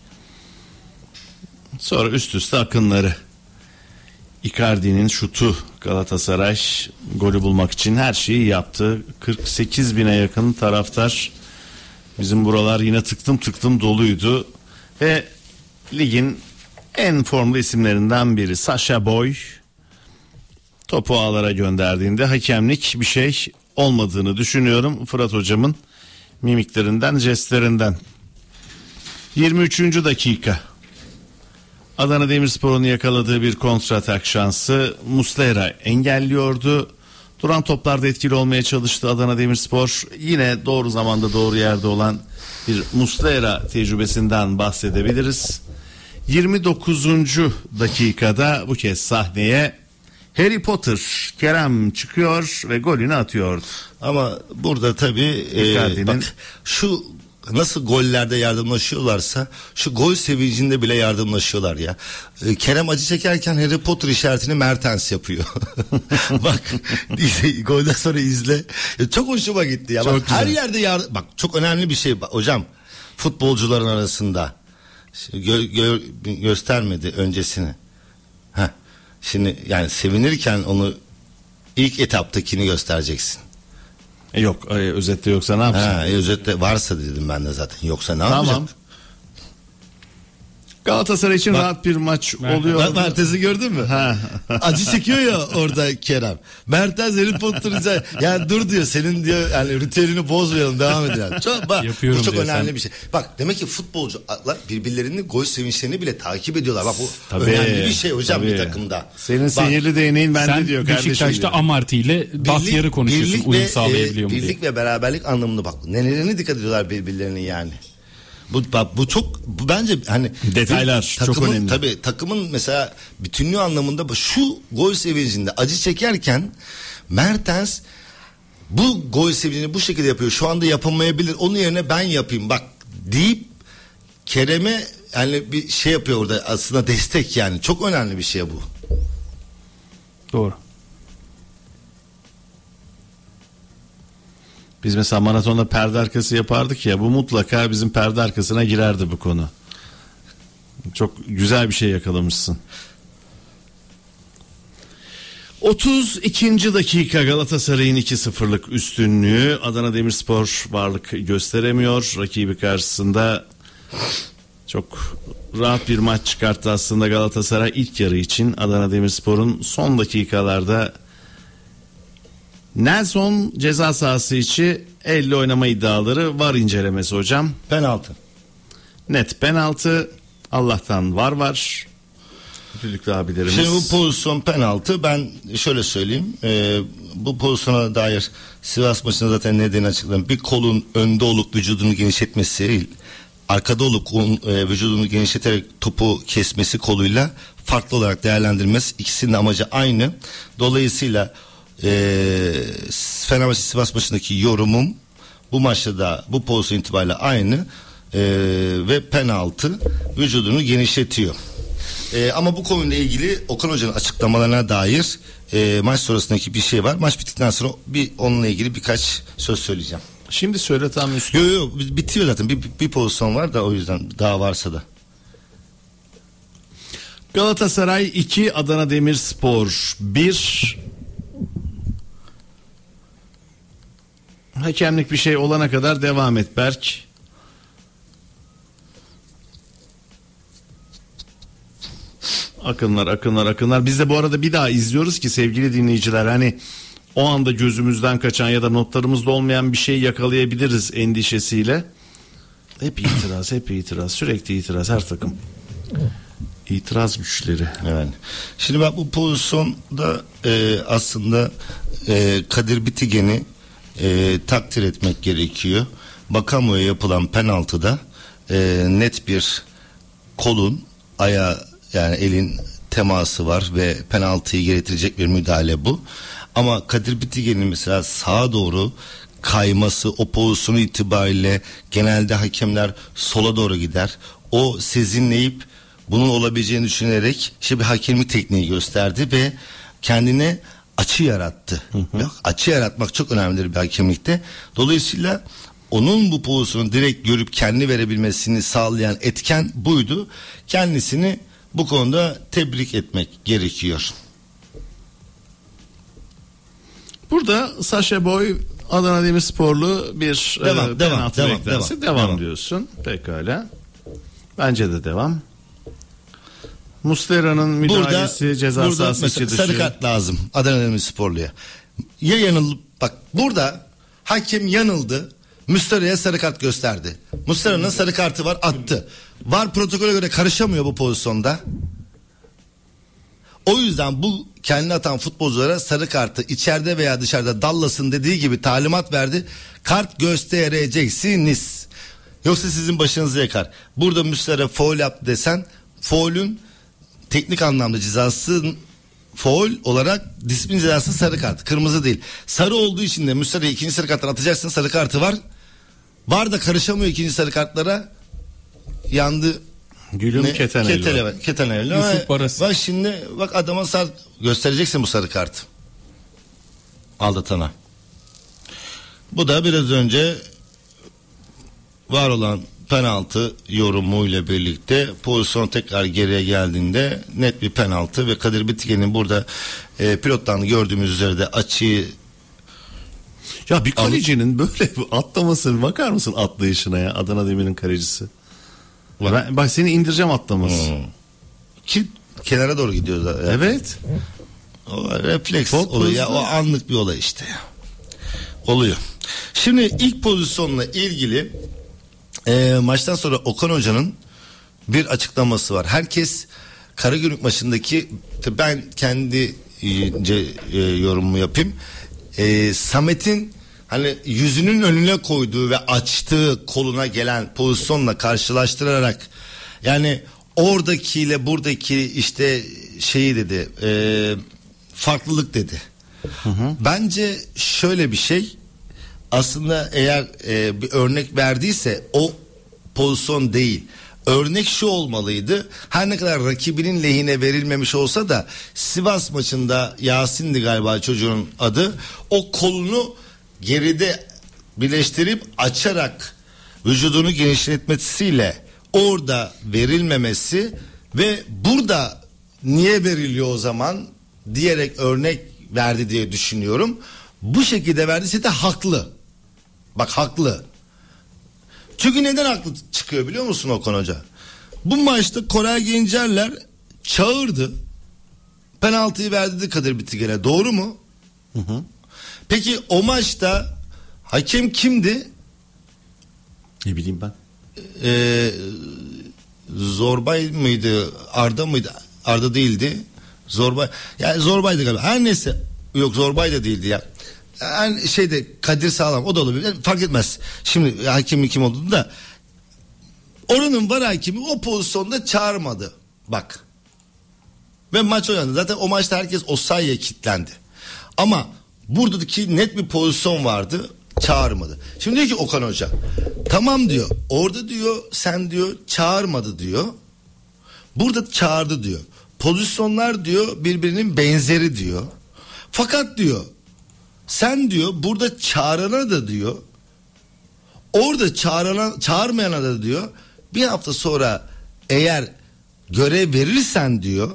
Sonra üst üste akınları. Icardi'nin şutu, Galatasaray golü bulmak için her şeyi yaptı. kırk sekiz bine yakın taraftar. Bizim buralar yine tıktım tıktım doluydu. Ve ligin en formlu isimlerinden biri Sacha Boey topu ağlara gönderdiğinde hakemlik bir şey olmadığını düşünüyorum. Fırat hocamın mimiklerinden, jestlerinden. yirmi üçüncü dakika. Adana Demirspor'un yakaladığı bir kontratak şansı Muslera engelliyordu. Duran toplarda etkili olmaya çalıştı Adana Demirspor. Yine doğru zamanda doğru yerde olan bir Muslera tecrübesinden bahsedebiliriz. yirmi dokuzuncu dakikada bu kez sahneye Harry Potter Kerem çıkıyor ve golünü atıyordu. Ama burada tabii e, bak şu nasıl gollerde yardımlaşıyorlarsa şu gol sevincinde bile yardımlaşıyorlar ya. E, Kerem acı çekerken Harry Potter işaretini Mertens yapıyor. Bak golden sonra izle. E, çok hoşuma gitti ya. Bak, her yerde yardım. Bak çok önemli bir şey bak, hocam. Futbolcuların arasında gö, gö, göstermedi öncesini. Heh. Şimdi yani sevinirken onu ilk etaptakini göstereceksin. E yok e, özette yoksa ne yapacaksın? Ha, e, özette varsa dedim ben de zaten, yoksa ne tamam. yapacak? Galatasaray için bak, rahat bir maç Mert, oluyor. Bak Mertens'i gördün mü? Ha. Acı çekiyor ya orada Kerem. Mertens Harry Potter'ı yani dur diyor, senin diyor yani ritüelini bozmayalım, devam edelim. Çok, bak, bu çok önemli sen. bir şey. Bak demek ki futbolcular birbirlerinin gol sevinçlerini bile takip ediyorlar. Bak bu tabii, önemli bir şey hocam tabii. Bir takımda. Senin bak, sihirli değneğin bende sen diyor kardeşim. Sen Beşiktaş'ta Amarty ile Bahtiyar'ı konuşuyorsun, birlik uyum ve, sağlayabiliyor e, mu diye. Birlik ve beraberlik anlamında bak nelerine dikkat ediyorlar birbirlerine yani. Bu bak bu çok bu bence hani detaylar takımın, çok önemli. Tabii takımın mesela bütünlüğü anlamında şu gol sevincinde acı çekerken Mertens bu gol sevincini bu şekilde yapıyor. Şu anda yapamayabilir. Onun yerine ben yapayım bak deyip Kerem'e yani bir şey yapıyor orada, aslında destek yani. Çok önemli bir şey bu. Doğru. Biz mesela maratonda perde arkası yapardık ya, bu mutlaka bizim perde arkasına girerdi bu konu. Çok güzel bir şey yakalamışsın. otuz ikinci dakika, Galatasaray'ın iki sıfırlık üstünlüğü. Adana Demirspor varlık gösteremiyor. Rakibi karşısında çok rahat bir maç çıkarttı aslında Galatasaray ilk yarı için. Adana Demirspor'un son dakikalarda Nelson ceza sahası içi elle oynama iddiaları var incelemesi hocam. Penaltı. Net penaltı. Allah'tan var var. Düdüklü abilerimiz. Şimdi bu pozisyon penaltı. Ben şöyle söyleyeyim. E, bu pozisyona dair Sivas maçında zaten nedeni açıkladım. Bir kolun önde olup vücudunu genişletmesi, arkada olup e, vücudunu genişleterek topu kesmesi koluyla farklı olarak değerlendirmesi. İkisinin amacı aynı. Dolayısıyla Ee, Fenerbahçe Sivas maçındaki yorumum bu maçta da bu pozisyon itibariyle aynı ee, ve penaltı, vücudunu genişletiyor. Ee, ama bu konuyla ilgili Okan Hoca'nın açıklamalarına dair e, maç sonrasındaki bir şey var. Maç bittikten sonra bir onunla ilgili birkaç söz söyleyeceğim. Şimdi söyle tam üstüne. Yok yok bitiyor zaten, bir, bir pozisyon var da o yüzden daha varsa da. Galatasaray iki, Adana Demirspor bir. Hakemlik bir şey olana kadar devam et Berk. Akınlar akınlar akınlar. Biz de bu arada bir daha izliyoruz ki sevgili dinleyiciler, hani o anda gözümüzden kaçan ya da notlarımızda olmayan bir şey yakalayabiliriz endişesiyle. Hep itiraz, hep itiraz, sürekli itiraz, her takım. İtiraz güçleri. Evet. Şimdi bak bu pozisyonda e, aslında e, Kadir Bitigen'i e, takdir etmek gerekiyor. Bakamo'ya yapılan penaltıda e, net bir kolun ayağı, yani elin teması var ve penaltıyı gerektirecek bir müdahale bu. Ama Kadir Bitigen'in mesela sağa doğru kayması, o pozisyonu itibariyle genelde hakemler sola doğru gider. O sezinleyip bunun olabileceğini düşünerek işte bir hakemlik tekniği gösterdi ve kendine açı yarattı. Hı hı. Açı yaratmak çok önemlidir bir hakemlikte. Dolayısıyla onun bu pozisyonu direkt görüp kendi verebilmesini sağlayan etken buydu. Kendisini bu konuda tebrik etmek gerekiyor. Burada Sacha Boey Adana Demirsporlu bir devam, e, devam, penaltı devam, beklerse devam, devam, devam diyorsun. Pekala. Bence de devam. Muslera'nın müdahalesi burada, ceza burada sahası içi dışı. Sarı kart lazım Adana Demirsporlu'ya. Ya yanıldı, bak burada hakem yanıldı. Muslera'ya sarı kart gösterdi. Muslera'nın sarı kartı var, attı. VAR protokole göre karışamıyor bu pozisyonda. O yüzden bu kendini atan futbolculara sarı kartı içeride veya dışarıda Dallas'ın dediği gibi talimat verdi. Kart göstereceksiniz. Yoksa sizin başınızı yakar. Burada Muslera faul yaptı desen, faulün teknik anlamda cezası faul olarak disiplin cezası sarı kart, kırmızı değil. Sarı olduğu için de Muslera'yı ikinci sarı karttan atacaksın, sarı kartı var. VAR da karışamıyor ikinci sarı kartlara. Yandı. Gülüm Keteneli. Ketele, Keteneli. Bak şimdi bak adama sar göstereceksin bu sarı kartı. Aldatana. Bu da biraz önce var olan penaltı yorumuyla birlikte pozisyon tekrar geriye geldiğinde net bir penaltı ve Kadir Bitigen'in burada e, pilottan gördüğümüz üzere de açıyı ya bir kalecinin böyle atlamasına bakar mısın, atlayışına ya, Adana Demir'in kalecisi. Ben, ben seni indireceğim atlaması. Hmm. Ki kenara doğru gidiyor zaten. Evet. O refleks oluyor ya, o anlık bir olay işte ya. Oluyor. Şimdi ilk pozisyonla ilgili e, maçtan sonra Okan Hoca'nın bir açıklaması var. Herkes Karagümrük maçındaki, ben kendi e, yorumumu yapayım. E, Samet'in hani yüzünün önüne koyduğu ve açtığı koluna gelen pozisyonla karşılaştırarak, yani oradakiyle buradaki işte şeyi dedi, e, farklılık dedi. Hı hı. Bence şöyle bir şey, aslında eğer e, bir örnek verdiyse o pozisyon değil. Örnek şu olmalıydı. Her ne kadar rakibinin lehine verilmemiş olsa da Sivas maçında Yasin'di galiba çocuğun adı. O kolunu geride birleştirip açarak vücudunu genişletmesiyle orada verilmemesi ve burada niye veriliyor o zaman diyerek örnek verdi diye düşünüyorum. Bu şekilde verdiyse de haklı. Bak haklı. Çünkü neden haklı çıkıyor biliyor musun Okan Hoca? Bu maçta Koray Gencerler çağırdı. Penaltıyı verdi Kadir Bitigen'e. Doğru mu? Hı hı. Peki o maçta hakem kimdi? Ne bileyim ben. Ee, Zorbay mıydı? Arda mıydı? Arda değildi. Zorbay. Yani Zorbay'dı galiba. Her neyse. Yok Zorbay da değildi ya. Yani şeyde Kadir Sağlam, o da olabilir. Yani fark etmez. Şimdi hakemin kim olduğunu da. Oranın var hakemi o pozisyonda çağırmadı. Bak. Ve maç oynandı. Zaten o maçta herkes Osayi'ye kilitlendi. Ama buradaki net bir pozisyon vardı. Çağırmadı. Şimdi diyor ki Okan Hoca, tamam diyor. Orada diyor sen diyor çağırmadı diyor. Burada çağırdı diyor. Pozisyonlar diyor birbirinin benzeri diyor. Fakat diyor sen diyor burada çağırana da diyor, orada çağırana, çağırmayana da diyor, bir hafta sonra eğer görev verirsen diyor,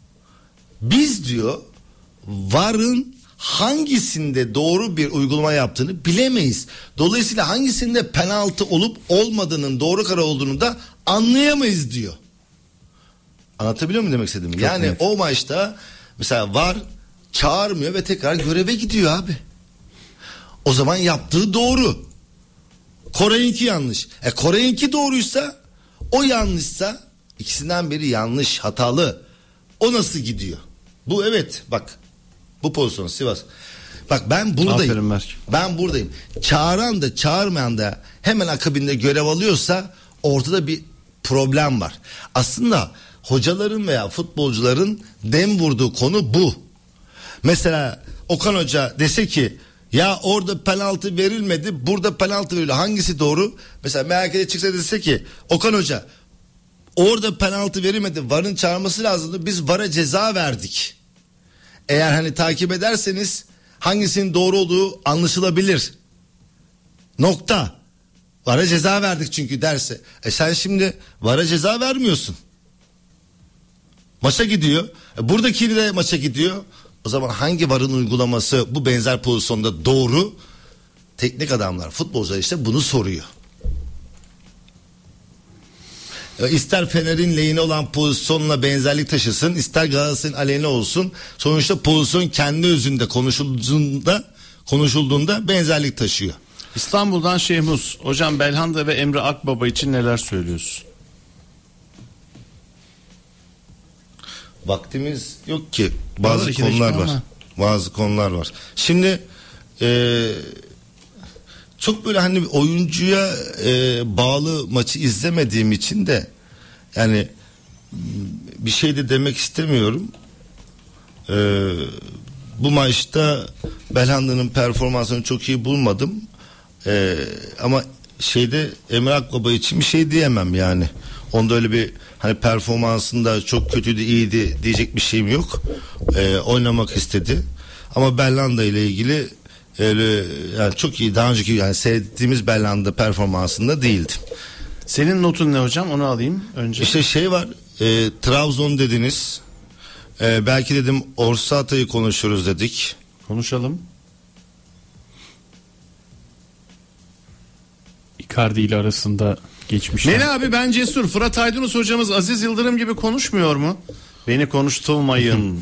biz diyor VAR'ın hangisinde doğru bir uygulama yaptığını bilemeyiz. Dolayısıyla hangisinde penaltı olup olmadığının, doğru karar olduğunu da anlayamayız diyor. Anlatabiliyor muyum demek istediğimi? Çok yani net. O maçta mesela VAR çağırmıyor ve tekrar göreve gidiyor abi. O zaman yaptığı doğru. Koray'ınki yanlış. E Koray'ınki doğruysa, o yanlışsa, ikisinden biri yanlış, hatalı. O nasıl gidiyor? Bu evet bak. Bu pozisyon Sivas. Bak ben buradayım. Aferin, ben buradayım. Çağıran da çağırmayan da hemen akabinde görev alıyorsa ortada bir problem var. Aslında hocaların veya futbolcuların dem vurduğu konu bu. Mesela Okan Hoca dese ki ya orada penaltı verilmedi, burada penaltı verildi. Hangisi doğru? Mesela M H K'de çıksa dese ki Okan Hoca Orada penaltı verilmedi. V A R'ın çağırması lazımdı. Biz V A R'a ceza verdik. Eğer hani takip ederseniz hangisinin doğru olduğu anlaşılabilir. Nokta. V A R'a ceza verdik çünkü derse. E sen şimdi V A R'a ceza vermiyorsun. Maça gidiyor. E buradaki de maça gidiyor. O zaman hangi V A R'ın uygulaması bu benzer pozisyonda doğru? Teknik adamlar, futbolcular işte bunu soruyor. İster Fener'in lehine olan pozisyonla benzerlik taşısın, ister Galatasaray'ın aleyhine olsun. Sonuçta pozisyon kendi özünde konuşulduğunda, konuşulduğunda benzerlik taşıyor. İstanbul'dan Şehmus. Hocam Belhanda ve Emre Akbaba için neler söylüyorsun? Vaktimiz yok ki. Bazı Vallahi konular var. ama. Bazı konular var. Şimdi e, çok böyle hani oyuncuya e, bağlı maçı izlemediğim için de yani bir şey de demek istemiyorum. E, bu maçta Belhanda'nın performansını çok iyi bulmadım. E, ama şeyde Emre Akbaba için bir şey diyemem yani. Onda öyle bir hani performansında çok kötüydü, iyiydi diyecek bir şeyim yok. E, oynamak istedi. Ama Belhanda ile ilgili öyle yani çok iyi, daha önceki yani seyrettiğimiz Belhanda performansında değildi. Senin notun ne hocam? Onu alayım önce. İşte şey var, e, Trabzon dediniz. E, belki dedim Orsata'yı konuşuruz dedik. Konuşalım. Icardi ile arasında geçmişler. Meli abi ben cesur. Fırat Aydınus hocamız Aziz Yıldırım gibi konuşmuyor mu? Beni konuşturmayın.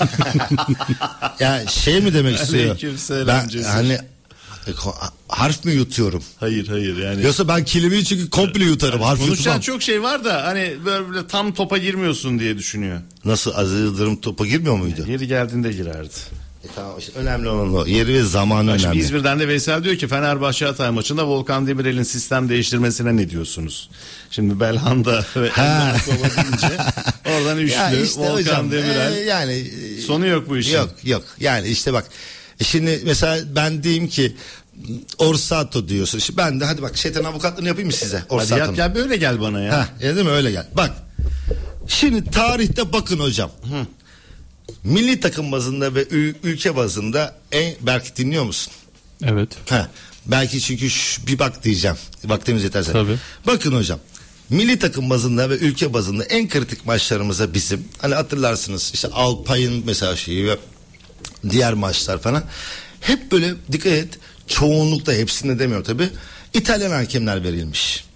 Ya şey mi demek istiyor? Aleykümselam Ben cesur. hani e, harf mi yutuyorum? Hayır hayır yani. Yoksa ben kelimeyi çünkü komple yutarım. Harf Konuşacağın yutmam. çok şey var da hani böyle, böyle tam topa girmiyorsun diye düşünüyor. Nasıl, Aziz Yıldırım topa girmiyor muydu? Yeri geldiğinde girerdi. E tamam, işte önemli olan o. Yeri ve zamanı Bak şimdi önemli. İzmir'den de Veysel diyor ki Fenerbahçe Hatay maçında Volkan Demirel'in sistem değiştirmesine ne diyorsunuz? Şimdi Belhanda ve Emre Akbaba deyince oradan üçlü Ya işte Volkan hocam, Demirel. e, yani e, Sonu yok bu işin. Yok yok. Yani işte bak. e Şimdi mesela ben diyeyim ki Orsato diyorsun. Şimdi ben de hadi bak şeytan avukatlığını yapayım mı size? Hadi Orsato'nun. yap gel böyle gel bana ya. Ha, ya değil mi, öyle gel. Bak. Şimdi tarihte bakın hocam. Hı. Milli takım bazında ve ül- ülke bazında en, belki dinliyor musun? Evet. Ha, belki çünkü şu, bir bak diyeceğim. Vaktimiz yeterse. Tabii. Bakın hocam. Milli takım bazında ve ülke bazında en kritik maçlarımıza bizim, hani hatırlarsınız işte Alpay'ın mesela şeyi ve diğer maçlar falan, hep böyle dikkat et, çoğunlukta, hepsinde demiyorum tabi, İtalyan hakemler verilmiş.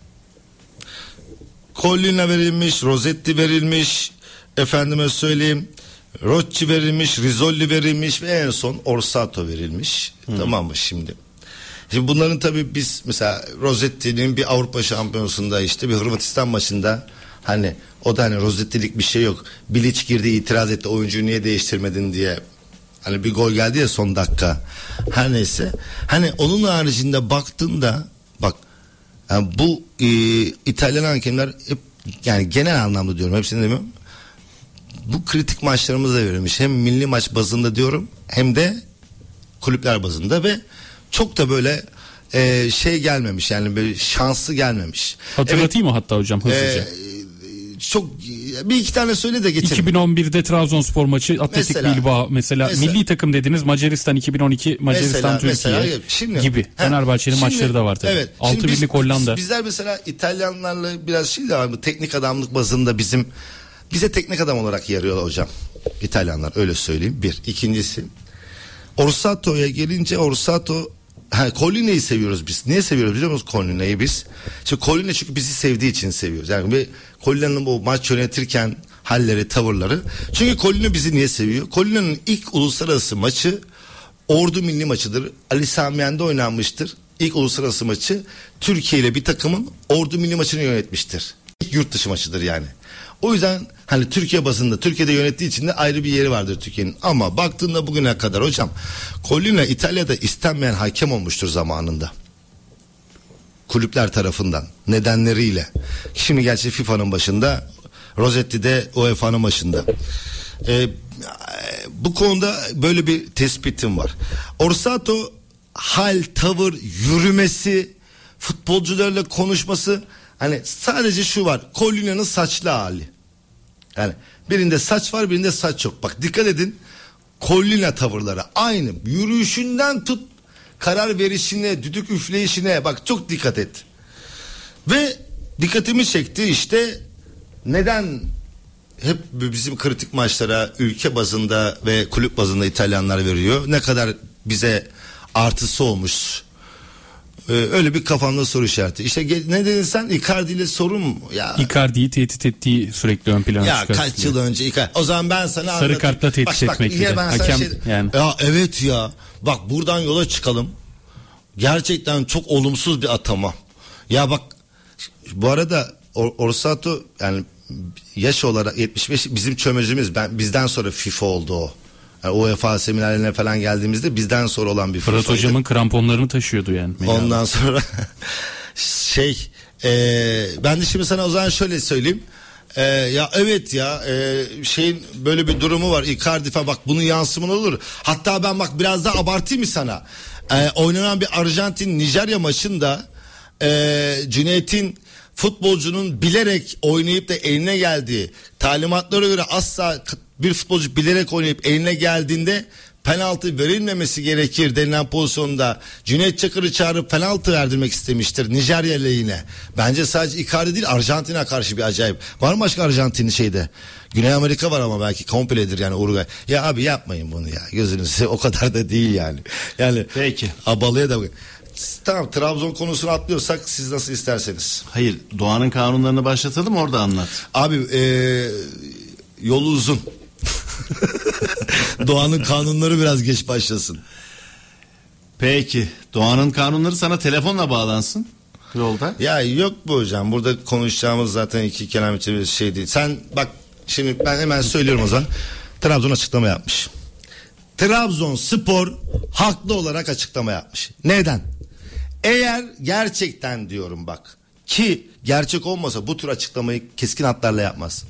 Collina verilmiş, Rossetti verilmiş, efendime söyleyeyim Rocci verilmiş, Rizzoli verilmiş ve en son Orsato verilmiş. Hmm. Tamam mı şimdi? Şimdi bunların tabii biz mesela Rossetti'nin bir Avrupa Şampiyonası'nda işte bir Hırvatistan maçında hani o da hani Rossetti'lik bir şey yok. Bilic girdi, itiraz etti, oyuncuyu niye değiştirmedin diye. Hani bir gol geldi ya son dakika. Her neyse. Hani onun haricinde baktığında bak yani bu e, İtalyan hakemler hep, yani genel anlamda diyorum, hepsini demiyorum. Bu kritik maçlarımız da verilmiş. Hem milli maç bazında diyorum hem de kulüpler bazında ve çok da böyle e, şey gelmemiş, yani böyle şanslı gelmemiş. Hatırlatayım mı hatta hocam hızlıca? E, çok bir iki tane söyle de geçelim. iki bin on birde Trabzonspor maçı Atletik Mesela, Bilbao mesela, mesela milli takım dediniz, Macaristan iki bin on iki, Macaristan mesela, Türkiye mesela, şimdi, gibi. he, Fenerbahçe'nin şimdi, maçları da var tabii. Evet, altı biz, birlik Hollanda. Bizler mesela İtalyanlarla biraz şey de var, bu teknik adamlık bazında bizim bize teknik adam olarak yarıyor hocam. İtalyanlar, öyle söyleyeyim. Bir. İkincisi, Orsato'ya gelince Orsato, ha, Collina'yı seviyoruz biz. Niye seviyoruz biliyor musunuz Collina'yı biz? Şimdi Collina çünkü bizi sevdiği için seviyoruz. Yani ve Collina'nın bu maç yönetirken halleri, tavırları. Çünkü Collina bizi niye seviyor? Collina'nın ilk uluslararası maçı Ordu milli maçıdır. Ali Sami Yen'de oynanmıştır. İlk uluslararası maçı Türkiye ile bir takımın Ordu milli maçını yönetmiştir. İlk yurt dışı maçıdır yani. O yüzden hani Türkiye bazında, Türkiye'de yönettiği için de ayrı bir yeri vardır Türkiye'nin. Ama baktığında bugüne kadar hocam, Collina İtalya'da istenmeyen hakem olmuştur zamanında. Kulüpler tarafından, nedenleriyle. Şimdi gerçi FIFA'nın başında, Rossetti de U E F A'nın başında. Ee, bu konuda böyle bir tespitim var. Orsato hal, tavır, yürümesi, futbolcularla konuşması Hani sadece şu var. Collina'nın saçlı hali. Yani birinde saç var, birinde saç yok. Bak dikkat edin. Collina tavırları aynı. Yürüyüşünden tut karar verişine, düdük üfleyişine bak çok dikkat et. Ve dikkatimi çekti işte neden hep bizim kritik maçlara ülke bazında ve kulüp bazında İtalyanlar veriyor. Ne kadar bize artısı olmuş. Ee, öyle bir kafamda soru işareti. İşte ne dedin sen? Icardi ile sorun mu? Ya, Icardi'yi tehdit ettiği sürekli ön plana ya çıkartıyor. kaç yıl önce Icardi. O zaman ben sana sarı anlatayım. kartla tehdit bak, etmek bak, bile. Hakem şey... yani. Ya evet ya. Bak buradan yola çıkalım. Gerçekten çok olumsuz bir atama. Ya bak bu arada Or- Orsato yani yaş olarak yetmiş beş bizim çömezimiz. Ben bizden sonra FIFA oldu o. Yani UEFA seminerlerine falan geldiğimizde bizden sonra olan bir Fırat FIFA'ydı. hocamın kramponlarını taşıyordu yani. Ondan sonra şey e, ben de şimdi sana o zaman şöyle söyleyeyim. E, ya evet ya e, şeyin böyle bir durumu var. Icardi falan bak bunun yansımını olur. Hatta ben bak biraz daha abartayım mı sana? E, oynanan bir Arjantin Nijerya maçında e, Cüneyt'in futbolcunun bilerek oynayıp da eline geldiği talimatlara göre asla bir futbolcu bilerek oynayıp eline geldiğinde penaltı verilmemesi gerekir denilen pozisyonda Cüneyt Çakır'ı çağırıp penaltı verdirmek istemiştir Nijerya lehine. Bence sadece Icardi değil Arjantin'e karşı bir acayip. Var mı başka Arjantin'i şeyde? Güney Amerika var ama belki kompledir yani Uruguay. Ya abi yapmayın bunu ya gözünüzü o kadar da değil yani. Yani peki. Abalıya da tamam Trabzon konusunu atlıyorsak siz nasıl isterseniz. Hayır doğanın kanunlarını başlatalım orada anlat. Abi eee yolu uzun. Doğanın kanunları biraz geç başlasın. Peki doğanın kanunları sana telefonla bağlansın yolda. Ya yok bu hocam burada konuşacağımız zaten iki kelam için bir şey değil. Sen bak şimdi ben hemen söylüyorum o zaman. Trabzon açıklama yapmış. Trabzonspor haklı olarak açıklama yapmış. Neden? Eğer gerçekten diyorum bak ki gerçek olmasa bu tür açıklamayı keskin hatlarla yapmaz.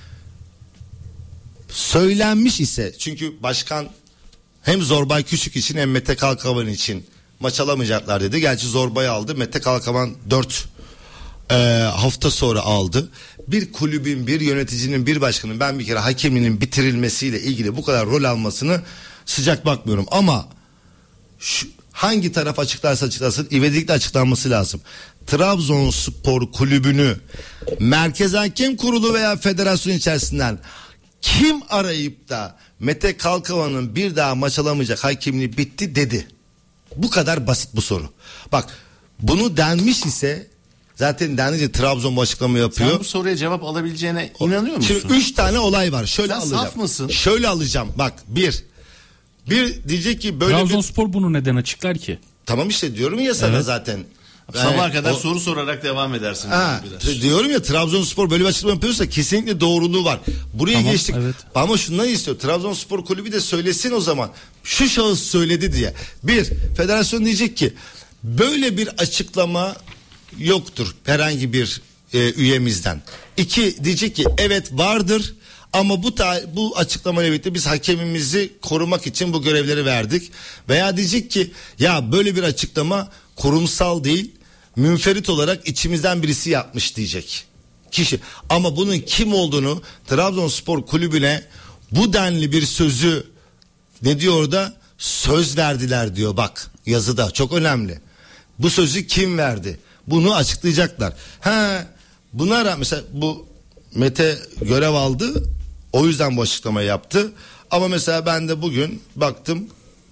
Söylenmiş ise çünkü başkan hem Zorbay Küçük için hem Mete Kalkavan için maç alamayacaklar dedi. Gerçi Zorbay'ı aldı. Mete Kalkavan dört e, hafta sonra aldı. Bir kulübün, bir yöneticinin, bir başkanın ben bir kere hakeminin bitirilmesiyle ilgili bu kadar rol almasını sıcak bakmıyorum. Ama şu, hangi taraf açıklarsa açıklasın ivedilikle açıklanması lazım. Trabzonspor kulübünü Merkez Hakem Kurulu veya federasyon içerisinden kim arayıp da Mete Kalkavan'ın bir daha maç alamayacak hakemliği bitti dedi. Bu kadar basit bu soru. Bak bunu denmiş ise zaten denince Trabzon bu açıklama yapıyor. Sen bu soruya cevap alabileceğine inanıyor musun? Şimdi üç tane olay var. Şöyle Sen alacağım. saf mısın? Şöyle alacağım. Bak bir. Bir diyecek ki böyle Trabzonspor bir... bunu neden açıklar ki? Tamam işte diyorum ya sana evet. zaten. Sabaha Yani kadar o... soru sorarak devam edersin. Ha, diyorum ya Trabzonspor böyle bir açıklama yapıyorsa kesinlikle doğruluğu var. Buraya tamam, geçtik. Evet. Ama şundan istiyor. Trabzonspor kulübü de söylesin o zaman. Şu şahıs söyledi diye. Bir, federasyon diyecek ki böyle bir açıklama yoktur herhangi bir e, üyemizden. İki, diyecek ki evet vardır. Ama bu ta- bu açıklamayla birlikte biz hakemimizi korumak için bu görevleri verdik. Veya diyecek ki ya böyle bir açıklama kurumsal değil, münferit olarak içimizden birisi yapmış diyecek kişi. Ama bunun kim olduğunu Trabzonspor kulübüne bu denli bir sözü ne diyor orada? Söz verdiler diyor bak yazıda çok önemli. Bu sözü kim verdi? Bunu açıklayacaklar. Ha, buna rağmen mesela bu Mete görev aldı. O yüzden bu açıklamayı yaptı. Ama mesela ben de bugün baktım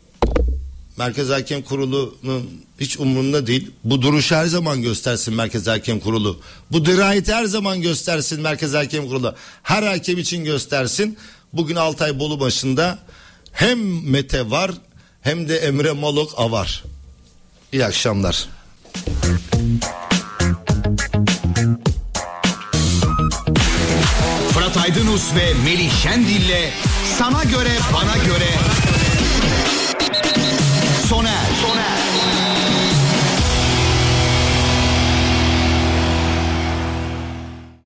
Merkez Hakem Kurulu'nun hiç umurunda değil. Bu duruş her zaman göstersin Merkez Hakem Kurulu. Bu dirayeti her zaman göstersin Merkez Hakem Kurulu. Her hakem için göstersin. Bugün Altay Bolu başında hem Mete var hem de Emre Malok avar. İyi akşamlar. Fırat Aydınus ve Melih Şendil'le Sana Göre Bana Göre sona